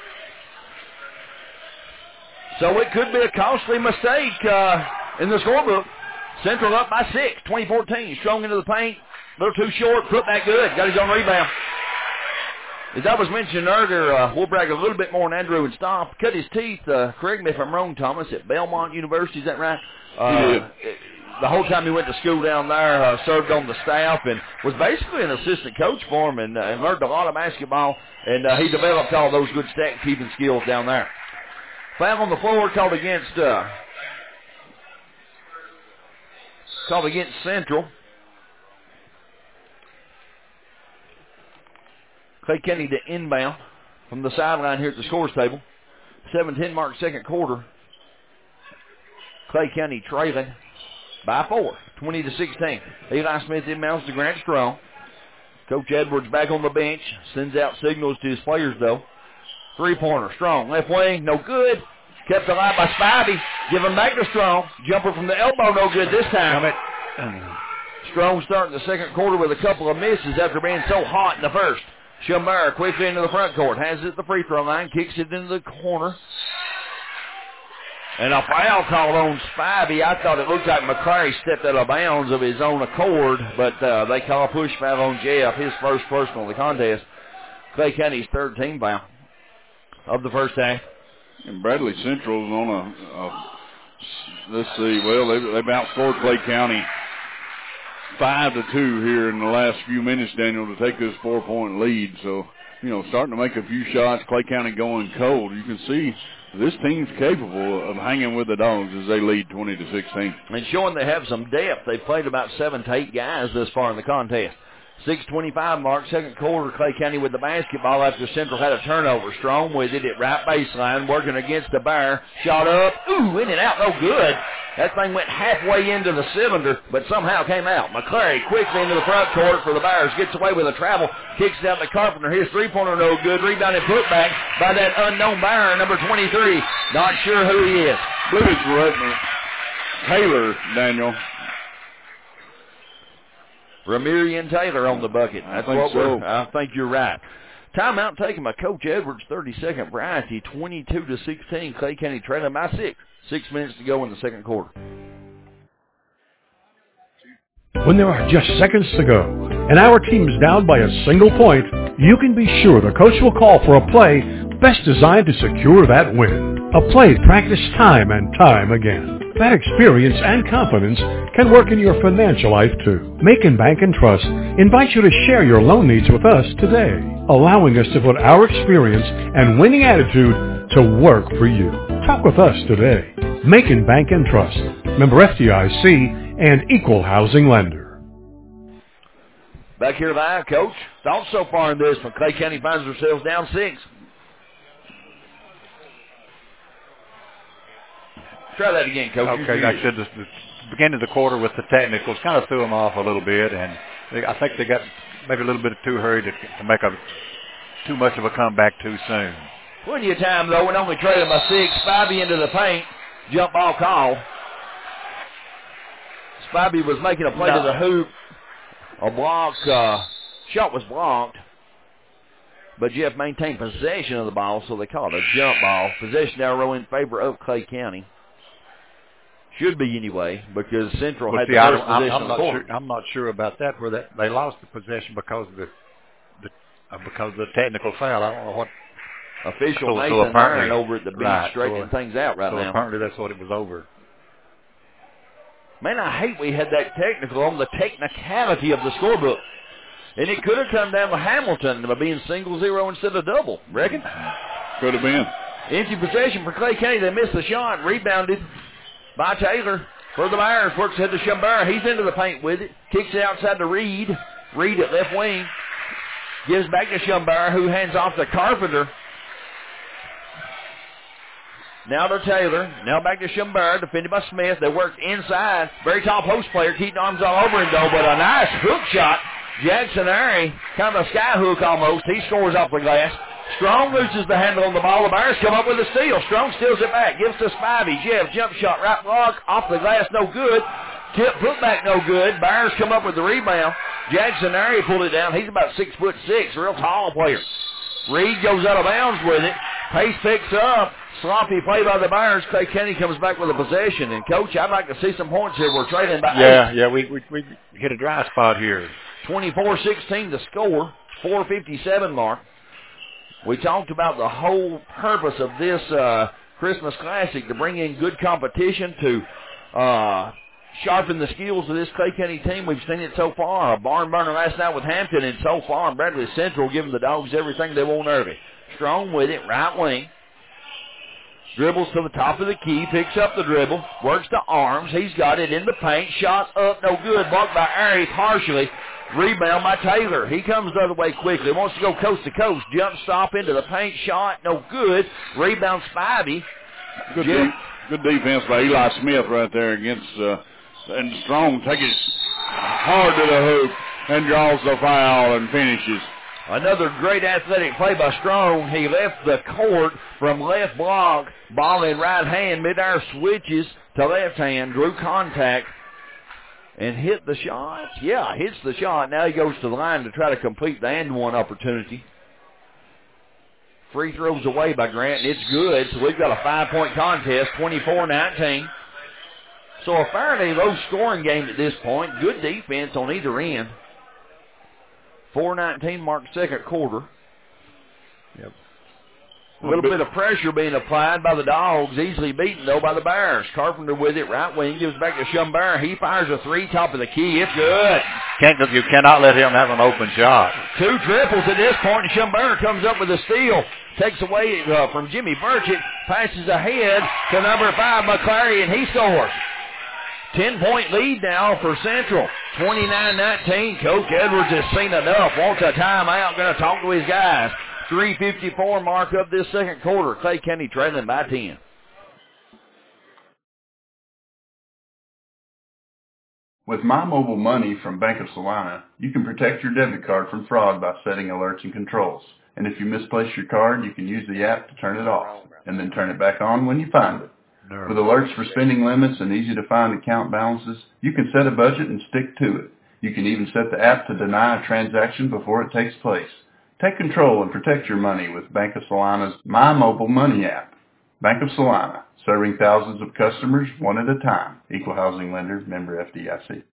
Speaker 2: So it could be a costly mistake in the scorebook. Central up by 6, 2014. Strong into the paint. A little too short. Put that good. Got his own rebound. As I was mentioning earlier, we'll brag a little bit more on Andrew and Stomp. Cut his teeth, correct me if I'm wrong, Thomas, at Belmont University. Is that right? The whole time he went to school down there, served on the staff and was basically an assistant coach for him and learned a lot of basketball. And he developed all those good stat-keeping skills down there. Foul on the floor called against Central. Clay County to inbound from the sideline here at the scores table. 7:10 mark second quarter. Clay County trailing by 4, 20-16. Eli Smith inbounds to Grant Strong. Coach Edwards back on the bench. Sends out signals to his players, though. Three-pointer, Strong, left wing, no good. Kept alive by Spivey. Give him back to Strong. Jumper from the elbow, no good this time. Strong starting the second quarter with a couple of misses after being so hot in the first. Shumer quickly into the front court. Has it at the free throw line. Kicks it into the corner. And a foul called on Spivey. I thought it looked like McClary stepped out of bounds of his own accord, but they call a push foul on Jeff, his first personal of the contest. Clay County's third team foul of the first half.
Speaker 1: And Bradley Central's on let's see, well, they've outscored Clay County 5-2 here in the last few minutes, Daniel, to take this 4-point lead. So, starting to make a few shots, Clay County going cold. You can see this team's capable of hanging with the Dogs as they lead 20-16.
Speaker 2: And showing they have some depth. They've played about 7 to 8 guys thus far in the contest. 6:25 mark, second quarter, Clay County with the basketball after Central had a turnover. Strong with it at right baseline, working against the Bear. Shot up, in and out, no good. That thing went halfway into the cylinder, but somehow came out. McClary quickly into the front court for the Bears, gets away with a travel, kicks it out to Carpenter. His three-pointer no good, rebounded put back by that unknown Bear, number 23. Not sure who he is.
Speaker 1: I believe it's Taylor, Daniel.
Speaker 2: Ramirian Taylor on the bucket.
Speaker 1: I
Speaker 2: think you're right. Timeout taken by Coach Edwards, 30-second variety, 22-16. Clay County trailing by 6. 6 minutes to go in the second quarter.
Speaker 10: When there are just seconds to go and our team is down by a single point, you can be sure the coach will call for a play best designed to secure that win. A play practiced time and time again. That experience and confidence can work in your financial life too. Macon Bank and Trust invites you to share your loan needs with us today, allowing us to put our experience and winning attitude to work for you. Talk with us today. Macon Bank and Trust, member FDIC and equal housing lender.
Speaker 2: Back here live, Coach. Thoughts so far in this one? Clay County finds themselves down 6. Try that again, Coach.
Speaker 12: Okay, I said the beginning of the quarter with the technicals kind of threw them off a little bit, and I think they got maybe a little bit too hurried to make too much of a comeback too soon.
Speaker 2: Plenty of time, though, and only trailing by 6. Spivey into the paint. Jump ball call. Spivey was making a play to the hoop. A block. Shot was blocked. but Jeff maintained possession of the ball, so they call it a jump ball. Possession arrow in favor of Clay County. Should be anyway, because Central had the first possession of the court.
Speaker 12: I'm not sure about that, where they lost the possession because of the technical foul. I don't know what.
Speaker 2: Official Nathan Aaron over at the bench straightening things out now.
Speaker 12: Apparently that's what it was over.
Speaker 2: Man, I hate we had that technical on the technicality of the scorebook. And it could have come down to Hamilton by being 0 instead of double. Reckon?
Speaker 1: Could have been.
Speaker 2: Empty possession for Clay County. They missed the shot. Rebounded by Taylor for the Bears. Works ahead to Schumbauer. He's into the paint with it. Kicks it outside to Reed. Reed at left wing. Gives back to Schumbauer, who hands off to Carpenter. Now to Taylor. Now back to Schumbauer, defended by Smith. They work inside. Very tall post player, keeping arms all over him, though, but a nice hook shot. Jackson Airy, kind of a sky hook almost. He scores off the glass. Strong loses the handle on the ball. The Bears come up with a steal. Strong steals it back. Gives to Spivey. Jeff, jump shot, right block, off the glass, no good. Tip, put back, no good. Bears come up with the rebound. Jackson Airy pulled it down. He's about 6'6", a real tall player. Reed goes out of bounds with it. Pace picks up. Sloppy play by the Bears. Clay County comes back with a possession. And, Coach, I'd like to see some points here. We're trailing by 8.
Speaker 12: Yeah, we hit a dry spot here.
Speaker 2: 24-16 to score. 4:57 mark. We talked about the whole purpose of this Christmas Classic, to bring in good competition, to sharpen the skills of this Clay County team. We've seen it so far. A barn burner last night with Hampton, and so far Bradley Central giving the Dogs everything they want early. Strong with it, right wing. Dribbles to the top of the key, picks up the dribble, works to arms. He's got it in the paint. Shots up, no good. Blocked by Airy partially. Rebound by Taylor. He comes the other way quickly. Wants to go coast to coast. Jump stop into the paint. Shot, no good. Rebound Spivey.
Speaker 1: Good defense by Eli Smith right there against, and Strong takes it hard to the hoop and draws the foul and finishes.
Speaker 2: Another great athletic play by Strong. He left the court from left block. Ball in right hand. Mid-air switches to left hand. Drew contact and hit the shot. Yeah, hits the shot. Now he goes to the line to try to complete the and one opportunity. Free throws away by Grant, and it's good. So we've got a 5-point contest, 24-19. So a fairly low-scoring game at this point. Good defense on either end. 4:19 mark second quarter.
Speaker 12: Yep.
Speaker 2: A little bit of pressure being applied by the Dogs. Easily beaten, though, by the Bears. Carpenter with it. Right wing gives back to Schumbauer. He fires a three, top of the key. It's good.
Speaker 12: You cannot let him have an open shot.
Speaker 2: 2 triples at this point, and Schumbauer comes up with a steal. Takes away from Jimmy Burchett. Passes ahead to number 5, McClary, and he scores. 10-point lead now for Central. 29-19. Coach Edwards has seen enough. Wants a timeout. Going to talk to his guys. 3:54 mark of this second quarter. Clay County trailing by 10.
Speaker 6: With My Mobile Money from Bank of Salina, you can protect your debit card from fraud by setting alerts and controls. And if you misplace your card, you can use the app to turn it off and then turn it back on when you find it. With alerts for spending limits and easy-to-find account balances, you can set a budget and stick to it. You can even set the app to deny a transaction before it takes place. Take control and protect your money with Bank of Salina's My Mobile Money app. Bank of Salina, serving thousands of customers one at a time. Equal housing lender, member FDIC.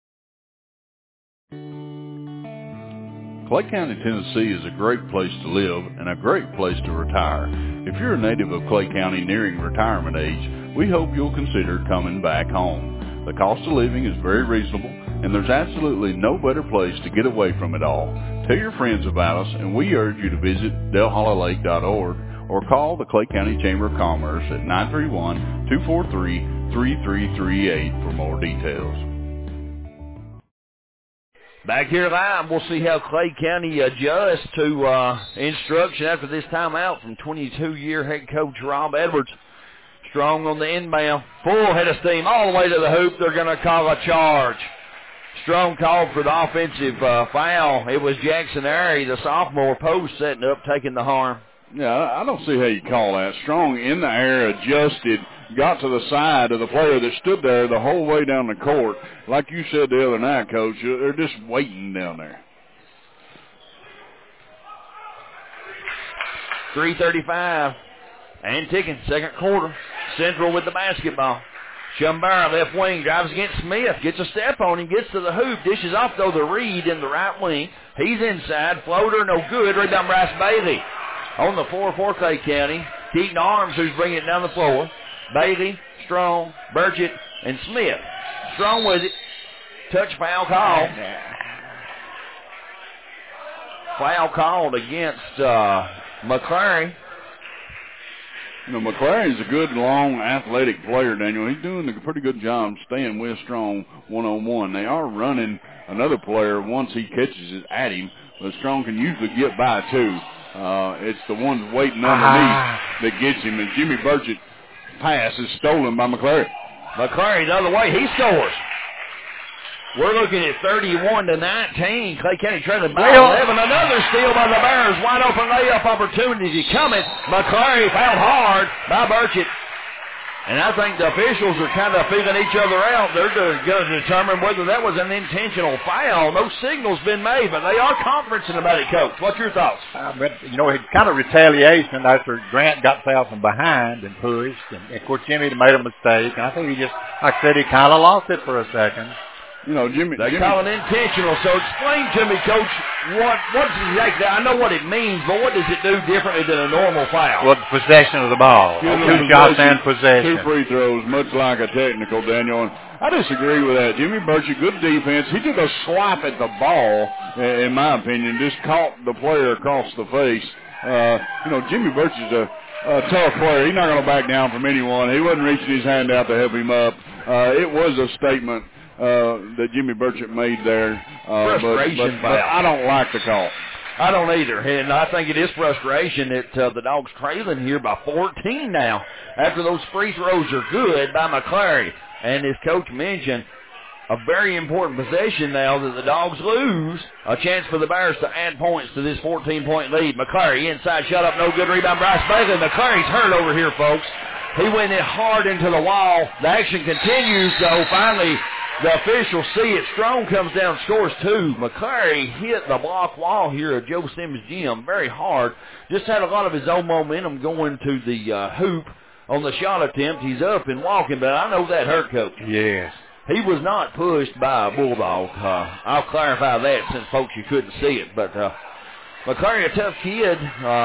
Speaker 1: Clay County, Tennessee is a great place to live and a great place to retire. If you're a native of Clay County nearing retirement age, we hope you'll consider coming back home. The cost of living is very reasonable, and there's absolutely no better place to get away from it all. Tell your friends about us, and we urge you to visit delhollylake.org or call the Clay County Chamber of Commerce at 931-243-3338 for more details.
Speaker 2: Back here live, we'll see how Clay County adjusts to instruction after this timeout from 22-year head coach Rob Edwards. Strong on the inbound, full head of steam all the way to the hoop. They're going to call a charge. Strong called for the offensive foul. It was Jackson Airy, the sophomore post, setting up, taking the harm.
Speaker 1: Yeah, I don't see how you call that. Strong in the air, adjusted, got to the side of the player that stood there the whole way down the court. Like you said the other night, Coach, they're just waiting down there.
Speaker 2: 3:35 and ticking, second quarter. Central with the basketball. Shumbara, left wing, drives against Smith, gets a step on him, gets to the hoop, dishes off, though, the Reed in the right wing. He's inside, floater, no good. Rebound, Bryce Bailey. On the floor for Clay County, Keaton Arms, who's bringing it down the floor. Bailey, Strong, Burchett, and Smith. Strong with it. Touch foul call. Foul called against McClary.
Speaker 1: You know, McClary's a good, long, athletic player, Daniel. He's doing a pretty good job staying with Strong one-on-one. They are running another player once he catches it at him, but Strong can usually get by, too. It's the one waiting underneath that gets him, and Jimmy Burchett pass is stolen by McClary.
Speaker 2: McClary the other way, he scores. We're looking at 31-19. Clay County trailing by 11. Another steal by the Bears. Wide open layup opportunity coming. McClary fouled hard by Burchett. And I think the officials are kind of feeling each other out. They're going to determine whether that was an intentional foul. No signal's been made, but they are conferencing about it, Coach. What's your thoughts?
Speaker 12: But, you know, it's kind of retaliation after Grant got fouled from behind and pushed. And, of course, Jimmy made a mistake. And I think he just, like I said, he kind of lost it for a second.
Speaker 1: You know, Jimmy.
Speaker 2: They call it intentional. So explain to me, Coach, what's exactly, I know what it means, but what does it do differently than a normal foul?
Speaker 12: Well, the possession of the ball. 2 shots and possession.
Speaker 1: 2 free throws, much like a technical, Daniel. And I disagree with that. Jimmy Burchett, good defense. He took a slap at the ball, in my opinion, just caught the player across the face. You know, Jimmy Burchett's a tough player. He's not going to back down from anyone. He wasn't reaching his hand out to help him up. It was a statement that Jimmy Burchett made there.
Speaker 2: Frustration,
Speaker 1: but I don't like the call.
Speaker 2: I don't either, and I think it is frustration that the Dogs trailing here by 14 now after those free throws are good by McClary. And as Coach mentioned, a very important possession now that the Dogs lose, a chance for the Bears to add points to this 14-point lead. McClary inside, shot up, no good. Rebound, Bryce Bailey. McClary's hurt over here, folks. He went in hard into the wall. The action continues, though. Finally, the officials see it. Strong comes down, scores 2. McClary hit the block wall here at Joe Sims Gym very hard. Just had a lot of his own momentum going to the hoop on the shot attempt. He's up and walking, but I know that hurt, Coach.
Speaker 12: Yes.
Speaker 2: He was not pushed by a Bulldog. I'll clarify that since, folks, you couldn't see it. But McClary, a tough kid.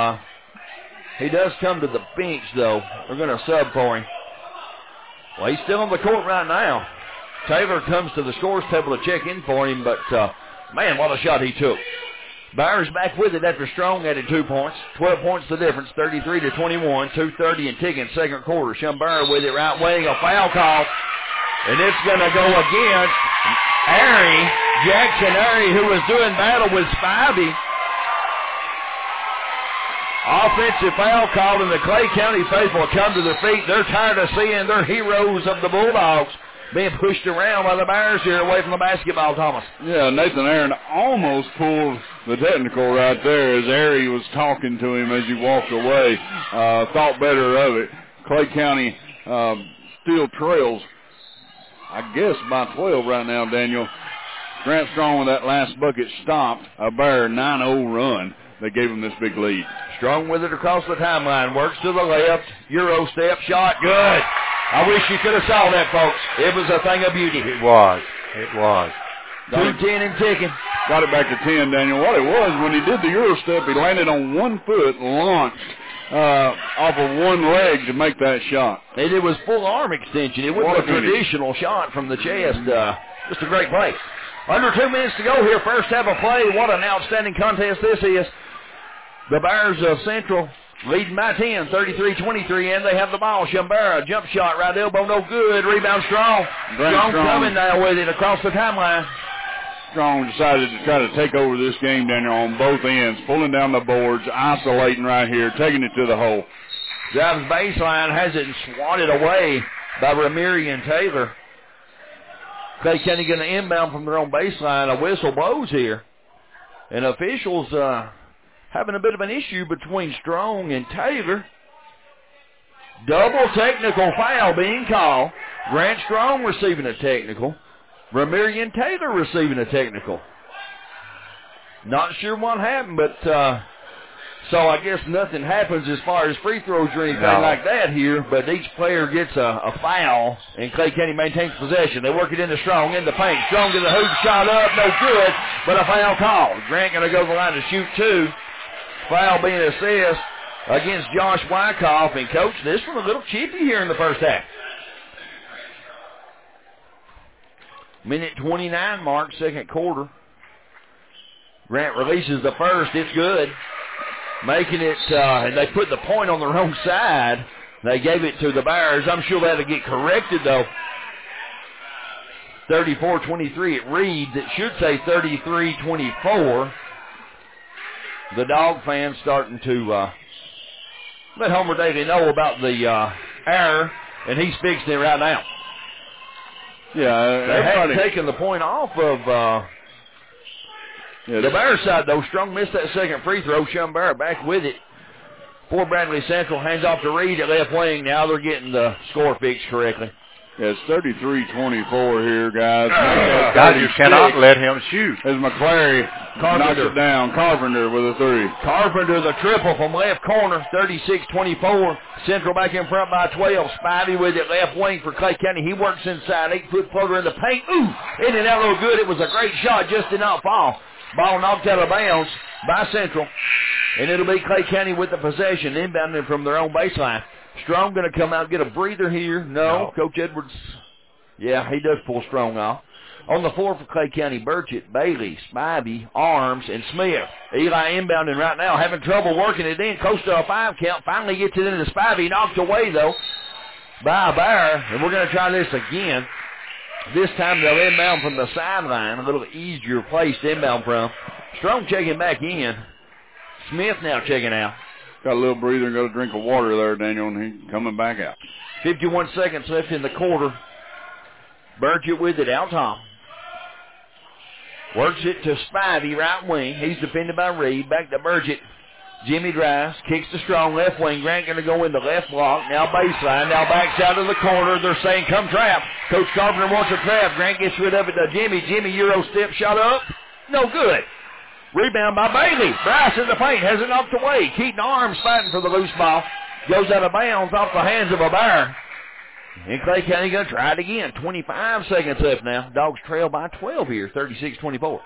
Speaker 2: He does come to the bench, though. We're going to sub for him. Well, he's still on the court right now. Taylor comes to the scores table to check in for him, but, man, what a shot he took. Byers back with it after Strong added 2 points. 12 points the difference, 33-21, 2:30 and ticking, second quarter. Shumbara with it, right wing, a foul call. And it's going to go against Jackson Airy, who was doing battle with Spivey. Offensive foul called, and the Clay County faithful come to their feet. They're tired of seeing their heroes of the Bulldogs being pushed around by the Bears here away from the basketball, Thomas.
Speaker 1: Yeah, Nathan Aaron almost pulled the technical right there as Airy was talking to him as he walked away. Thought better of it. Clay County still trails, I guess, by 12 right now, Daniel. Grant Strong with that last bucket stopped a Bear 9-0 run that gave him this big lead.
Speaker 2: Strong with it across the timeline, works to the left, Euro step, shot, good. I wish you could have saw that, folks. It was a thing of beauty.
Speaker 12: It was.
Speaker 2: 2:10 and ticking.
Speaker 1: Got it back to 10, Daniel. What it was, when he did the Euro step, he landed on 1 foot, launched off of 1 leg to make that shot.
Speaker 2: And it was full arm extension. It wasn't a traditional shot from the chest. Just a great play. Under 2 minutes to go here. First half of play. What an outstanding contest this is. The Bears of Central leading by 10, 33-23, and they have the ball. Shumbara, jump shot, right elbow, no good. Rebound, Strong. Strong coming now with it across the timeline.
Speaker 1: Strong decided to try to take over this game, Daniel, on both ends, pulling down the boards, isolating right here, taking it to the hole.
Speaker 2: Drives baseline, has it swatted away by Ramirian Taylor. Clay County going to inbound from their own baseline. A whistle blows here. And officials having a bit of an issue between Strong and Taylor. Double technical foul being called. Grant Strong receiving a technical. Ramirian Taylor receiving a technical. Not sure what happened, but So I guess nothing happens as far as free throws or anything like that here, but each player gets a foul, and Clay County maintains possession. They work it into Strong, in the paint. Strong to the hoop, shot up, no good, but a foul called. Grant going to go to the line to shoot 2. Foul being assessed against Josh Wyckoff, and Coach, this one a little chippy here in the first half. Minute 29 mark, second quarter. Grant releases the first, it's good. Making it, and they put the point on the wrong side. They gave it to the Bears. I'm sure that'll get corrected, though. 34-23 it reads. It should say 33-24. The Dog fans starting to let Homer Daly know about the error, and he's fixing it right now.
Speaker 1: Yeah,
Speaker 2: they hadn't taken the point off of the Bears side, though. Strong missed that second free throw. Shumbara back with it for Bradley Central. Hands off to Reed at left wing. Now they're getting the score fixed correctly.
Speaker 1: Yeah, it's 33-24 here, guys.
Speaker 12: God, you cannot let him shoot.
Speaker 1: As McClary knocks it down. Carpenter with a 3.
Speaker 2: Carpenter the triple from left corner. 36-24. Central back in front by 12. Spivey with it left wing for Clay County. He works inside. 8-foot floater in the paint. Ooh, in and out a little good. It was a great shot. Just did not fall. Ball knocked out of bounds by Central. And it'll be Clay County with the possession, inbounding from their own baseline. Strong going to come out and get a breather here. No. Coach Edwards, yeah, he does pull Strong off. On the floor for Clay County, Burchett, Bailey, Spivey, Arms, and Smith. Eli inbounding right now, having trouble working it in. Close to a 5 count. Finally gets it into Spivey. Knocked away, though, by a Bear. And we're going to try this again. This time they'll inbound from the sideline, a little easier place to inbound from. Strong checking back in. Smith now checking out.
Speaker 1: Got a little breather and got a drink of water there, Daniel, and he's coming back out.
Speaker 2: 51 seconds left in the quarter. Burgett with it out top. Works it to Spivey, right wing. He's defended by Reed. Back to Burgett. Jimmy drives, kicks to Strong, left wing. Grant going to go in the left block. Now baseline, now backs out of the corner. They're saying, come trap. Coach Carpenter wants a trap. Grant gets rid of it to Jimmy. Jimmy, Euro step, shot up. No good. Rebound by Bailey. Bryce in the paint, has it knocked away. Keaton Arms fighting for the loose ball. Goes out of bounds off the hands of a Bear. And Clay County going to try it again. 25 seconds left now. Dogs trail by 12 here, 36-24.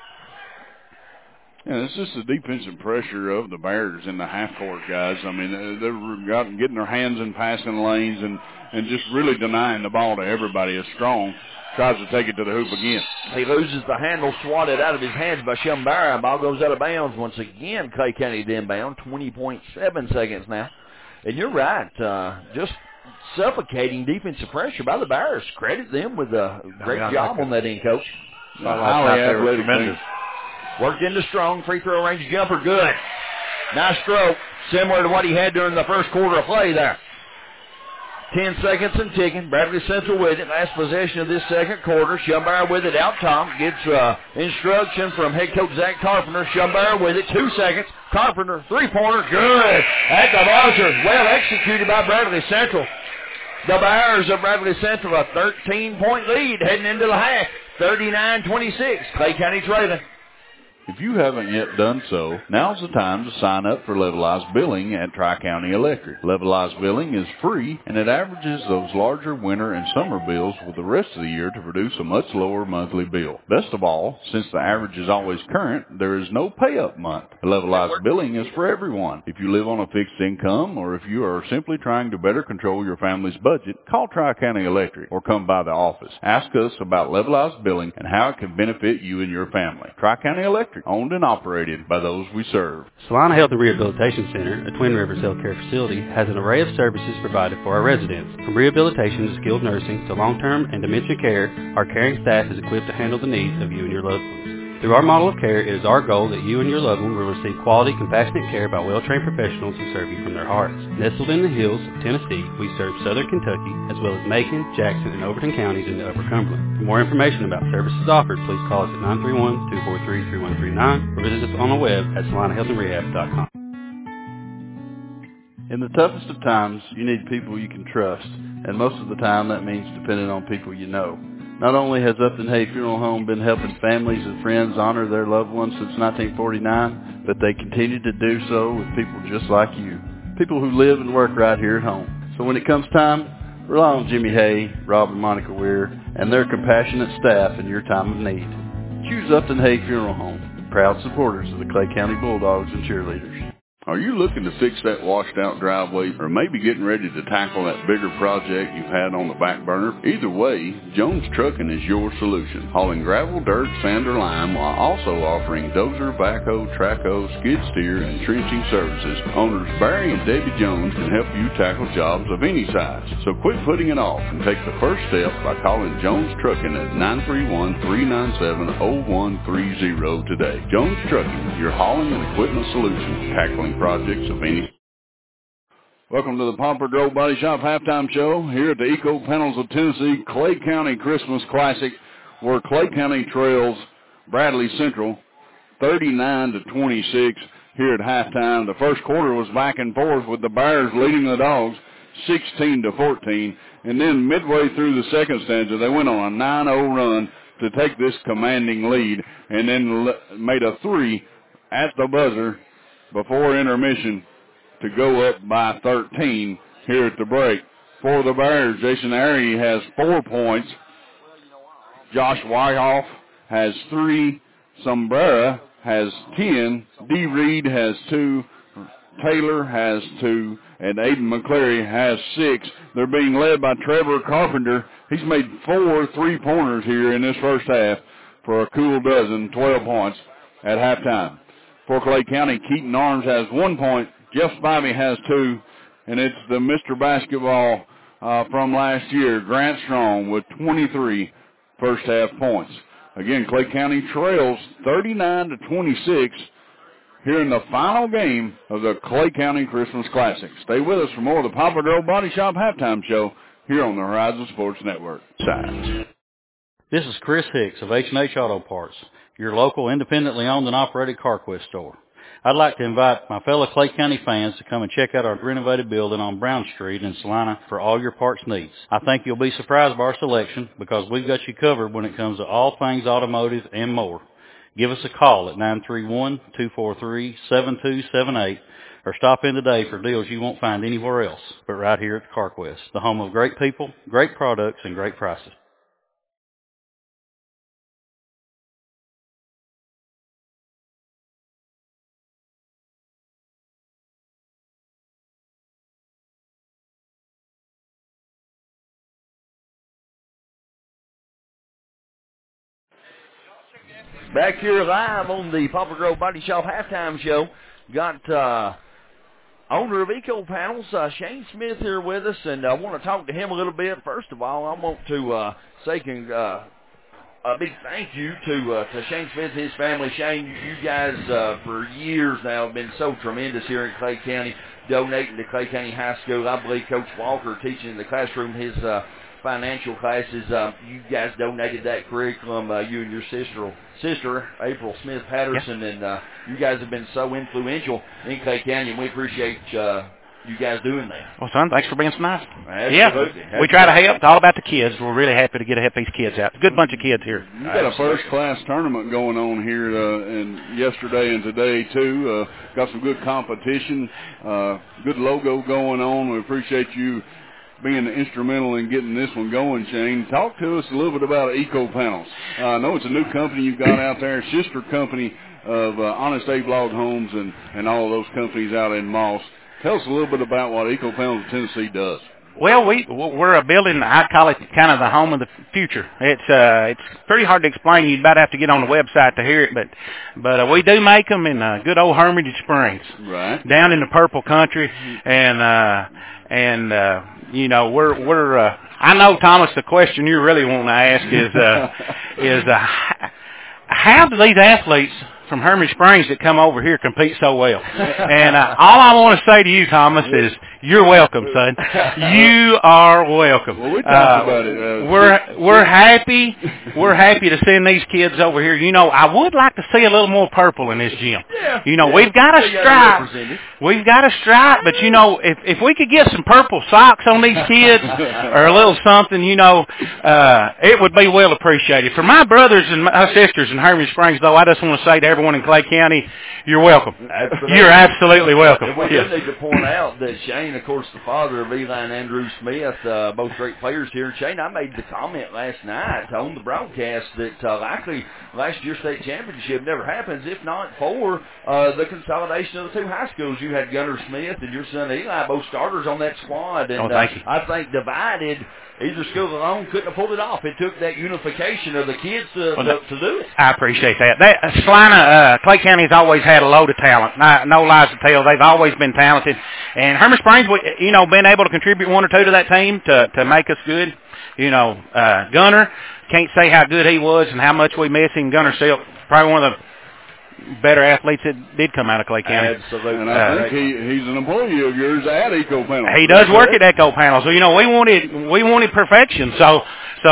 Speaker 1: Yeah, it's just the defensive pressure of the Bears in the half-court, guys. I mean, they're getting their hands in passing lanes and just really denying the ball to everybody. As Strong tries to take it to the hoop again.
Speaker 2: He loses the handle, swatted out of his hands by Shumbara. Ball goes out of bounds once again. Clay County to inbound. 20.7 seconds now. And you're right, just suffocating defensive pressure by the Bears. Credit them with a great job on that end, Coach.
Speaker 1: Highly athletic.
Speaker 2: Worked into Strong, free throw range jumper, good. Nice stroke, similar to what he had during the first quarter of play there. 10 seconds and ticking. Bradley Central with it. Last possession of this second quarter. Shumbara with it out top. Gets instruction from head coach Zach Carpenter. Shumbara with it. 2 seconds. Carpenter, three-pointer, good. At the buzzer. Well executed by Bradley Central. The Bears of Bradley Central, a 13-point lead heading into the half. 39-26. Clay County trailing.
Speaker 1: If you haven't yet done so, now's the time to sign up for Levelized Billing at Tri-County Electric. Levelized Billing is free, and it averages those larger winter and summer bills with the rest of the year to produce a much lower monthly bill. Best of all, since the average is always current, there is no pay-up month. Levelized Billing is for everyone. If you live on a fixed income, or if you are simply trying to better control your family's budget, call Tri-County Electric or come by the office. Ask us about Levelized Billing and how it can benefit you and your family. Tri-County Electric, owned and operated by those we serve.
Speaker 3: Salina Health and Rehabilitation Center, a Twin Rivers healthcare facility, has an array of services provided for our residents. From rehabilitation to skilled nursing to long-term and dementia care, our caring staff is equipped to handle the needs of you and your loved ones. Through our model of care, it is our goal that you and your loved one will receive quality, compassionate care by well-trained professionals who serve you from their hearts. Nestled in the hills of Tennessee, we serve southern Kentucky, as well as Macon, Jackson, and Overton counties into Upper Cumberland. For more information about services offered, please call us at 931-243-3139 or visit us on the web at salinahealthandrehab.com.
Speaker 1: In the toughest of times, you need people you can trust, and most of the time that means depending on people you know. Not only has Upton Hay Funeral Home been helping families and friends honor their loved ones since 1949, but they continue to do so with people just like you, people who live and work right here at home. So when it comes time, rely on Jimmy Hay, Rob and Monica Weir, and their compassionate staff in your time of need. Choose Upton Hay Funeral Home, proud supporters of the Clay County Bulldogs and cheerleaders. Are you looking to fix that washed-out driveway or maybe getting ready to tackle that bigger project you've had on the back burner? Either way, Jones Trucking is your solution, hauling gravel, dirt, sand, or lime while also offering dozer, backhoe, trackhoe, skid steer, and trenching services. Owners Barry and Debbie Jones can help you tackle jobs of any size. So quit putting it off and take the first step by calling Jones Trucking at 931-397-0130 today. Jones Trucking, your hauling and equipment solution, tackling projects of any. Welcome to the Poplar Grove Body Shop halftime show here at the Eco Panels of Tennessee Clay County Christmas Classic, where Clay County trails Bradley Central 39-26 here at halftime. The first quarter was back and forth with the Bears leading the Dogs 16-14, and then midway through the second stanza, they went on a 9-0 run to take this commanding lead, and then made a 3 at the buzzer before intermission to go up by 13 here at the break. For the Bears, Jason Airy has 4 points. Josh Wyhoff has 3. Sombrera has 10. D. Reed has 2. Taylor has 2. And Aiden McCleary has 6. They're being led by Trevor Carpenter. He's made 4 3-pointers here in this first half for a cool dozen, 12 points at halftime. For Clay County, Keaton Arms has 1 point. Jeff Spivey has 2. And it's the Mr. Basketball from last year, Grant Strong, with 23 first half points. Again, Clay County trails 39-26 here in the final game of the Clay County Christmas Classic. Stay with us for more of the Poplar Grove Body Shop halftime show here on the Horizon Sports Network. Sides.
Speaker 13: This is Chris Hicks of H&H Auto Parts, your local independently owned and operated CarQuest store. I'd like to invite my fellow Clay County fans to come and check out our renovated building on Brown Street in Salina for all your parts needs. I think you'll be surprised by our selection because we've got you covered when it comes to all things automotive and more. Give us a call at 931-243-7278 or stop in today for deals you won't find anywhere else but right here at CarQuest, the home of great people, great products, and great prices.
Speaker 4: Back here live on the Poplar Grove Body Shop halftime show. Got owner of Eco Panels, Shane Smith, here with us, and I want to talk to him a little bit. First of all, I want to say a big thank you to Shane Smith and his family. Shane, you guys for years now have been so tremendous here in Clay County, donating to Clay County High School. I believe Coach Walker teaching in the classroom his financial classes. You guys donated that curriculum, you and your sister April Smith Patterson, yes. And you guys have been so influential in Clay County, and we appreciate you guys doing that.
Speaker 14: Well, son, thanks for being so nice.
Speaker 4: Absolutely.
Speaker 14: Yeah, we try to help. It's all about the kids. We're really happy to help these kids out. It's a good bunch of kids here.
Speaker 1: You got a first-class tournament going on here and yesterday and today, too. Got some good competition, good logo going on. We appreciate you being instrumental in getting this one going, Shane. Talk to us a little bit about Eco Panels. I know it's a new company you've got out there, sister company of Honest Abe Log Homes and all of those companies out in Moss. Tell us a little bit about what Eco Panels of Tennessee does.
Speaker 14: Well, we're a building, I call it kind of the home of the future. It's pretty hard to explain. You'd about have to get on the website to hear it, but we do make them in good old Hermitage Springs,
Speaker 1: right
Speaker 14: down in the Purple Country, and you know we're. I know, Thomas. The question you really want to ask is how do these athletes from Hermitage Springs that come over here compete so well? And all I want to say to you, Thomas, You're welcome, son. You are welcome.
Speaker 1: Well, we talked about it.
Speaker 14: We're happy. We're happy to send these kids over here. You know, I would like to see a little more purple in this gym.
Speaker 1: Yeah.
Speaker 14: You know, we've got a stripe. We've got a stripe, but you know, if we could get some purple socks on these kids or a little something, you know, it would be well appreciated. For my brothers and my sisters in Hermitage Springs, though, I just want to say to everyone in Clay County, you're welcome.
Speaker 2: Absolutely.
Speaker 14: You're absolutely welcome.
Speaker 2: And we do need to point out that Shane, of course, the father of Eli and Andrew Smith, both great players here. And Shane, I made the comment last night on the broadcast that likely last year's state championship never happens, if not for the consolidation of the two high schools. You had Gunnar Smith and your son Eli, both starters on that squad. And
Speaker 14: thank you.
Speaker 2: I think divided, either school alone couldn't have pulled it off. It took that unification of the kids to do it.
Speaker 14: I appreciate that. Salina, Clay County has always had a load of talent. No lies to tell. They've always been talented. And Hermitage Springs, been able to contribute one or two to that team to make us good. You know, Gunnar, can't say how good he was and how much we miss him. Gunnar Silk, probably one of the better athletes that did come out of Clay County.
Speaker 1: Absolutely. And I think he's an employee of yours at Eco Panels.
Speaker 14: He does work at Eco Panels. So, you know, we wanted perfection. So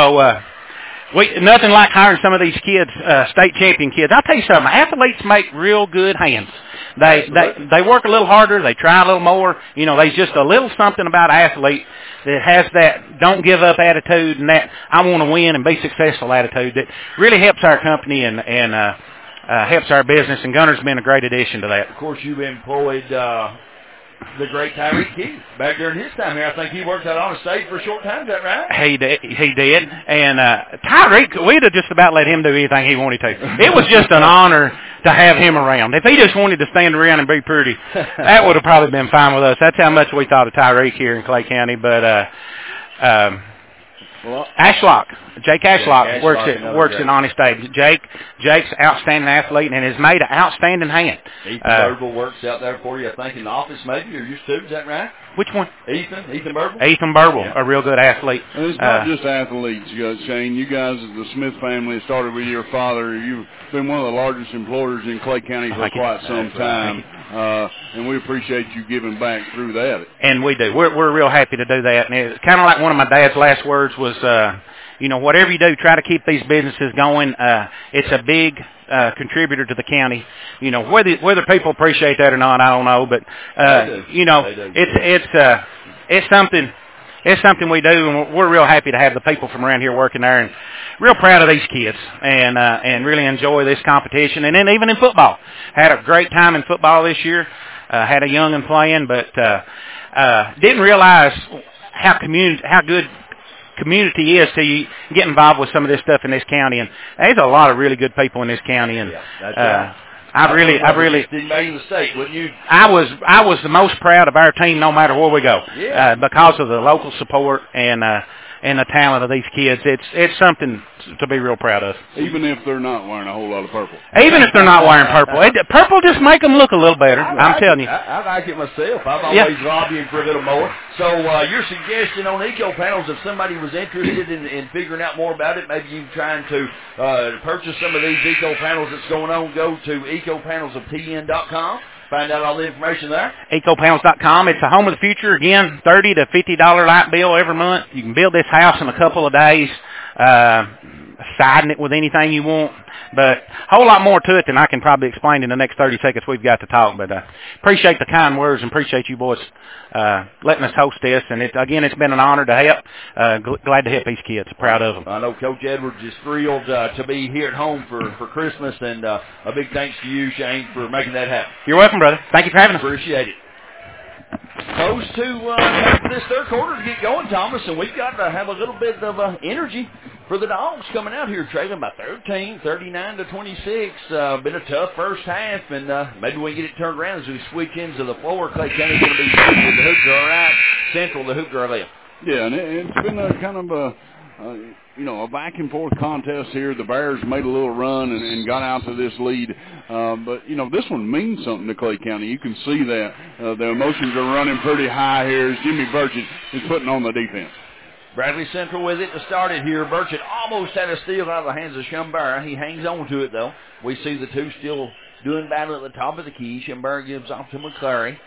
Speaker 14: nothing like hiring some of these kids, state champion kids. I'll tell you something. Athletes make real good hands. They work a little harder. They try a little more. You know, there's just a little something about an athlete that has that don't give up attitude and that I want to win and be successful attitude that really helps our company and helps our business. And Gunnar's been a great addition to that.
Speaker 2: Of course, you've employed the great Tyreek Keith back during his time here. I think he worked out on the state for a short time. Is that right?
Speaker 14: He did. And Tyreek, we'd have just about let him do anything he wanted to. It was just an honor to have him around. If he just wanted to stand around and be pretty, that would have probably been fine with us. That's how much we thought of Tyreek here in Clay County. But Ashlock, Jake Ashlock works in Honest Aid. Jake's outstanding athlete and has made an outstanding hand.
Speaker 2: Ethan Burble works out there for you, I think, in the office maybe, or used to. Is that right?
Speaker 14: Which one?
Speaker 2: Ethan Burble?
Speaker 14: Ethan Burble, a real good athlete.
Speaker 1: And it's not just athletes, Shane. You guys, the Smith family, started with your father. You've been one of the largest employers in Clay County for quite some time. And we appreciate you giving back through that.
Speaker 14: And we do. We're real happy to do that. And it's kind of like one of my dad's last words was, whatever you do, try to keep these businesses going. It's a big contributor to the county. You know, whether people appreciate that or not, I don't know. But it's something we do, and we're real happy to have the people from around here working there, and real proud of these kids, and really enjoy this competition. And then even in football, had a great time in football this year. Had a young'un playing, but didn't realize how good community is till you get involved with some of this stuff in this county. And there's a lot of really good people in this county, and
Speaker 2: that's right.
Speaker 14: I really
Speaker 2: didn't make a mistake, wouldn't you?
Speaker 14: I was the most proud of our team, no matter where we go, because of the local support and the talent of these kids. It's something to be real proud of.
Speaker 1: Even if they're not wearing a whole lot of purple.
Speaker 14: Even if they're not wearing purple. Purple just make them look a little better, I'm telling you.
Speaker 2: I like it myself. I'm always lobbying for a little more. So your suggestion on Eco Panels, if somebody was interested in figuring out more about it, maybe you trying to purchase some of these Eco Panels that's going on, go to ecopanelsoftn.com. Find out all the information there.
Speaker 14: EcoPanels.com. It's a home of the future. Again, $30 to $50 light bill every month. You can build this house in a couple of days, siding it with anything you want. But a whole lot more to it than I can probably explain in the next 30 seconds we've got to talk. But appreciate the kind words and appreciate you boys letting us host this. And it's been an honor to help. Glad to help these kids. Proud of them.
Speaker 2: I know Coach Edwards is thrilled to be here at home for Christmas. And a big thanks to you, Shane, for making that happen.
Speaker 14: You're welcome, brother. Thank you for having us.
Speaker 2: Appreciate it. Close to this third quarter to get going, Thomas, and we've got to have a little bit of energy for the Dogs coming out here, trailing by 13, 39-26. Been a tough first half, and maybe we can get it turned around as we switch into the floor. Clay County's going to be with the hoop to our right, Central the hoop to our left.
Speaker 1: Yeah, and it's been a kind of a back and forth contest here. The Bears made a little run and got out to this lead. But this one means something to Clay County. You can see that. The emotions are running pretty high here as Jimmy Burchett is putting on the defense.
Speaker 2: Bradley Central with it to start it here. Burchett almost had a steal out of the hands of Schembara. He hangs on to it, though. We see the two still doing battle at the top of the key. Schembara gives off to McClary.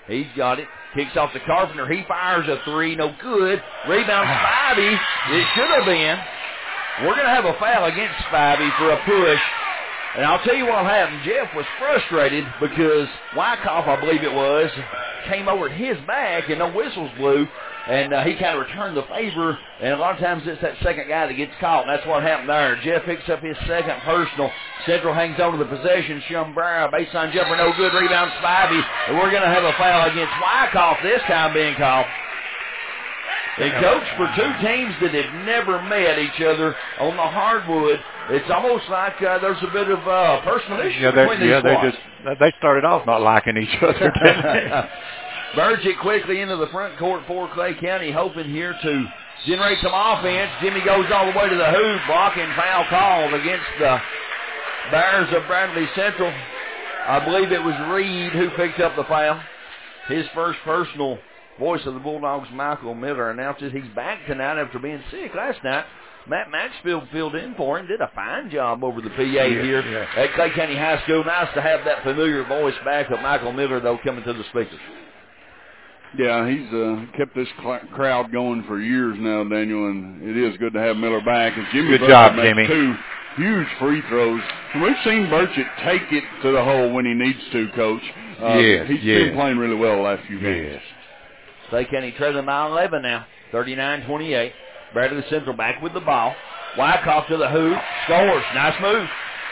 Speaker 2: He's got it. Kicks off to Carpenter. He fires a three. No good. Rebound Spivey. It should have been. We're going to have a foul against Spivey for a push. And I'll tell you what happened. Jeff was frustrated because Wyckoff, I believe it was, came over at his back and no whistles blew. And he kind of returned the favor. And a lot of times it's that second guy that gets caught. And that's what happened there. Jeff picks up his second personal. Central hangs on to the possession. Shumbara, baseline jumper, no good. Rebound Spivey. And we're going to have a foul against Wyckoff this time being called. They coach for two teams that have never met each other on the hardwood. It's almost like there's a bit of personal issue between these squads.
Speaker 12: They started off not liking each other, didn't they?
Speaker 2: Burgett quickly into the front court for Clay County, hoping here to generate some offense. Jimmy goes all the way to the hoop, blocking foul called against the Bears of Bradley Central. I believe it was Reed who picked up the foul. His first personal. Voice of the Bulldogs, Michael Miller, announces he's back tonight after being sick last night. Matt Maxfield filled in for him, did a fine job over the PA here at Clay County High School. Nice to have that familiar voice back of Michael Miller, though, coming to the speakers.
Speaker 1: Yeah, he's kept this crowd going for years now, Daniel, and it is good to have Miller back. And Jimmy
Speaker 12: good job, Jimmy.
Speaker 1: Two huge free throws. And we've seen Burchett take it to the hole when he needs to, Coach. He's been playing really well the last few games.
Speaker 2: Clay County trailing by 11 now, 39-28. Bradley Central back with the ball. Wyckoff to the hoop, scores. Nice move.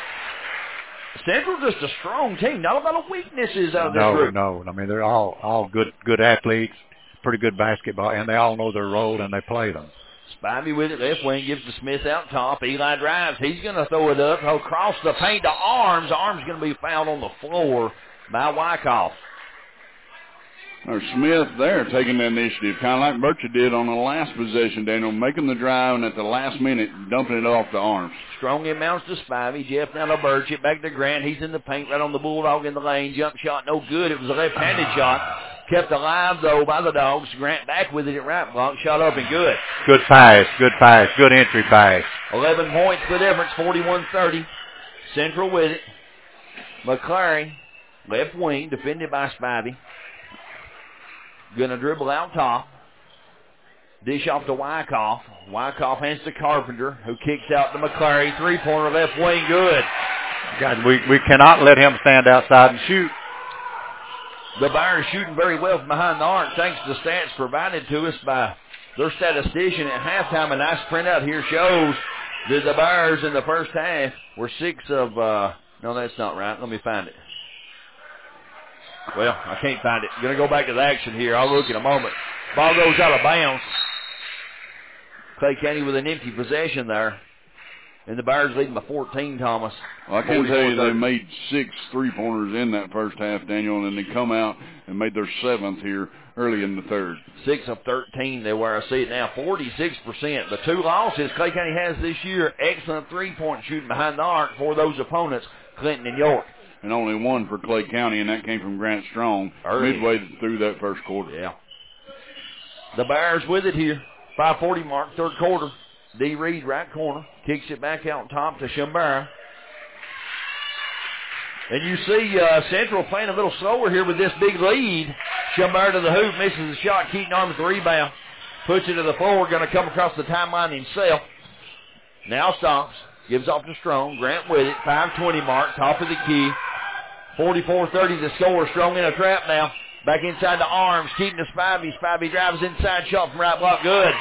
Speaker 2: Central just a strong team. Not a lot of weaknesses out of this group.
Speaker 12: No. I mean, they're all good athletes, pretty good basketball, and they all know their role and they play them.
Speaker 2: Spivey with it, left wing, gives to Smith out top. Eli drives. He's going to throw it up across the paint to Arms. Arms going to be fouled on the floor by Wyckoff.
Speaker 1: Or Smith there taking the initiative, kind of like Burchett did on the last possession, Daniel, making the drive and at the last minute dumping it off to Arms.
Speaker 2: Strong inbounds to Spivey. Jeff down to Burchett, back to Grant. He's in the paint right on the Bulldog in the lane. Jump shot, no good. It was a left-handed shot. Kept alive, though, by the Dogs. Grant back with it at right block. Shot up and good.
Speaker 12: Good pass. Good entry pass.
Speaker 2: 11 points the difference, 41-30. Central with it. McClary, left wing, defended by Spivey. Going to dribble out top. Dish off to Wyckoff. Wyckoff hands to Carpenter, who kicks out to McClary. Three-pointer left wing, good.
Speaker 12: God, we cannot let him stand outside and shoot.
Speaker 2: The Bears shooting very well from behind the arc, thanks to stats provided to us by their statistician at halftime. A nice printout here shows that the Bears in the first half were 6 of, no, that's not right. Let me find it. Well, I can't find it. I'm going to go back to the action here. I'll look in a moment. Ball goes out of bounds. Clay County with an empty possession there. And the Bears leading by 14, Thomas.
Speaker 1: Well, I can tell you they made 6 three-pointers in that first half, Daniel, and then they come out and made their 7th here early in the third.
Speaker 2: 6 of 13 they were. I see it now, 46%. The 2 losses Clay County has this year, excellent three-point shooting behind the arc for those opponents, Clinton and York.
Speaker 1: And only 1 for Clay County, and that came from Grant Strong midway through that first quarter.
Speaker 2: Yeah. The Bears with it here. 5:40 mark, third quarter. D. Reed, right corner, kicks it back out top to Shumbara. And you see Central playing a little slower here with this big lead. Shumbara to the hoop, misses the shot. Keaton Arms the rebound. Puts it to the floor, going to come across the timeline himself. Now stops, gives off to Strong. Grant with it, 5:20 mark, top of the key. 44-30 the score. Strong in a trap now. Back inside the Arms. Keaton to Spivey. Spivey drives inside. Shot from right block. Good.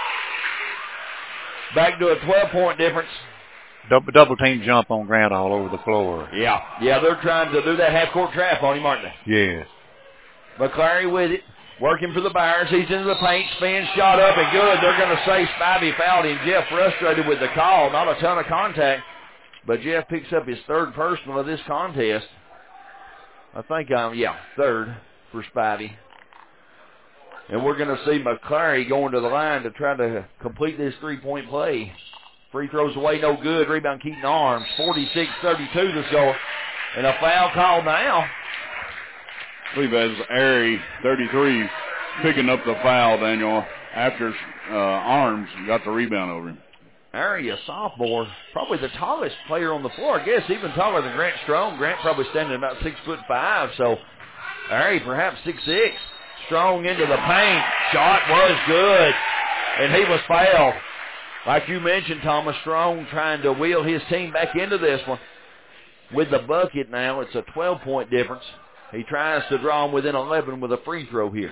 Speaker 2: Back to a 12-point difference.
Speaker 12: Double team jump on Grant all over the floor.
Speaker 2: Yeah, they're trying to do that half-court trap on him, aren't they?
Speaker 12: Yes.
Speaker 2: McClary with it. Working for the Bears. He's into the paint. Spins. Shot up and good. They're going to say Spivey fouled him. Jeff frustrated with the call. Not a ton of contact. But Jeff picks up his third personal of this contest. I think third for Spivey. And we're going to see McClary going to the line to try to complete this three-point play. Free throws away, no good. Rebound Keaton Arms. 46-32 the score. And a foul call now.
Speaker 1: I believe that's Airy, 33, picking up the foul, Daniel, after Arms got the rebound over him.
Speaker 2: Airy, a sophomore, probably the tallest player on the floor. I guess even taller than Grant Strong. Grant probably standing about 6'5", so Airy perhaps 6'6". Strong into the paint. Shot was good, and he was fouled. Like you mentioned, Thomas, Strong trying to wheel his team back into this one. With the bucket now, it's a 12-point difference. He tries to draw him within 11 with a free throw here.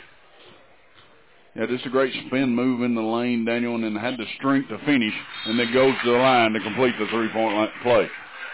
Speaker 1: Yeah, just a great spin move in the lane, Daniel, and then had the strength to finish, and then goes to the line to complete the three-point play.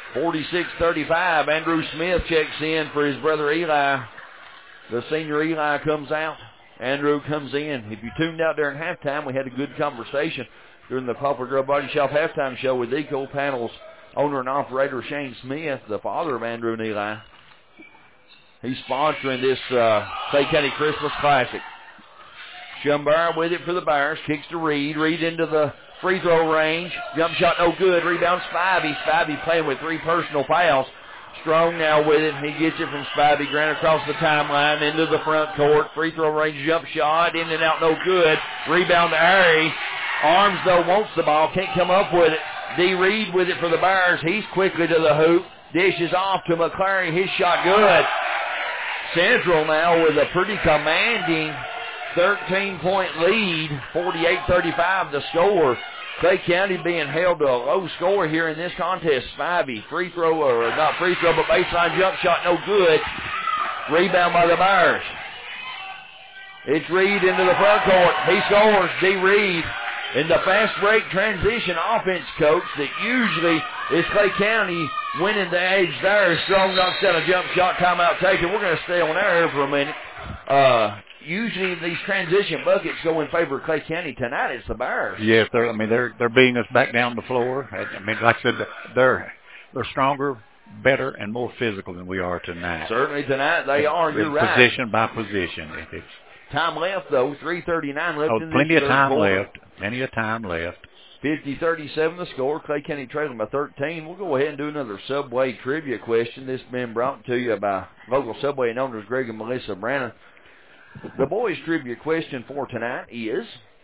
Speaker 2: 46-35. Andrew Smith checks in for his brother Eli. The senior Eli comes out. Andrew comes in. If you tuned out during halftime, we had a good conversation during the Poplar Grove Body Shop halftime show with Eco Panels owner and operator Shane Smith, the father of Andrew and Eli. He's sponsoring this Clay County Christmas Classic. Schumbar with it for the Bears. Kicks to Reed. Reed into the free throw range. Jump shot no good. Rebound Spivey. Spivey playing with 3 personal fouls. Strong now with it. He gets it from Spivey. Grant across the timeline into the front court. Free throw range jump shot. In and out no good. Rebound to Airy. Arms though wants the ball. Can't come up with it. D. Reed with it for the Bears. He's quickly to the hoop. Dishes off to McClary. His shot good. Central now with a pretty commanding 13-point lead, 48-35 the score. Clay County being held to a low score here in this contest. Spivey, free throw, or not free throw, but baseline jump shot, no good. Rebound by the Bears. It's Reed into the front court. He scores. D. Reed in the fast break transition offense, coach, that usually is Clay County winning the edge there. Strong knocks down a jump shot, timeout taken. We're going to stay on air for a minute. Usually these transition buckets go in favor of Clay County. Tonight it's the Bears.
Speaker 12: Yes, they're beating us back down the floor. I mean, like I said, they're stronger, better, and more physical than we are tonight.
Speaker 2: Certainly tonight they are. You're right.
Speaker 12: Position by position.
Speaker 2: Time left though, 3:39 left in this
Speaker 12: plenty of time
Speaker 2: quarter.
Speaker 12: left. Plenty of time left.
Speaker 2: 50-37 the score. Clay County trailing by 13. We'll go ahead and do another Subway trivia question. This has been brought to you by local Subway owners Greg and Melissa Brannon. The boys' trivia question for tonight is,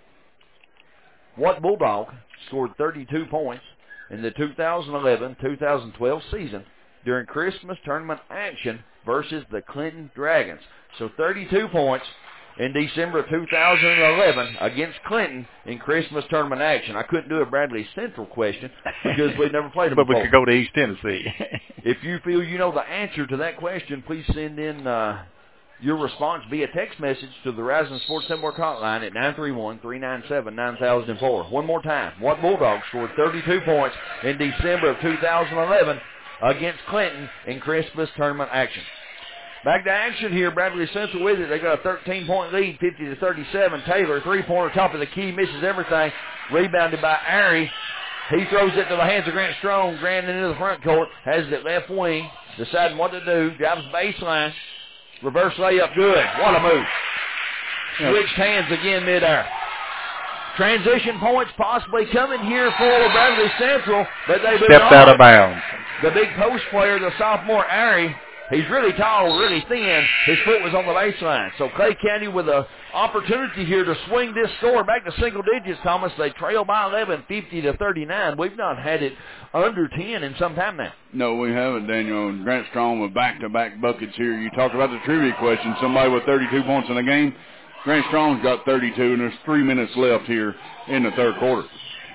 Speaker 2: what Bulldog scored 32 points in the 2011-2012 season during Christmas tournament action versus the Clinton Dragons? So 32 points in December of 2011 against Clinton in Christmas tournament action. I couldn't do a Bradley Central question because we've never played them
Speaker 12: but
Speaker 2: before.
Speaker 12: we could go to East Tennessee.
Speaker 2: If you feel you know the answer to that question, please send in your response via text message to the Rising Sports Network hotline at 931-397-9004. One more time. What Bulldog scored 32 points in December of 2011 against Clinton in Christmas tournament action? Back to action here. Bradley Central with it. They got a 13-point lead, 50-37. Taylor, three-pointer, top of the key, misses everything. Rebounded by Airy. He throws it to the hands of Grant Strong. Grant into the front court. Has it left wing. Deciding what to do. Drives baseline. Reverse layup, good. What a move. Switched hands again midair. Transition points possibly coming here for Bradley Central, but they
Speaker 12: stepped out of bounds.
Speaker 2: The big post player, the sophomore Airy, he's really tall, really thin. His foot was on the baseline. So Clay County with an opportunity here to swing this score back to single digits, Thomas. They trail by 11, 50-39. We've not had it under 10 in some time now.
Speaker 1: No, we haven't, Daniel. And Grant Strong with back-to-back buckets here. You talk about the trivia question. Somebody with 32 points in the game. Grant Strong's got 32, and there's 3 minutes left here in the third quarter.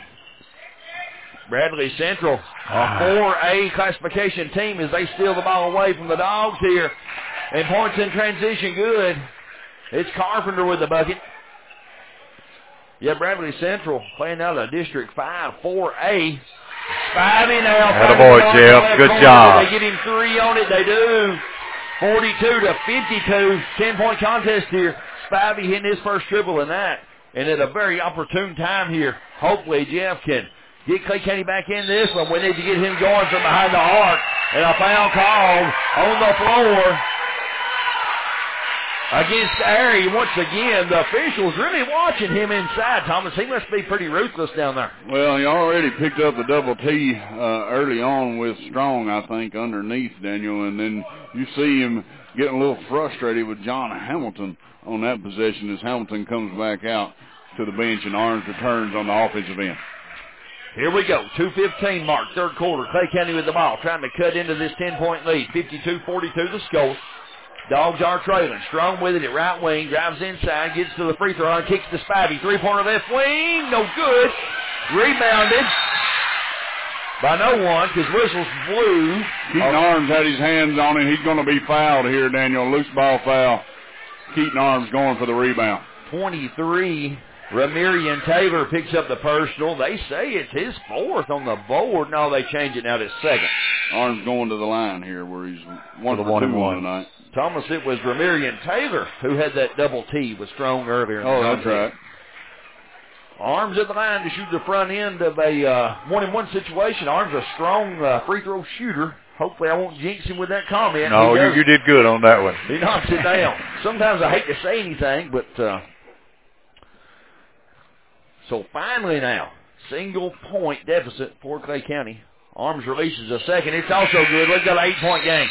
Speaker 2: Bradley Central, a 4A classification team as they steal the ball away from the Dogs here. And points in transition good. It's Carpenter with the bucket. Yeah, Bradley Central playing out of District 5, 4A. Spivey now.
Speaker 12: Attaboy, Jeff. Good job.
Speaker 2: They get him 3 on it. They do. 42-52. 10-point contest here. Spivey hitting his first triple in that. And at a very opportune time here, hopefully Jeff can get Clay County back in this one. We need to get him going from behind the arc. And a foul called on the floor against Airy. Once again, the officials really watching him inside, Thomas. He must be pretty ruthless down there.
Speaker 1: Well, he already picked up the double T early on with Strong, I think, underneath, Daniel. And then you see him getting a little frustrated with John Hamilton on that possession as Hamilton comes back out to the bench and Arms returns on the offensive end.
Speaker 2: Here we go. 2:15 mark, third quarter. Clay County with the ball, trying to cut into this 10-point lead. 52-42 the score. Dogs are trailing. Strong with it at right wing. Drives inside. Gets to the free throw line. Kicks to Spivey. Three-pointer left wing. No good. Rebounded by no one because whistles blew.
Speaker 1: Keaton Arms had his hands on it. He's going to be fouled here, Daniel. Loose ball foul. Keaton Arms going for the rebound.
Speaker 2: 23. Ramirian Taylor picks up the personal. They say it's his fourth on the board. No, they change it now to second.
Speaker 1: Arms going to the line here where he's 1 for 2 tonight.
Speaker 2: Thomas, it was Ramirian Taylor who had that double T with Strong earlier.
Speaker 1: That's right.
Speaker 2: Arms at the line to shoot the front end of a 1-and-1 situation. Arms a strong free throw shooter. Hopefully I won't jinx him with that comment.
Speaker 12: No, you did good on that one.
Speaker 2: He knocks it down. Sometimes I hate to say anything, but so finally now, single point deficit for Clay County. Arms releases a second. It's also good. We've got an 8-point game.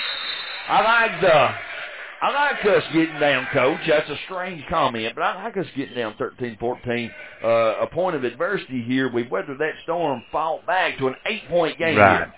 Speaker 2: I like us getting down, Coach. That's a strange comment, but I like us getting down 13-14. A point of adversity here. We've weathered that storm, fought back to an 8-point game here.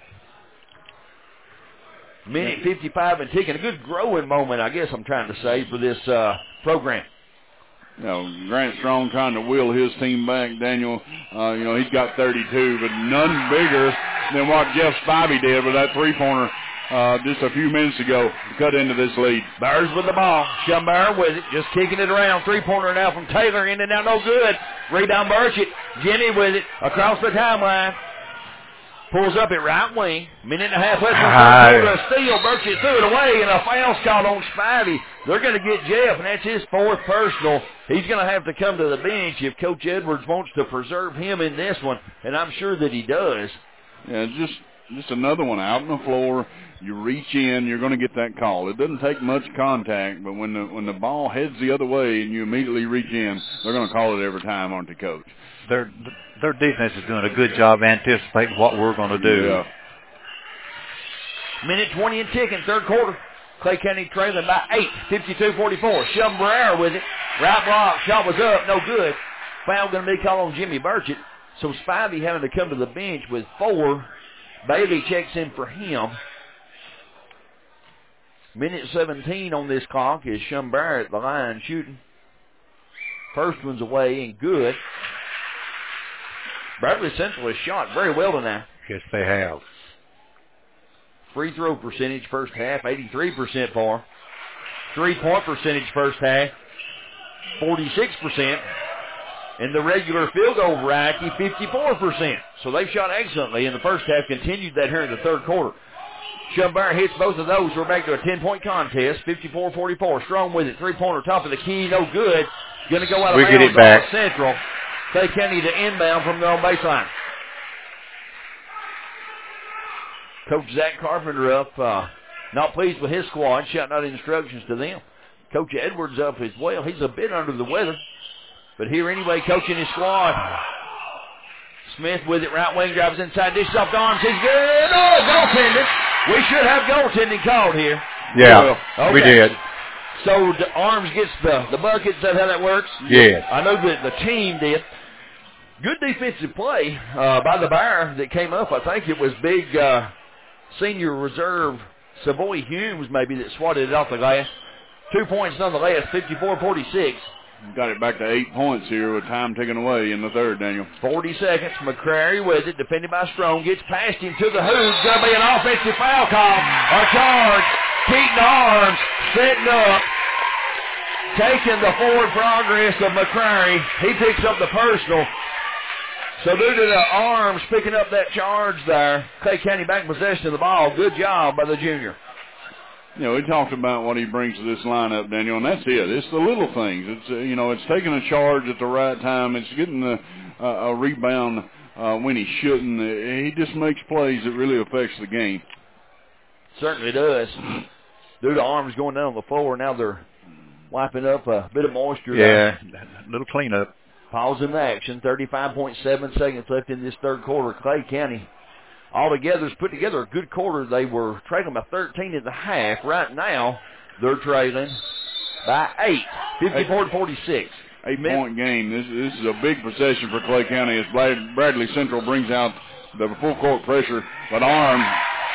Speaker 2: Minute 55 and ticking. A good growing moment, I guess I'm trying to say, for this program.
Speaker 1: You know, Grant Strong trying to will his team back. Daniel, he's got 32, but none bigger than what Jeff Spivey did with that three-pointer just a few minutes ago to cut into this lead.
Speaker 2: Bears with the ball. Schumberger with it, just kicking it around. Three-pointer now from Taylor, in and out, no good. Rebound Burchett. Jenny with it across the timeline. Pulls up at right wing. Minute and a half left. A steal. Burchett threw it away, and a foul's called on Spivey. They're going to get Jeff, and that's his fourth personal. He's going to have to come to the bench if Coach Edwards wants to preserve him in this one, and I'm sure that he does.
Speaker 1: Yeah, just another one out on the floor. You reach in, you're going to get that call. It doesn't take much contact, but when the ball heads the other way and you immediately reach in, they're going to call it every time, aren't they, Coach?
Speaker 12: Their defense is doing a good job anticipating what we're going to do.
Speaker 1: Yeah.
Speaker 2: Minute 20 and ticking, third quarter. Clay County trailing by 8, 52-44. Schumberger with it. Right block, shot was up, no good. Foul going to be called on Jimmy Burchett. So Spivey having to come to the bench with 4. Bailey checks in for him. Minute 17 on this clock is Schumberger at the line shooting. First one's away and good. Bradley Central has shot very well tonight.
Speaker 12: Yes, they have.
Speaker 2: Free throw percentage first half, 83% for. 3-point percentage first half, 46%. And the regular field goal variety, 54%. So they've shot excellently in the first half, continued that here in the third quarter. Schumberger hits both of those. We're back to a 10-point contest, 54-44. Strong with it, three-pointer, top of the key, no good. Going to go out of bounds.
Speaker 12: We get it back.
Speaker 2: Central. Clay County to inbound from their own baseline. Coach Zach Carpenter up, not pleased with his squad, shouting out instructions to them. Coach Edwards up as well. He's a bit under the weather, but here anyway, coaching his squad. Smith with it, right wing, drives inside, dishes off to Arms. He's good. Oh, goaltending. We should have goaltending called here.
Speaker 12: Yeah, okay. We did.
Speaker 2: So the Arms gets the bucket. Is that how that works?
Speaker 12: Yeah.
Speaker 2: I know that the team did. Good defensive play by the Bear that came up. I think it was big senior reserve Savoy Humes maybe that swatted it off the glass. 2 points nonetheless, 54-46.
Speaker 1: Got it back to 8 points here with time taken away in the third, Daniel.
Speaker 2: 40 seconds. McCrary with it, defended by Strong. Gets past him to the hoop. Going to be an offensive foul call. A charge. Keaton Arms setting up. Taking the forward progress of McCrary. He picks up the personal. So due to the Arms picking up that charge there, Clay County back in possession of the ball. Good job by the junior.
Speaker 1: You know, we talked about what he brings to this lineup, Daniel, and that's it. It's the little things. It's it's taking a charge at the right time. It's getting a rebound when he shouldn't. He just makes plays that really affects the game.
Speaker 2: Certainly does. Due to Arms going down on the floor, now they're wiping up a bit of moisture.
Speaker 12: Yeah, a little cleanup.
Speaker 2: Pause in action. 35.7 seconds left in this third quarter. Clay County altogether has put together a good quarter. They were trailing by 13 at the half. Right now, they're trailing by 8, 54-46.
Speaker 1: 8-point game. This is a big possession for Clay County as Bradley Central brings out the full court pressure. But Arms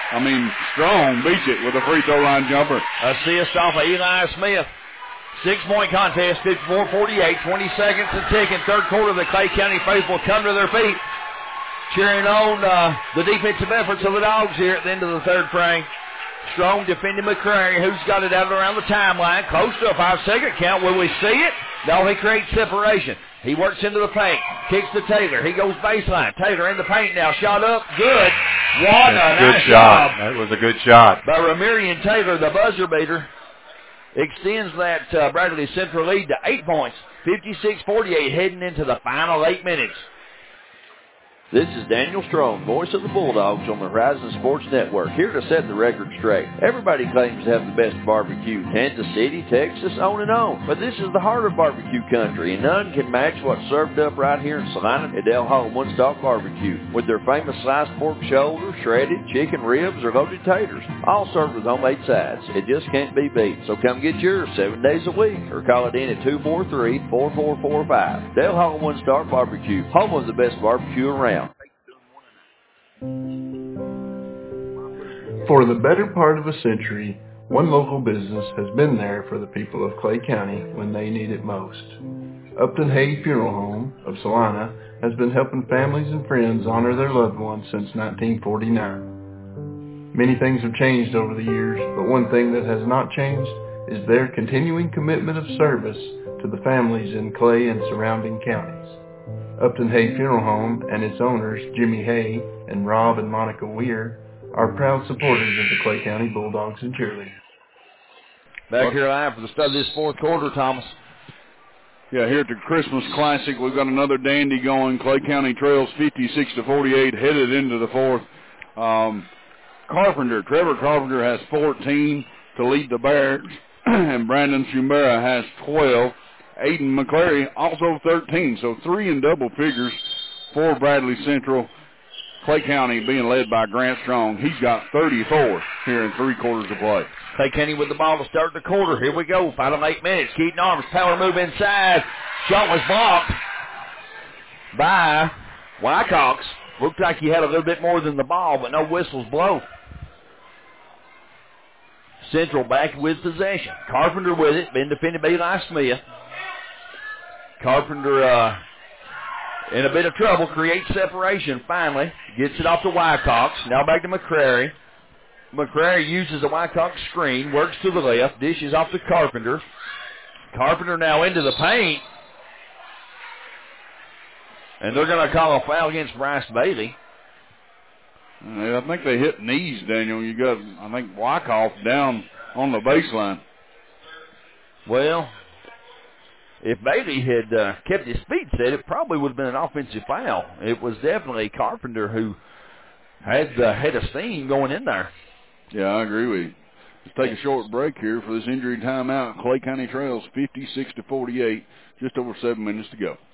Speaker 1: Strong beats it with a free throw line jumper.
Speaker 2: Assist off of Eli Smith. 6-point contest, 54-48, 20 seconds to tick in third quarter. The Clay County faithful come to their feet, cheering on the defensive efforts of the Dogs here at the end of the third frame. Strong defending McCrary, who's got it out around the timeline, close to a 5-second count. Will we see it? No, he creates separation. He works into the paint, kicks to Taylor. He goes baseline. Taylor in the paint now, shot up, good. What a nice job.
Speaker 12: That was a good shot.
Speaker 2: By Ramirian Taylor, the buzzer beater, extends that Bradley Central lead to 8 points, 56-48, heading into the final 8 minutes.
Speaker 4: This is Daniel Strong, voice of the Bulldogs on the Horizon Sports Network, here to set the record straight. Everybody claims to have the best barbecue, Kansas City, Texas, on and on. But this is the heart of barbecue country, and none can match what's served up right here in Salina at Del Hall One Stop Barbecue, with their famous sliced pork shoulder, shredded chicken ribs, or loaded taters, all served with homemade sides. It just can't be beat. So come get yours 7 days a week, or call it in at 243-4445. Del Hall One Stop Barbecue, home of the best barbecue around.
Speaker 6: For the better part of a century, one local business has been there for the people of Clay County when they need it most. Upton Hay Funeral Home of Salina has been helping families and friends honor their loved ones since 1949. Many things have changed over the years, but one thing that has not changed is their continuing commitment of service to the families in Clay and surrounding counties. Upton Hay Funeral Home and its owners, Jimmy Hay and Rob and Monica Weir, are proud supporters of the Clay County Bulldogs and cheerleaders.
Speaker 2: Back here live for the start of this fourth quarter, Thomas.
Speaker 1: Yeah, here at the Christmas Classic, we've got another dandy going. Clay County trails 56-48, headed into the fourth. Trevor Carpenter has 14 to lead the Bears, and Brandon Schumera has 12. Aiden McClary also 13, so 3 in double figures for Bradley Central. Clay County being led by Grant Strong. He's got 34 here in 3 quarters of play.
Speaker 2: Clay County with the ball to start the quarter. Here we go, final 8 minutes. Keaton Arms, power move inside. Shot was blocked by Wycox. Looked like he had a little bit more than the ball, but no whistles blow. Central back with possession. Carpenter with it, been defended by Eli Smith. Carpenter in a bit of trouble, creates separation finally. Gets it off to Wycox. Now back to McCrary. McCrary uses a Wycox screen, works to the left, dishes off to Carpenter. Carpenter now into the paint. And they're going to call a foul against Bryce Bailey.
Speaker 1: I think they hit knees, Daniel. You got, I think, Wyckoff down on the baseline.
Speaker 2: Well, if Bailey had kept his feet set, it probably would have been an offensive foul. It was definitely Carpenter who had a steam going in there.
Speaker 1: Yeah, I agree with you. Let's take a short break here for this injury timeout. Clay County trails 56-48, just over 7 minutes to go.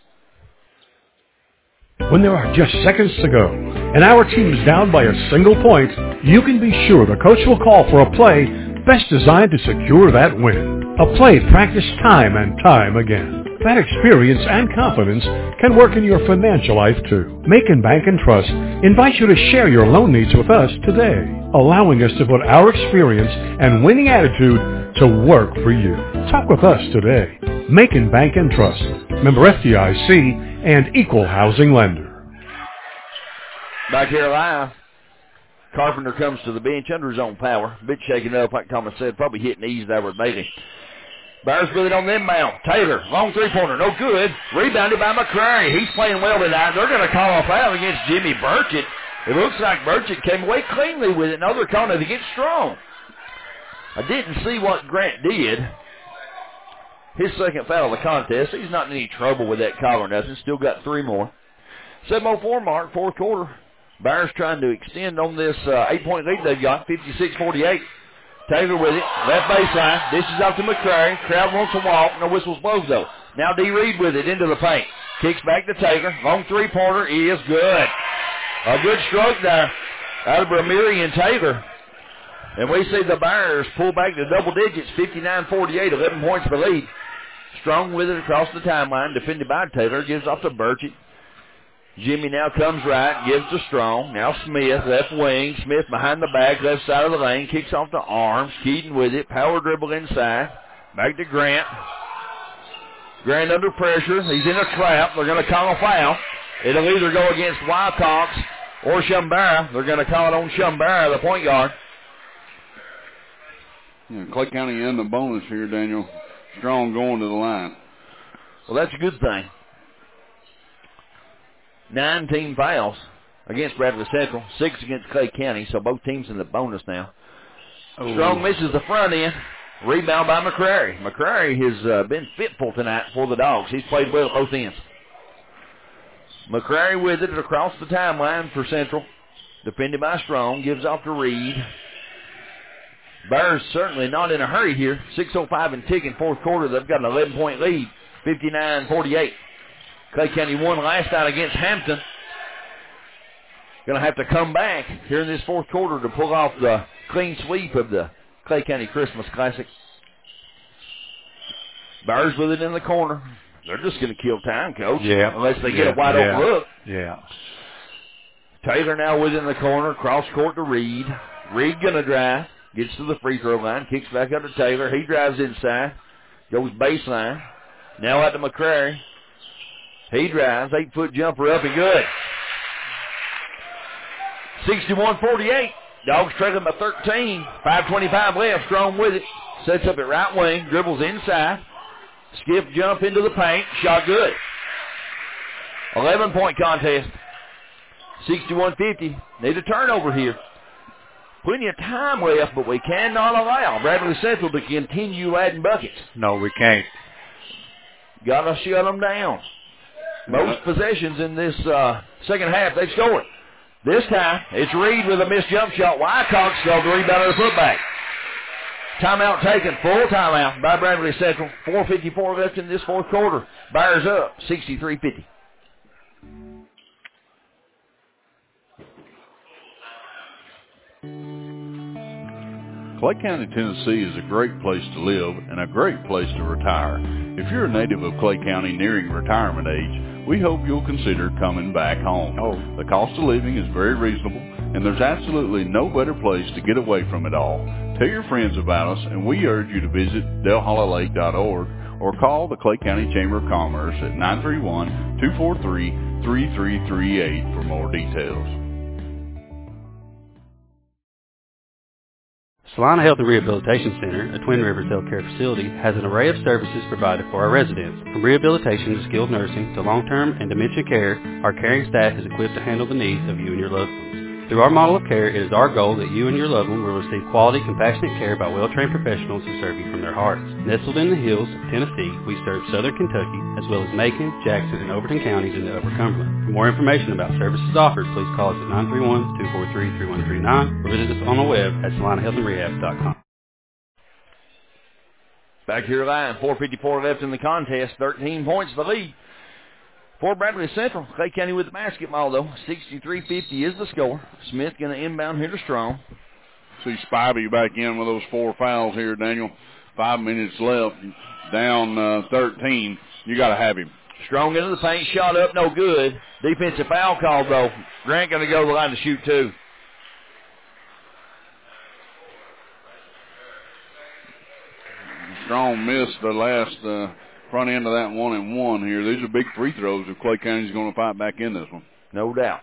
Speaker 10: When there are just seconds to go and our team is down by a single point, you can be sure the coach will call for a play best designed to secure that win. A play practiced time and time again. That experience and confidence can work in your financial life too. Macon Bank and Trust invites you to share your loan needs with us today, allowing us to put our experience and winning attitude to work for you. Talk with us today. Macon Bank and Trust, member FDIC, and equal housing lender.
Speaker 2: Back here live, Carpenter comes to the bench under his own power. A bit shaken up, like Thomas said, probably hit knees there with Bailey. Bears with it on the inbound. Taylor, long three-pointer, no good. Rebounded by McCrary. He's playing well tonight. They're going to call a foul against Jimmy Burchett. It looks like Burchett came away cleanly with it. Now they're calling it against Strong. I didn't see what Grant did. His second foul of the contest. He's not in any trouble with that call or nothing. Still got 3 more. 7:04 mark, fourth quarter. Bears trying to extend on this 8-point lead they've got, 56-48. Taylor with it, left baseline, dishes out to McCrary. Crowd wants to walk, no whistles blows though. Now D. Reed with it into the paint. Kicks back to Taylor. Long three-pointer is good. A good stroke there out of Ramirian Taylor. And we see the Bears pull back to double digits, 59-48, 11 points for the lead. Strong with it across the timeline, defended by Taylor, gives off to Burchett. Jimmy now comes right, gives to Strong. Now Smith, left wing. Smith behind the back, left side of the lane. Kicks off to Arms. Keaton with it. Power dribble inside. Back to Grant. Grant under pressure. He's in a trap. They're going to call a foul. It'll either go against Wilcox or Shumbara. They're going to call it on Shumbara, the point guard.
Speaker 1: Yeah, Clay County in the bonus here, Daniel. Strong going to the line.
Speaker 2: Well, that's a good thing. 9 team fouls against Bradley Central, 6 against Clay County, so both teams in the bonus now. Ooh. Strong misses the front end. Rebound by McCrary. McCrary has been fitful tonight for the Dogs. He's played well at both ends. McCrary with it across the timeline for Central. Defended by Strong. Gives off to Reed. Bears certainly not in a hurry here. 6:05 and ticking, fourth quarter. They've got an 11-point lead, 59-48. Clay County won last night against Hampton. Going to have to come back here in this fourth quarter to pull off the clean sweep of the Clay County Christmas Classic. Bears with it in the corner. They're just going to kill time, Coach.
Speaker 12: Yeah.
Speaker 2: Unless they get a wide open look.
Speaker 12: Yeah.
Speaker 2: Taylor now within the corner. Cross court to Reed. Reed going to drive. Gets to the free throw line. Kicks back up to Taylor. He drives inside. Goes baseline. Now out to McCrary. He drives. 8-foot jumper up and good. 61-48. Dogs trailing by 13. 5:25 left. Strong with it. Sets up at right wing. Dribbles inside. Skip jump into the paint. Shot good. 11-point contest. 61-50. Need a turnover here. Plenty of time left, but we cannot allow Bradley Central to continue adding buckets.
Speaker 12: No, we can't.
Speaker 2: Got to shut them down. Most possessions in this second half, they've scored. This time, it's Reed with a missed jump shot. Wycox got the rebound of the putback. Timeout taken, full timeout by Bradley Central. 4:54 left in this fourth quarter. Bears up, 63-50.
Speaker 1: Clay County, Tennessee is a great place to live and a great place to retire. If you're a native of Clay County nearing retirement age, we hope you'll consider coming back home. The cost of living is very reasonable, and there's absolutely no better place to get away from it all. Tell your friends about us, and we urge you to visit delhollylake.org or call the Clay County Chamber of Commerce at 931-243-3338 for more details.
Speaker 3: Salina Health and Rehabilitation Center, a Twin Rivers Health Care facility, has an array of services provided for our residents. From rehabilitation to skilled nursing to long-term and dementia care, our caring staff is equipped to handle the needs of you and your loved ones. Through our model of care, it is our goal that you and your loved one will receive quality, compassionate care by well-trained professionals who serve you from their hearts. Nestled in the hills of Tennessee, we serve southern Kentucky, as well as Macon, Jackson, and Overton counties in the Upper Cumberland. For more information about services offered, please call us at 931-243-3139 or visit us on the web at salinahealthandrehab.com.
Speaker 2: Back to your line, 4:54 left in the contest, 13 points the lead. For Bradley Central, Clay County with the basketball, though. 63-50 is the score. Smith going to inbound here to Strong.
Speaker 1: See Spivey back in with those 4 fouls here, Daniel. 5 minutes left. Down 13. You got to have him.
Speaker 2: Strong into the paint, shot up, no good. Defensive foul called, though. Grant going to go to the line to shoot 2.
Speaker 1: Strong missed the last front end of that 1-and-1 here. These are big free throws if Clay County's going to fight back in this one.
Speaker 2: No doubt.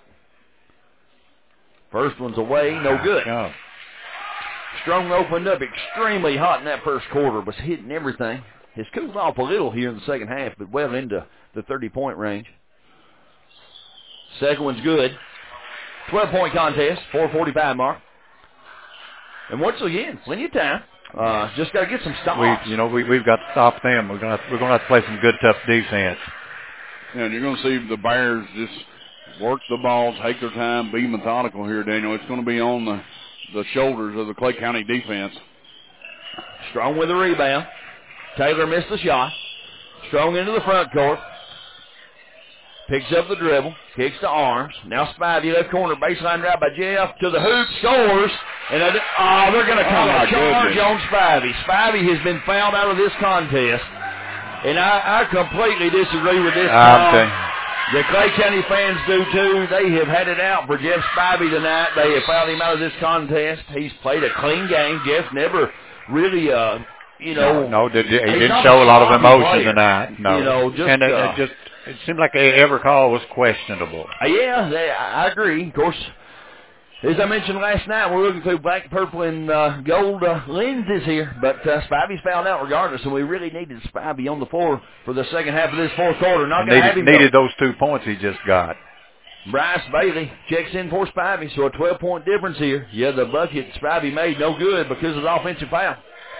Speaker 2: First one's away, no good.
Speaker 12: Oh.
Speaker 2: Strong opened up extremely hot in that first quarter, was hitting everything. It's cooled off a little here in the second half, but well into the 30-point range. Second one's good. 12-point contest, 4:45 mark. And once again, plenty of time. Just got to get some stops.
Speaker 12: We've got to stop them. We're going to have to play some good, tough defense.
Speaker 1: Yeah, and you're going to see the Bears just work the ball, take their time, be methodical here, Daniel. It's going to be on the shoulders of the Clay County defense.
Speaker 2: Strong with the rebound. Taylor missed the shot. Strong into the front court. Picks up the dribble. Kicks to Arms. Now Spivey, left corner, baseline drive by Jeff to the hoop. Scores. And they're going to come a charge on Spivey. Spivey has been fouled out of this contest. And I completely disagree with this call. The Clay County fans do too. They have had it out for Jeff Spivey tonight. They have found him out of this contest. He's played a clean game. Jeff never really,
Speaker 12: he didn't show a lot of emotion tonight. No, it seemed like every call was questionable.
Speaker 2: I agree. Of course, as I mentioned last night, we're looking through black, purple, and gold lenses here. But Spivey's fouled out regardless, and we really needed Spivey on the floor for the second half of this fourth quarter.
Speaker 12: Needed those 2 points he just got.
Speaker 2: Bryce Bailey checks in for Spivey, so a 12-point difference here. Yeah, the bucket Spivey made no good because of the offensive foul.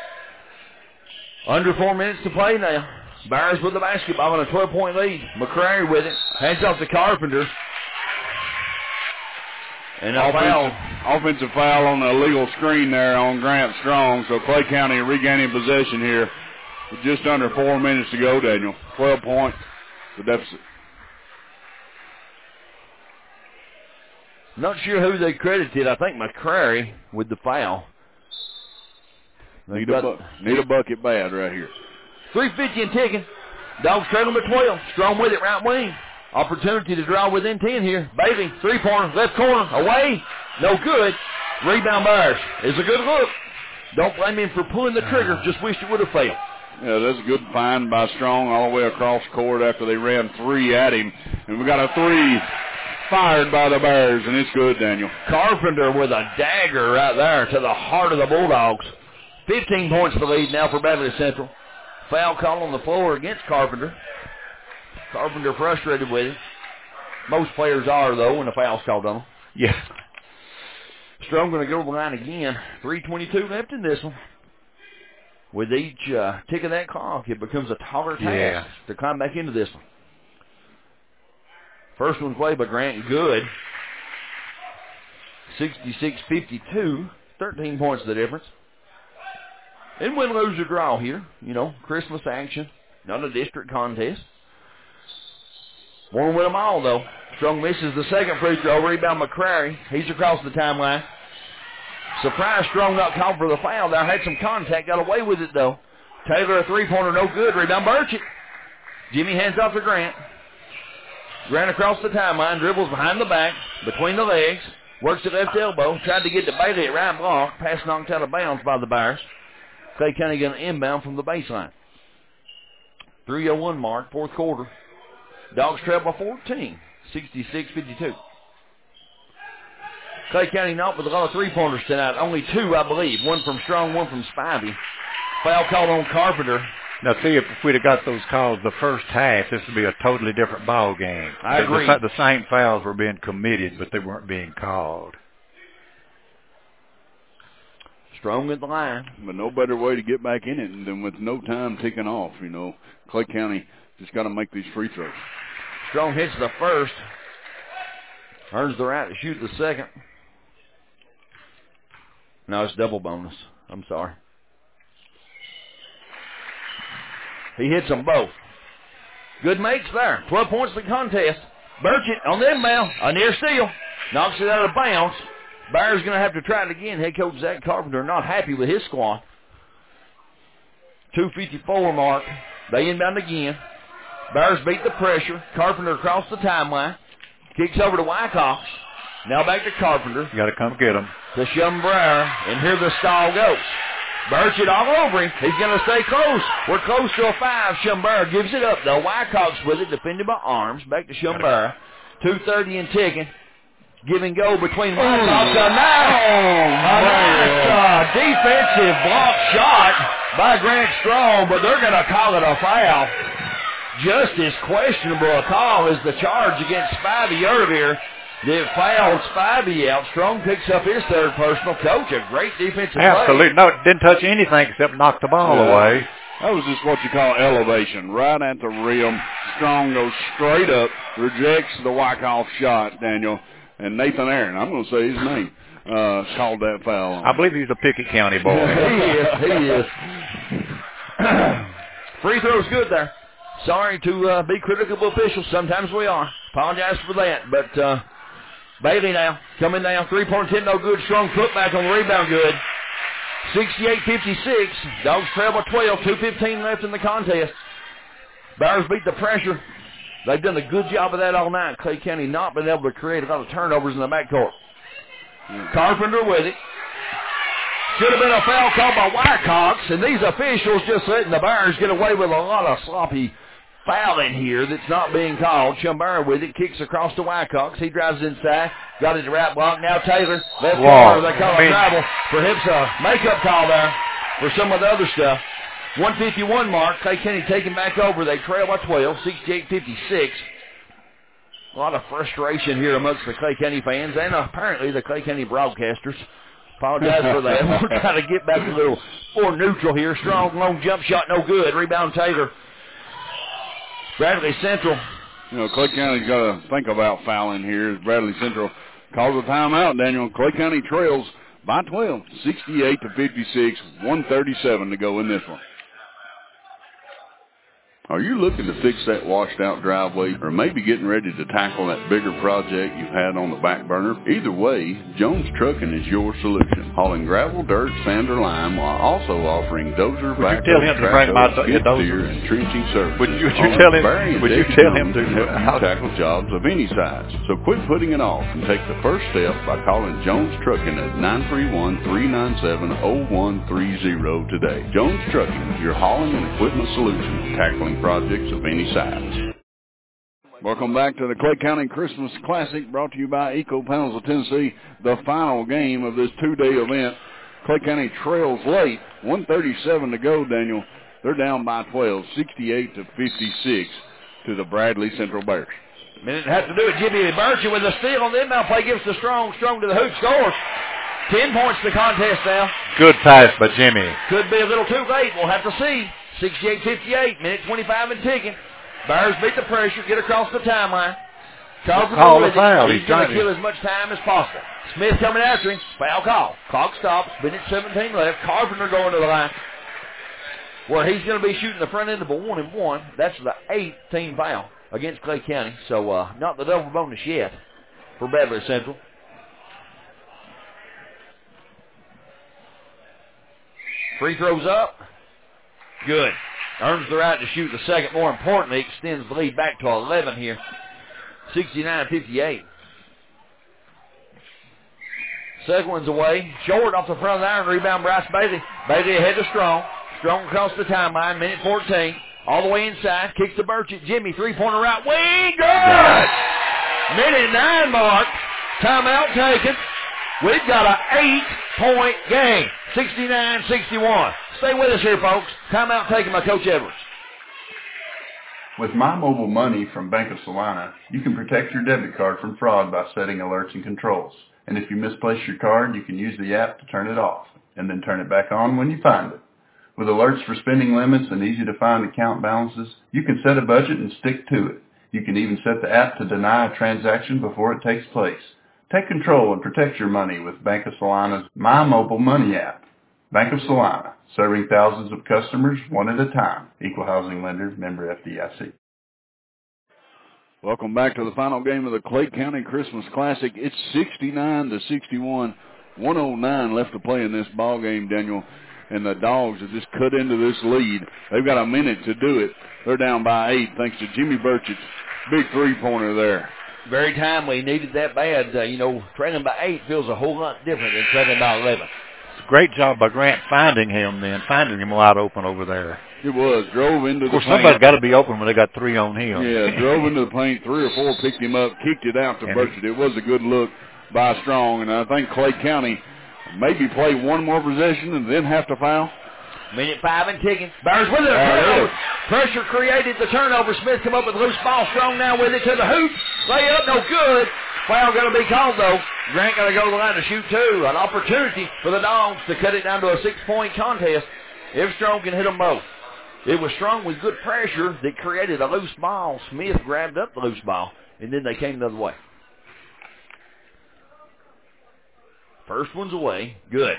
Speaker 2: Under 4 minutes to play now. Byers with the basketball and a 12-point lead. McCrary with it. Hands off to Carpenter. And
Speaker 1: offensive foul on the illegal screen there on Grant Strong. So Clay County regaining possession here with just under 4 minutes to go, Daniel. 12 points, the deficit.
Speaker 2: Not sure who they credited. I think McCrary with the foul.
Speaker 1: Need a bucket bad right here.
Speaker 2: 3:50 and ticking. Dogs trailing by 12. Strong with it, right wing. Opportunity to draw within 10 here. Bailey, three-pointer, left corner, away. No good. Rebound Byers. It's a good look. Don't blame him for pulling the trigger. Just wish it would have failed.
Speaker 1: Yeah, that's a good find by Strong all the way across court after they ran 3 at him. And we got a 3 fired by the Bears, and it's good, Daniel.
Speaker 2: Carpenter with a dagger right there to the heart of the Bulldogs. 15 points to lead now for Beverly Central. Foul call on the floor against Carpenter. Carpenter frustrated with it. Most players are, though, when the foul's called on them.
Speaker 12: Yeah.
Speaker 2: Strong going to go to the line again. 3:22 left in this one. With each tick of that clock, it becomes a taller task to climb back into this one. First one played by Grant Good. 66-52. 13 points the difference. And win, lose, or draw here. You know, Christmas action. Not a district contest. Want to win them all, though. Strong misses the second free throw. Rebound McCrary. He's across the timeline. Surprise Strong got called for the foul there. Had some contact. Got away with it, though. Taylor, a three-pointer, no good. Rebound Burchett. Jimmy hands off to Grant. Grant across the timeline. Dribbles behind the back. Between the legs. Works at left elbow. Tried to get to Bailey at right block. Pass knocked out of bounds by the Bears. Clay County going to inbound from the baseline. 3:01 mark, fourth quarter. Dogs trail by 14, 66-52. Clay County not with a lot of three-pointers tonight. Only 2, I believe. 1 from Strong, 1 from Spivey. Foul called on Carpenter.
Speaker 12: Now, see, if we'd have got those calls the first half, this would be a totally different ball game.
Speaker 2: I agree.
Speaker 12: The same fouls were being committed, but they weren't being called.
Speaker 2: Strong at the line.
Speaker 1: But no better way to get back in it than with no time ticking off, you know. Clay County just got to make these free throws.
Speaker 2: Strong hits the first. Earns the right to shoot the second. No, it's double bonus. I'm sorry. He hits them both. Good makes there. 12 points in the contest. Burchett on the inbound. A near steal. Knocks it out of bounds. Bears going to have to try it again. Head coach Zach Carpenter not happy with his squad. 2:54 mark. They inbound again. Bears beat the pressure. Carpenter across the timeline. Kicks over to Wyckoff. Now back to Carpenter.
Speaker 12: You got to come get him.
Speaker 2: To Schumbrier. And here the stall goes. Burchett all over him. He's going to stay close. We're close to a 5. Schumbrier gives it up, though. Wyckoff's with it, defended by Arms. Back to Schumbrier. 2:30 and ticking. Give and go between Wyckoff. A nice defensive block shot by Grant Strong, but they're going to call it a foul. Just as questionable a call as the charge against Spivey earlier that fouled Spivey out. Strong picks up his third personal. Coach, a great defensive play.
Speaker 12: Absolutely. No, didn't touch anything except knock the ball away.
Speaker 1: That was just what you call elevation, right at the rim. Strong goes straight up, rejects the Wyckoff shot, Daniel. And Nathan Aaron, I'm going to say his name, called that foul.
Speaker 12: I believe he's a Pickett County boy.
Speaker 2: He is. Free throw's good there. Sorry to be critical of officials. Sometimes we are. Apologize for that. But Bailey now, coming down. 3-point hit, no good. Strong putback on the rebound, good. 68-56. Dogs trail by 12. 2:15 left in the contest. Bears beat the pressure. They've done a good job of that all night. Clay County not been able to create a lot of turnovers in the backcourt. Carpenter with it. Should have been a foul called by Wyckox, and these officials just letting the Bears get away with a lot of sloppy fouling here that's not being called. Chumbarra with it, kicks across to Wyckox. He drives inside, got it to right block. Now Taylor, left corner, they call a travel. Perhaps a makeup call there for some of the other stuff. 151 mark, Clay County taking back over. They trail by 12, 68-56. A lot of frustration here amongst the Clay County fans and apparently the Clay County broadcasters. Apologize for that. We're trying to get back a little more neutral here. Strong, long jump shot, no good. Rebound Taylor. Bradley Central.
Speaker 1: You know, Clay County's got to think about fouling here. Bradley Central calls a timeout, Daniel. Clay County trails by 12, 68-56, 1:37 to go in this one. Are you looking to fix that washed-out driveway or maybe getting ready to tackle that bigger project you've had on the back burner? Either way, Jones Trucking is your solution. Hauling gravel, dirt, sand, or lime while also offering dozer, backhoe, track skid steer, and trenching service.
Speaker 12: Would you tell him to
Speaker 1: tackle jobs of any size? So quit putting it off and take the first step by calling Jones Trucking at 931-397-0130 today. Jones Trucking, your hauling and equipment solution, tackling projects of any size. Welcome back to the Clay County Christmas Classic, brought to you by Eco Panels of Tennessee, the final game of this two-day event. Clay County trails late, 1:37 to go, Daniel. They're down by 12, 68-56 to the Bradley Central Bears.
Speaker 2: Minute have to do it. Jimmy Burchett with a steal on the inbound play, gives to Strong. Strong to the hoop, scores. 10 points to contest now.
Speaker 12: Good pass by Jimmy.
Speaker 2: Could be a little too late. We'll have to see. 68-58, minute 25 and ticking. Bears beat the pressure, get across the timeline.
Speaker 12: Call the foul.
Speaker 2: He's going to kill as much time as possible. Smith coming after him. Foul call. Clock stops. Minute 17 left. Carpenter going to the line. Well, he's going to be shooting the front end of a 1-and-1. That's the 8th team foul against Clay County. So not the double bonus yet for Bradley Central. Free throws up. Good. Earns the right to shoot the second. More importantly, extends the lead back to 11 here. 69-58. Second one's away. Short off the front of the iron. Rebound Bryce Bailey. Bailey ahead to Strong. Strong across the timeline. Minute 14. All the way inside. Kicks to Burchett. Jimmy, three-pointer right wing. Good! Minute 9 mark. Timeout taken. We've got an 8-point game. 69-61. Stay with us here, folks. Timeout taken by Coach Edwards.
Speaker 6: With My Mobile Money from Bank of Salina, you can protect your debit card from fraud by setting alerts and controls. And if you misplace your card, you can use the app to turn it off and then turn it back on when you find it. With alerts for spending limits and easy-to-find account balances, you can set a budget and stick to it. You can even set the app to deny a transaction before it takes place. Take control and protect your money with Bank of Salina's My Mobile Money app. Bank of Salina, serving thousands of customers one at a time. Equal housing lender, member FDIC.
Speaker 1: Welcome back to the final game of the Clay County Christmas Classic. It's 69-61, 109 left to play in this ball game, Daniel. And the Dogs have just cut into this lead. They've got a minute to do it. They're down by 8 thanks to Jimmy Burchett's big three-pointer there.
Speaker 2: Very timely. Needed that bad. Trailing by 8 feels a whole lot different than trailing by 11.
Speaker 12: Great job by Grant finding him wide open over there.
Speaker 1: It was. Drove into the paint.
Speaker 12: Of course, somebody's got to be open when they got 3 on him.
Speaker 1: Yeah, drove into the paint, 3 or 4 picked him up, kicked it out to Burchett. It was a good look by Strong, and I think Clay County maybe play one more possession and then have to foul.
Speaker 2: Minute 5 and ticking. Bears with it. Pressure created the turnover. Smith come up with a loose ball. Strong now with it to the hoop. Lay up, no good. Foul going to be called, though. Grant got to go to the line to shoot 2. An opportunity for the Dogs to cut it down to a 6-point contest if Strong can hit them both. It was Strong with good pressure that created a loose ball. Smith grabbed up the loose ball, and then they came the other way. First one's away. Good.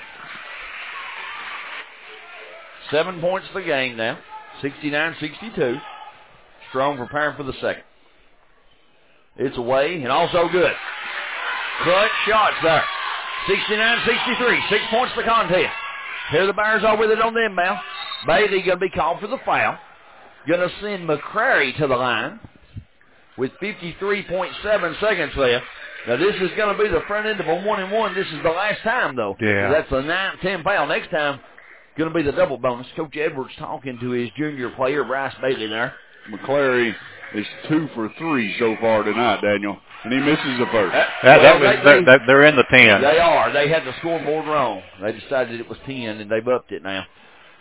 Speaker 2: 7 points to the game now. 69-62. Strong preparing for the second. It's away and also good. Clutch shots there. 69-63. 6 points to the contest. Here the Bears are with it on the inbound. Bailey going to be called for the foul. Going to send McCrary to the line. with 53.7 seconds left. Now, this is going to be the front end of a 1-and-1. This is the last time, though.
Speaker 12: Yeah.
Speaker 2: So that's a 9-10 foul. Next time, going to be the double bonus. Coach Edwards talking to his junior player, Bryce Bailey, there.
Speaker 1: McClary is 2 for 3 so far tonight, Daniel, and he misses the first.
Speaker 12: They're in the 10.
Speaker 2: They are. They had the scoreboard wrong. They decided it was 10, and they've upped it now.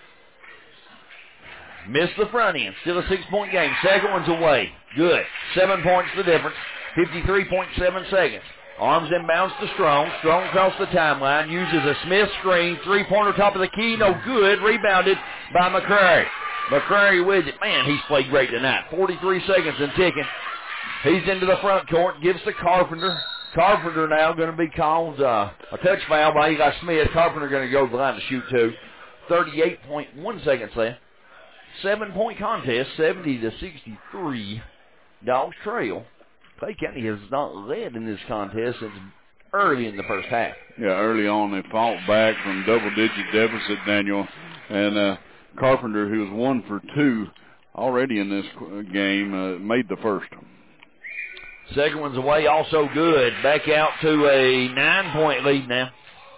Speaker 2: Missed the front end. Still a 6-point game. Second one's away. Good. 7 points the difference. 53.7 seconds. Arms inbounds to Strong. Strong across the timeline. Uses a Smith screen. Three-pointer top of the key. No good. Rebounded by McCrary. McCrary with it. Man, he's played great tonight. 43 seconds and ticking. He's into the front court. Gives to Carpenter. Carpenter now going to be called a touch foul by Eli Smith. Carpenter going to go to the line to shoot 2. 38.1 seconds left. 7-point contest. 70-63. Dogs trail. Clay County has not led in this contest since early in the first half.
Speaker 1: Yeah, early on they fought back from double-digit deficit, Daniel. And Carpenter, who was 1 for 2 already in this game, made the first.
Speaker 2: Second one's away, also good. Back out to a 9-point lead now.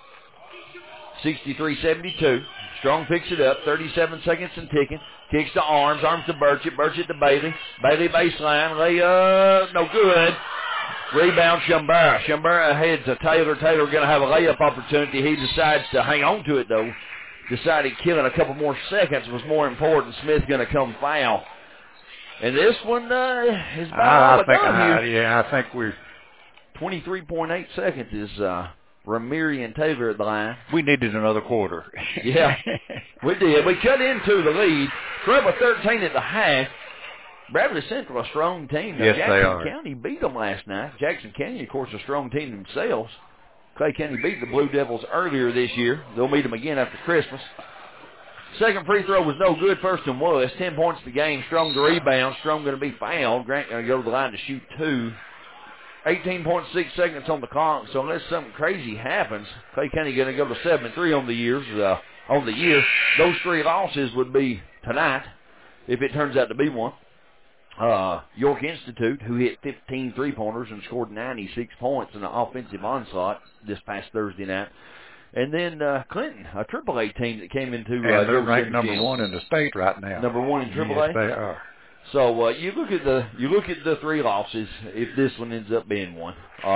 Speaker 2: 63-72. Strong picks it up. 37 seconds and ticking. Kicks to Arms. Arms to Burchett. Burchett to Bailey. Bailey baseline. Layup. No good. Rebound Shumbara. Shumbara ahead to Taylor. Taylor going to have a layup opportunity. He decides to hang on to it, though. Decided killing a couple more seconds was more important. Smith going to come foul. And this one is about done here.
Speaker 12: I think we're
Speaker 2: 23.8 seconds is Ramiri and Taylor at the line.
Speaker 12: We needed another quarter.
Speaker 2: Yeah, we did. We cut into the lead. Treble 13 at the half. Bradley Central, a strong team.
Speaker 12: Yes,
Speaker 2: Jackson
Speaker 12: they are.
Speaker 2: County beat them last night. Jackson County, of course, a strong team themselves. Clay County beat the Blue Devils earlier this year. They'll meet them again after Christmas. Second free throw was no good. First one was. 10 points to the game. Strong to rebound. Strong going to be fouled. Grant going to go to the line to shoot 2. 18.6 seconds on the clock. So unless something crazy happens, Clay County going to go to 7-3 on the year. Those 3 losses would be tonight if it turns out to be one. York Institute, who hit 15 3-pointers and scored 96 points in an offensive onslaught this past Thursday night. And then Clinton, a AAA team that came into
Speaker 12: they're ranked number 1 in the state right now.
Speaker 2: Number 1 in AAA.
Speaker 12: Yes, they are.
Speaker 2: So you look at the 3 losses. If this one ends up being one,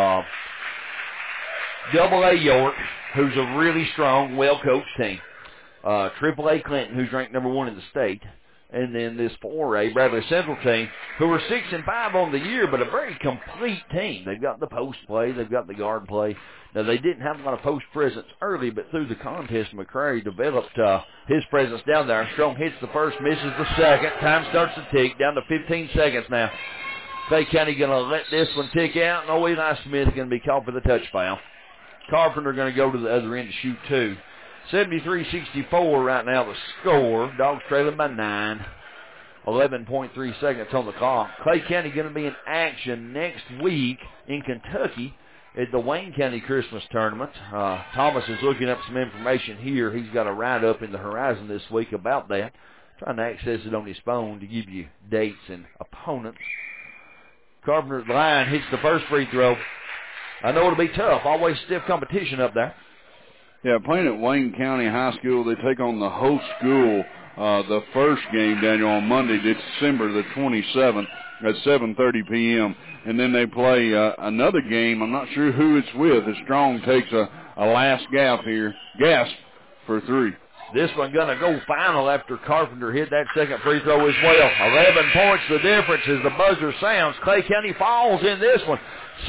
Speaker 2: AA York, who's a really strong, well-coached team. AAA Clinton, who's ranked number 1 in the state. And then this 4A Bradley Central team, who are 6-5 on the year, but a very complete team. They've got the post play, they've got the guard play. Now they didn't have a lot of post presence early, but through the contest, McCrary developed his presence down there. Strong hits the first, misses the second. Time starts to tick, down to 15 seconds now. Clay County going to let this one tick out, and Eli Smith going to be called for the touch foul. Carpenter going to go to the other end to shoot 2. 73-64 right now the score. Dogs trailing by 9. 11.3 seconds on the clock. Clay County going to be in action next week in Kentucky at the Wayne County Christmas Tournament. Thomas is looking up some information here. He's got a write-up in the Horizon this week about that. Trying to access it on his phone to give you dates and opponents. Carpenter at the line hits the first free throw. I know it'll be tough. Always stiff competition up there.
Speaker 1: Yeah, playing at Wayne County High School, they take on the host school the first game, Daniel, on Monday, December the 27th at 7:30 p.m. And then they play another game. I'm not sure who it's with. Strong takes a last gasp for 3.
Speaker 2: This one going to go final after Carpenter hit that second free throw as well. 11 points the difference as the buzzer sounds. Clay County falls in this one.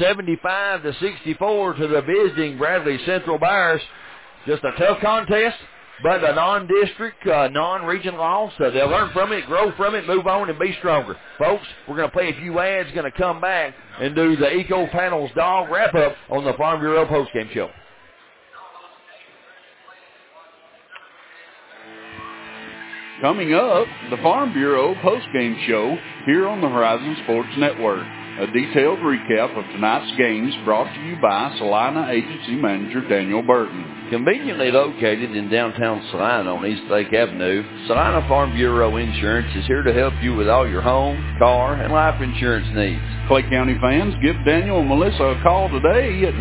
Speaker 2: 75-64 to the visiting Bradley Central Bears. Just a tough contest, but a non-district, non-region loss. They'll learn from it, grow from it, move on, and be stronger. Folks, we're going to play a few ads, going to come back and do the Eco Panels Dog wrap-up on the Farm Bureau postgame show.
Speaker 1: Coming up, the Farm Bureau postgame show here on the Horizon Sports Network. A detailed recap of tonight's games brought to you by Salina Agency Manager Daniel Burton.
Speaker 4: Conveniently located in downtown Salina on East Lake Avenue, Salina Farm Bureau Insurance is here to help you with all your home, car, and life insurance needs.
Speaker 1: Clay County fans, give Daniel and Melissa a call today at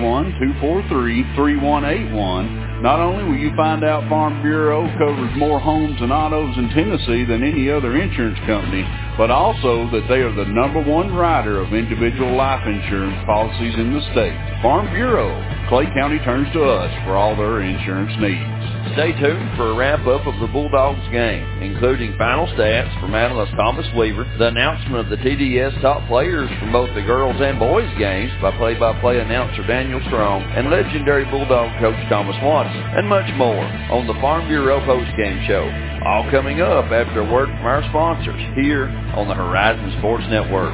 Speaker 1: 931-243-3181. Not only will you find out Farm Bureau covers more homes and autos in Tennessee than any other insurance company, but also that they are the #1 writer of individual life insurance policies in the state. Farm Bureau. Clay County turns to us for all their insurance needs.
Speaker 4: Stay tuned for a wrap-up of the Bulldogs game, including final stats from analyst Thomas Weaver, the announcement of the TDS top players from both the girls and boys games by play-by-play announcer Daniel Strong and legendary Bulldog coach Thomas Watson, and much more on the Farm Bureau post-game show. All coming up after a word from our sponsors here on the Horizon Sports Network.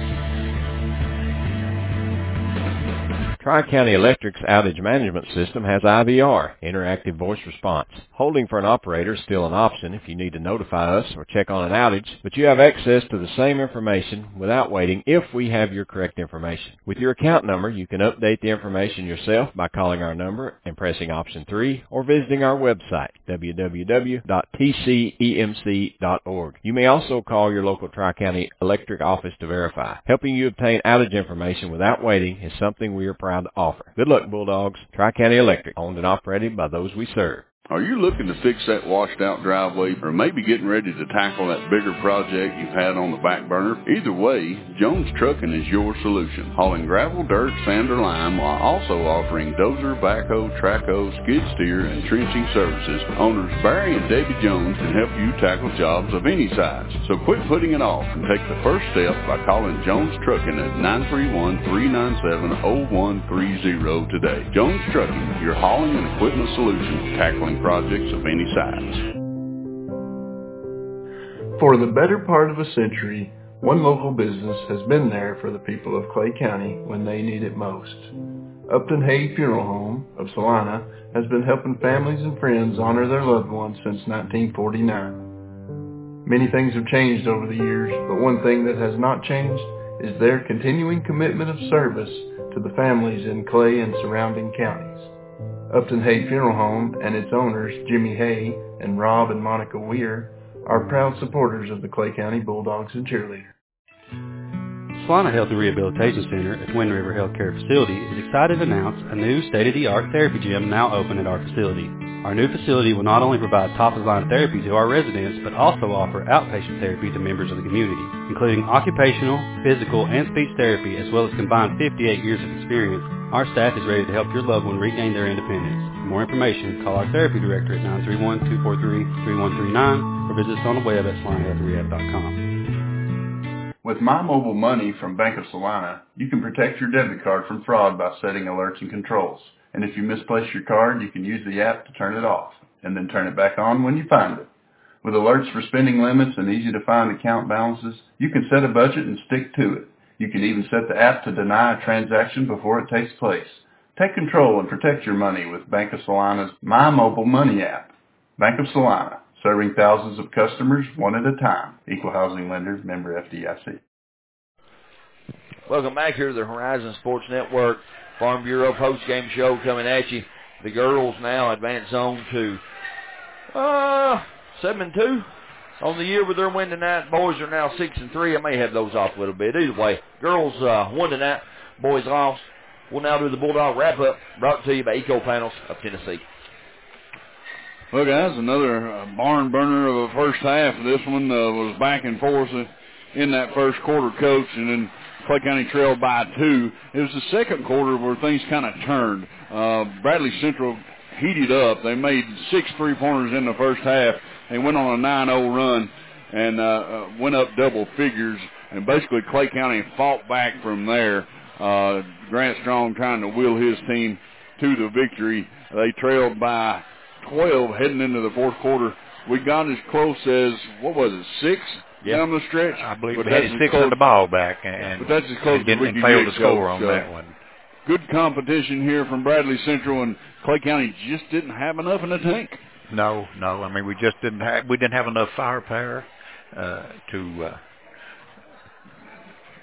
Speaker 11: Tri-County Electric's outage management system has IVR, interactive voice response. Holding for an operator is still an option if you need to notify us or check on an outage, but you have access to the same information without waiting if we have your correct information. With your account number, you can update the information yourself by calling our number and pressing option 3 or visiting our website, www.tcemc.org. You may also call your local Tri-County Electric office to verify. Helping you obtain outage information without waiting is something we are proud to offer. Good luck, Bulldogs. Tri-County Electric, owned and operated by those we serve.
Speaker 1: Are you looking to fix that washed-out driveway or maybe getting ready to tackle that bigger project you've had on the back burner? Either way, Jones Trucking is your solution. Hauling gravel, dirt, sand, or lime while also offering dozer, backhoe, trackhoe, skid steer, and trenching services. Owners Barry and Debbie Jones can help you tackle jobs of any size. So quit putting it off and take the first step by calling Jones Trucking at 931-397-0130 today. Jones Trucking, your hauling and equipment solution, tackling projects of any size.
Speaker 6: For the better part of a century, one local business has been there for the people of Clay County when they need it most. Upton Hay Funeral Home of Salina has been helping families and friends honor their loved ones since 1949. Many things have changed over the years, but one thing that has not changed is their continuing commitment of service to the families in Clay and surrounding counties. Upton Hay Funeral Home and its owners, Jimmy Hay and Rob and Monica Weir, are proud supporters of the Clay County Bulldogs and Cheerleaders.
Speaker 3: Salina Health and Rehabilitation Center at Twin River Healthcare Facility is excited to announce a new state-of-the-art therapy gym now open at our facility. Our new facility will not only provide top-of-the-line therapy to our residents, but also offer outpatient therapy to members of the community, including occupational, physical, and speech therapy, as well as combined 58 years of experience. Our staff is ready to help your loved one regain their independence. For more information, call our therapy director at 931-243-3139 or visit us on the web at SalinaHealthRehab.com.
Speaker 6: With My Mobile Money from Bank of Salina, you can protect your debit card from fraud by setting alerts and controls. And if you misplace your card, you can use the app to turn it off, and then turn it back on when you find it. With alerts for spending limits and easy-to-find account balances, you can set a budget and stick to it. You can even set the app to deny a transaction before it takes place. Take control and protect your money with Bank of Salina's My Mobile Money app. Bank of Salina, serving thousands of customers one at a time. Equal housing lender, member FDIC.
Speaker 4: Welcome back here to the Horizon Sports Network Farm Bureau post-game show coming at you. The girls now advance on to 7-2 on the year with their win tonight. Boys are now 6-3. I may have those off a little bit. Either way, girls won tonight. Boys lost. We'll now do the Bulldog wrap-up, brought to you by Eco Panels of Tennessee.
Speaker 1: Well, guys, another barn burner of a first half. This one was back and forth in that first quarter, Coach, and then Clay County trailed by 2. It was the second quarter where things kind of turned. Bradley Central heated up. They made 6 3-pointers in the first half. They went on a 9-0 run and went up double figures. And basically Clay County fought back from there. Grant Strong trying to will his team to the victory. They trailed by 12 heading into the fourth quarter. We got as close as, 6 down the stretch?
Speaker 12: I believe we had 6 on the ball back. But
Speaker 1: that's as close as we can
Speaker 12: failed
Speaker 1: get,
Speaker 12: to score on that one.
Speaker 1: Good competition here from Bradley Central, and Clay County just didn't have enough in the tank.
Speaker 12: No. I mean, we just didn't have enough firepower to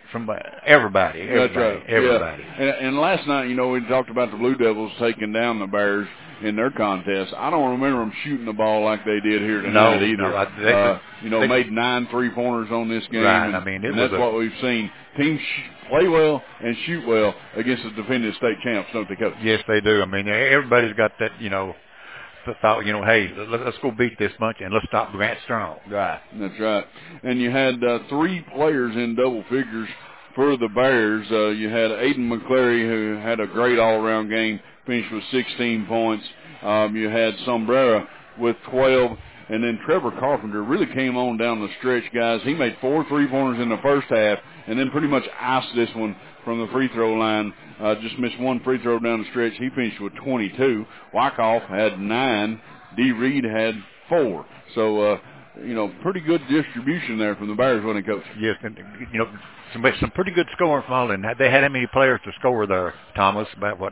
Speaker 12: from everybody.
Speaker 1: That's right.
Speaker 12: Everybody.
Speaker 1: Yeah. And last night, we talked about the Blue Devils taking down the Bears in their contest. I don't remember them shooting the ball like they did here tonight either. They made 9 3-pointers on this game.
Speaker 12: Right.
Speaker 1: And that's what we've seen. Teams play well and shoot well against the defending state champs, don't they, Coach?
Speaker 12: Yes, they do. Everybody's got that, thought, hey, let's go beat this bunch and let's stop Grant Strong.
Speaker 1: Right. That's right. And you had 3 players in double figures for the Bears. You had Aiden McClary, who had a great all-around game, finished with 16 points. You had Sombrera with 12. And then Trevor Carpenter really came on down the stretch, guys. He made 4 3-pointers in the first half and then pretty much iced this one from the free throw line. Just missed 1 free throw down the stretch. He finished with 22. Wyckoff had 9. D. Reed had 4. So, pretty good distribution there from the Bears winning coach.
Speaker 12: Yes, and, some pretty good scoring from all. And they had how many players to score there, Thomas? About,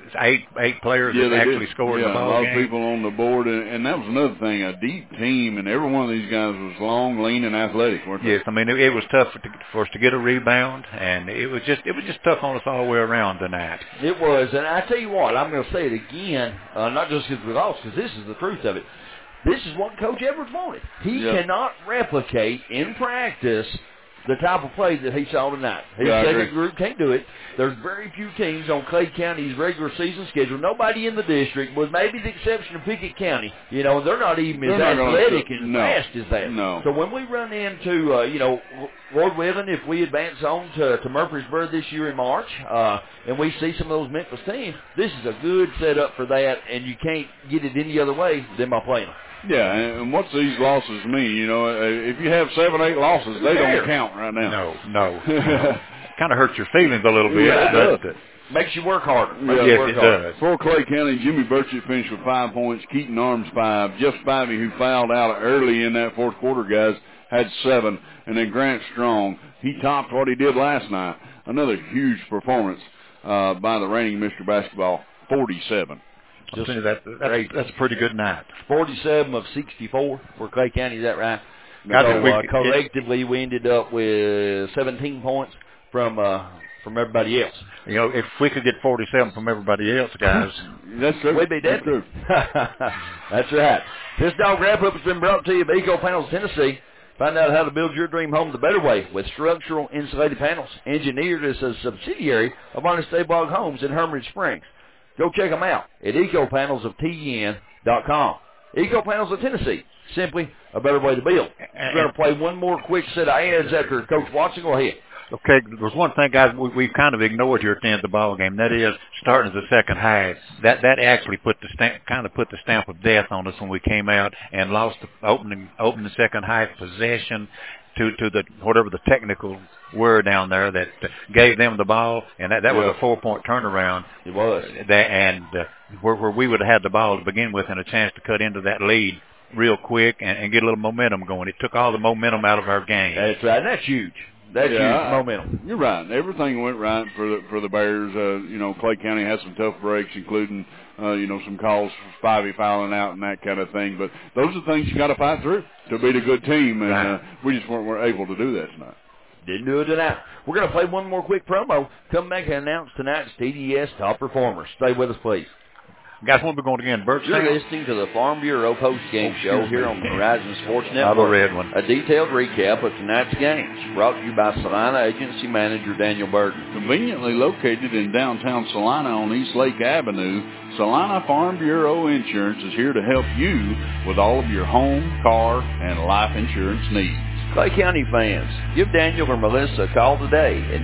Speaker 12: 8 players that actually scored the ball
Speaker 1: game? A lot
Speaker 12: game.
Speaker 1: of people on the board. And that was another thing, a deep team, and every one of these guys was long, lean, and athletic, weren't they?
Speaker 12: Yes, it was tough for us to get a rebound, and it was just tough on us all the way around tonight.
Speaker 2: It was, and I tell you what, I'm going to say it again, not just because we lost, because this is the truth of it. This is what Coach Edwards wanted. He cannot replicate in practice the type of play that he saw tonight. His second group can't do it. There's very few teams on Clay County's regular season schedule. Nobody in the district, with maybe the exception of Pickett County. They're not even as athletic and fast as that.
Speaker 1: No.
Speaker 2: So when we run into, Lord willing, if we advance on to Murfreesboro this year in March, and we see some of those Memphis teams, this is a good setup for that, and you can't get it any other way than by playing them.
Speaker 1: Yeah, and what's these losses mean? If you have 7, 8 losses, they don't count right now.
Speaker 12: No. Kind of hurts your feelings a little bit.
Speaker 2: Yeah, makes you work harder.
Speaker 12: Yes, it does.
Speaker 1: For Clay County, Jimmy Burchett finished with 5 points, Keaton Arms 5. Jeff Spivey, who fouled out early in that fourth quarter, guys, had 7. And then Grant Strong, he topped what he did last night. Another huge performance by the reigning Mr. Basketball, 47.
Speaker 12: That's a pretty good night.
Speaker 2: 47 of 64 for Clay County, is that right? Collectively, we ended up with 17 points from everybody else.
Speaker 12: If we could get 47 from everybody else, guys.
Speaker 1: That's true.
Speaker 2: We'd be dead. That's right. This dog wrap-up has been brought to you by Eco Panels Tennessee. Find out how to build your dream home the better way with structural insulated panels. Engineered as a subsidiary of Honest Daybog Homes in Hermitage Springs. Go check them out at ecopanelsoftn.com. Eco Panels of Tennessee, simply a better way to build. We're going to play one more quick set of ads after Coach Watson. Go ahead.
Speaker 12: Okay, there's one thing, guys, we've kind of ignored here at the end of the ball game. That is, starting the second half, that actually put the stamp of death on us when we came out and lost the opening second half possession to the whatever the technical were down there that gave them the ball, and that was a 4-point turnaround.
Speaker 2: It was.
Speaker 12: Where we would have had the ball to begin with and a chance to cut into that lead real quick and get a little momentum going. It took all the momentum out of our game.
Speaker 2: That's right. And that's huge. That's huge momentum.
Speaker 1: You're right. Everything went right for the Bears. Clay County had some tough breaks, including some calls for Spivey fouling out and that kind of thing. But those are things you got to fight through to beat a good team, and we just weren't able to do that tonight.
Speaker 2: Didn't do it tonight. We're going to play one more quick promo. Come back and announce tonight's TDS top performers. Stay with us, please.
Speaker 12: Guys, when we're going again, Bert.
Speaker 4: You're listening to the Farm Bureau post-game show here on the Horizon Sports Network.
Speaker 12: The red one.
Speaker 4: A detailed recap of tonight's games, brought to you by Salina Agency Manager Daniel Burton.
Speaker 1: Conveniently located in downtown Salina on East Lake Avenue, Salina Farm Bureau Insurance is here to help you with all of your home, car, and life insurance needs.
Speaker 4: Clay County fans, give Daniel or Melissa a call today at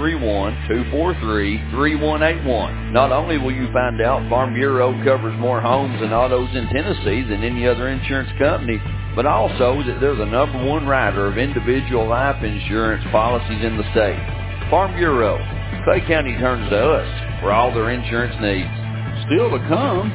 Speaker 4: 931-243-3181. Not only will you find out Farm Bureau covers more homes and autos in Tennessee than any other insurance company, but also that they're the #1 writer of individual life insurance policies in the state. Farm Bureau, Clay County turns to us for all their insurance needs.
Speaker 1: Still to come.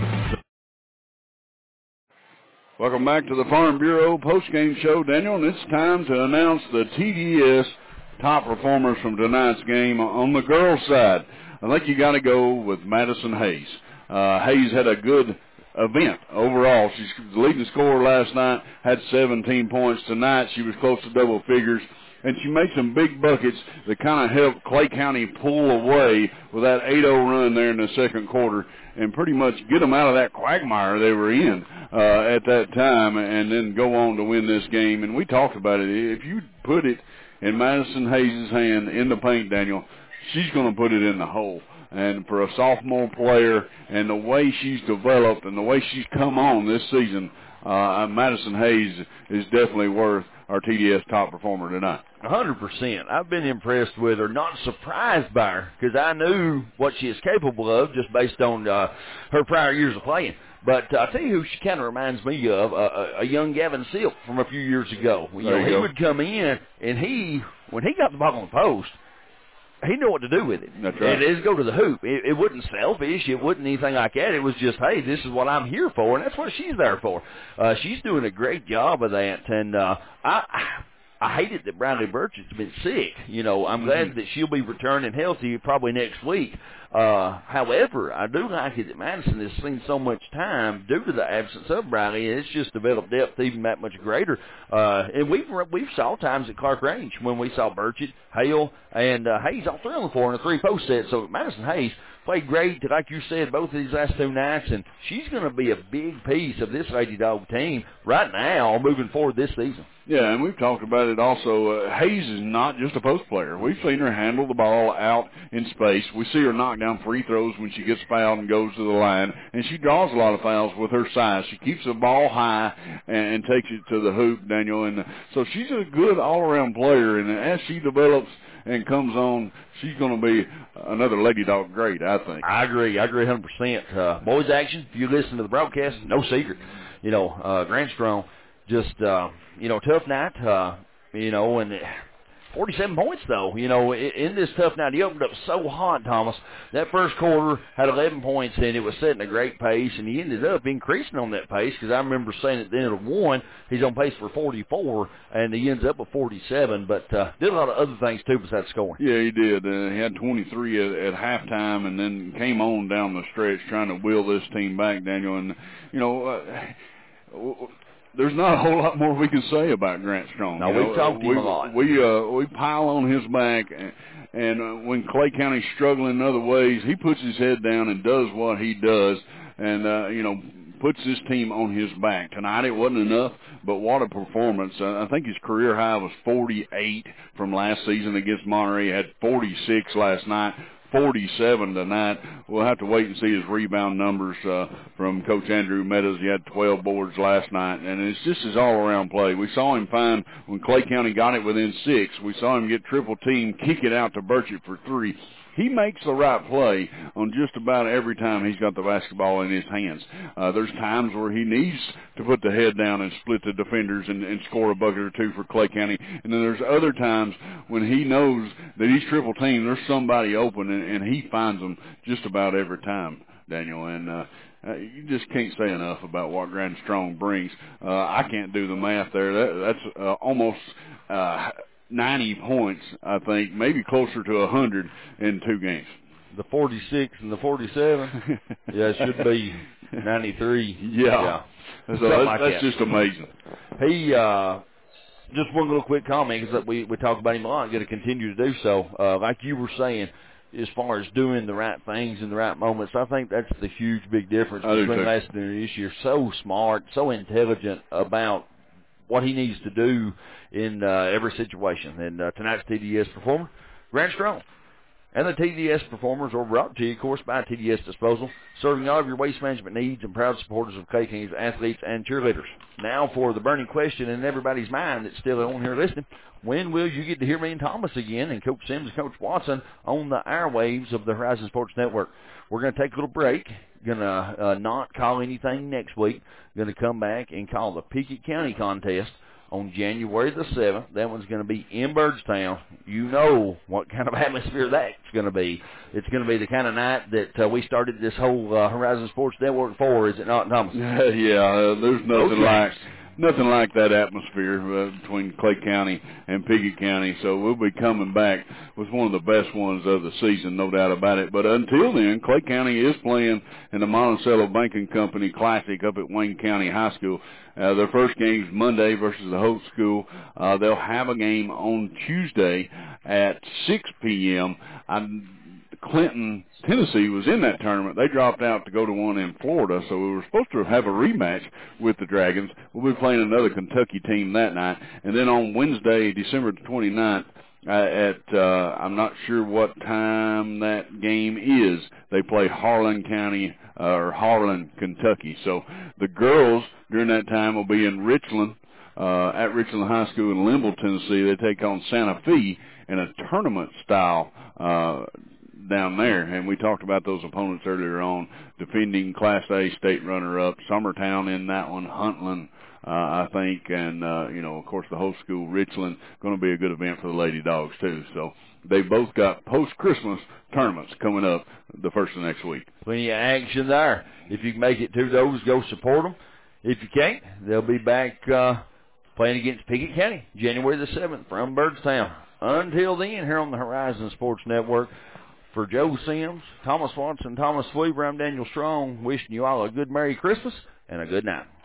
Speaker 1: Welcome back to the Farm Bureau postgame show, Daniel, and it's time to announce the TDS top performers from tonight's game. On the girls' side, I think you got to go with Madison Hayes. Hayes had a good event overall. She's the leading scorer last night, had 17 points. Tonight she was close to double figures. and she made some big buckets that kind of helped Clay County pull away with that 8-0 run there in the second quarter and pretty much get them out of that quagmire they were in at that time and then go on to win this game. And we talked about it. If you put it in Madison Hayes' hand in the paint, Daniel, she's going to put it in the hole. And for a sophomore player and the way she's developed and the way she's come on this season, Madison Hayes is definitely worth our TDS top performer tonight.
Speaker 2: 100%. I've been impressed with her, not surprised by her, because I knew what she is capable of just based on her prior years of playing. But I'll tell you who she kind of reminds me of, a young Gavin Silk from a few years ago. He would come in, and when he got the ball on the post, he knew what to do with it.
Speaker 1: That's right.
Speaker 2: And it is go to the hoop. It wasn't selfish. It wasn't anything like that. It was just, hey, this is what I'm here for, and that's what she's there for. She's doing a great job of that, and I hate it that Bradley Burchett's been sick. I'm glad that she'll be returning healthy probably next week. However, I do like it that Madison has seen so much time due to the absence of Bradley, and it's just developed depth even that much greater. And we've saw times at Clark Range when we saw Burchett, Hale, and Hayes all three on the floor in a three-post set. So Madison Hayes played great, like you said, both of these last two nights, and she's going to be a big piece of this Lady Dog team right now moving forward this season.
Speaker 1: Yeah, and we've talked about it also. Hayes is not just a post player. We've seen her handle the ball out in space. We see her knock down free throws when she gets fouled and goes to the line, and she draws a lot of fouls with her size. She keeps the ball high and takes it to the hoop, Daniel. And so she's a good all-around player, and as she develops and comes on, she's going to be another Lady Dog great, I think.
Speaker 2: I agree 100%. Boys action, if you listen to the broadcast, no secret. Grant Strong, just, tough night, and 47 points, though. In this tough night, he opened up so hot, Thomas. That first quarter had 11 points, and it was setting a great pace, and he ended up increasing on that pace, because I remember saying at the end of one, he's on pace for 44, and he ends up with 47, but did a lot of other things, too, besides scoring.
Speaker 1: Yeah, he did. He had 23 at halftime, and then came on down the stretch trying to wheel this team back, Daniel, and, there's not a whole lot more we can say about Grant Strong.
Speaker 2: No, we've talked to him a lot.
Speaker 1: We pile on his back, and when Clay County's struggling in other ways, he puts his head down and does what he does, and puts his team on his back. Tonight it wasn't enough, but what a performance. I think his career high was 48 from last season against Monterey. He had 46 last night. 47 tonight. We'll have to wait and see his rebound numbers from Coach Andrew Meadows. He had 12 boards last night, and it's just his all-around play. We saw him find when Clay County got it within 6. We saw him get triple team, kick it out to Burchett for 3. He makes the right play on just about every time he's got the basketball in his hands. There's times where he needs to put the head down and split the defenders and score a bucket or two for Clay County. And then there's other times when he knows that he's triple teamed, there's somebody open, and he finds them just about every time, Daniel. And you just can't say enough about what Grant Strong brings. I can't do the math there. That's almost 90 points, I think, maybe closer to 100 in 2 games.
Speaker 2: The 46 and the 47? Yeah, it should be 93.
Speaker 1: Yeah. So that's just amazing.
Speaker 2: He, just one little quick comment, because we talk about him a lot and going to continue to do so. Like you were saying, as far as doing the right things in the right moments, I think that's the huge, big difference between last year and this year. So smart, so intelligent about what he needs to do in every situation. And tonight's TDS performer, Grant Strong. And the TDS performers are brought to you, of course, by TDS Disposal, serving all of your waste management needs and proud supporters of Clay County's athletes and cheerleaders. Now for the burning question in everybody's mind that's still on here listening, when will you get to hear me and Thomas again and Coach Sims and Coach Watson on the airwaves of the Horizon Sports Network? We're going to take a little break. Going to not call anything next week. Going to come back and call the Pickett County contest on January the 7th. That one's going to be in Byrdstown. You know what kind of atmosphere that's going to be. It's going to be the kind of night that we started this whole Horizon Sports Network for, is it not, Thomas?
Speaker 1: Yeah, there's nothing like that atmosphere between Clay County and Pickett County. So we'll be coming back with one of the best ones of the season, no doubt about it. But until then, Clay County is playing in the Monticello Banking Company Classic up at Wayne County High School. Their first game is Monday versus the Hope School. They'll have a game on Tuesday at 6 p.m. Clinton, Tennessee was in that tournament. They dropped out to go to one in Florida, so we were supposed to have a rematch with the Dragons. We'll be playing another Kentucky team that night. And then on Wednesday, December 29th, I'm not sure what time that game is, they play Harlan, Kentucky. So the girls during that time will be in Richland, at Richland High School in Limble, Tennessee. They take on Santa Fe in a tournament style down there, and we talked about those opponents earlier on. Defending Class A state runner-up, Summertown in that one, Huntland, I think, and of course the whole school, Richland, going to be a good event for the Lady Dogs too. So they both got post-Christmas tournaments coming up the first of next week.
Speaker 4: Plenty of action there. If you can make it to those, go support them. If you can't, they'll be back playing against Pickett County January the 7th from Byrdstown. Until then, here on the Horizon Sports Network, for Joe Sims, Thomas Watson, Thomas Weaver, I'm Daniel Strong, wishing you all a good Merry Christmas and a good night.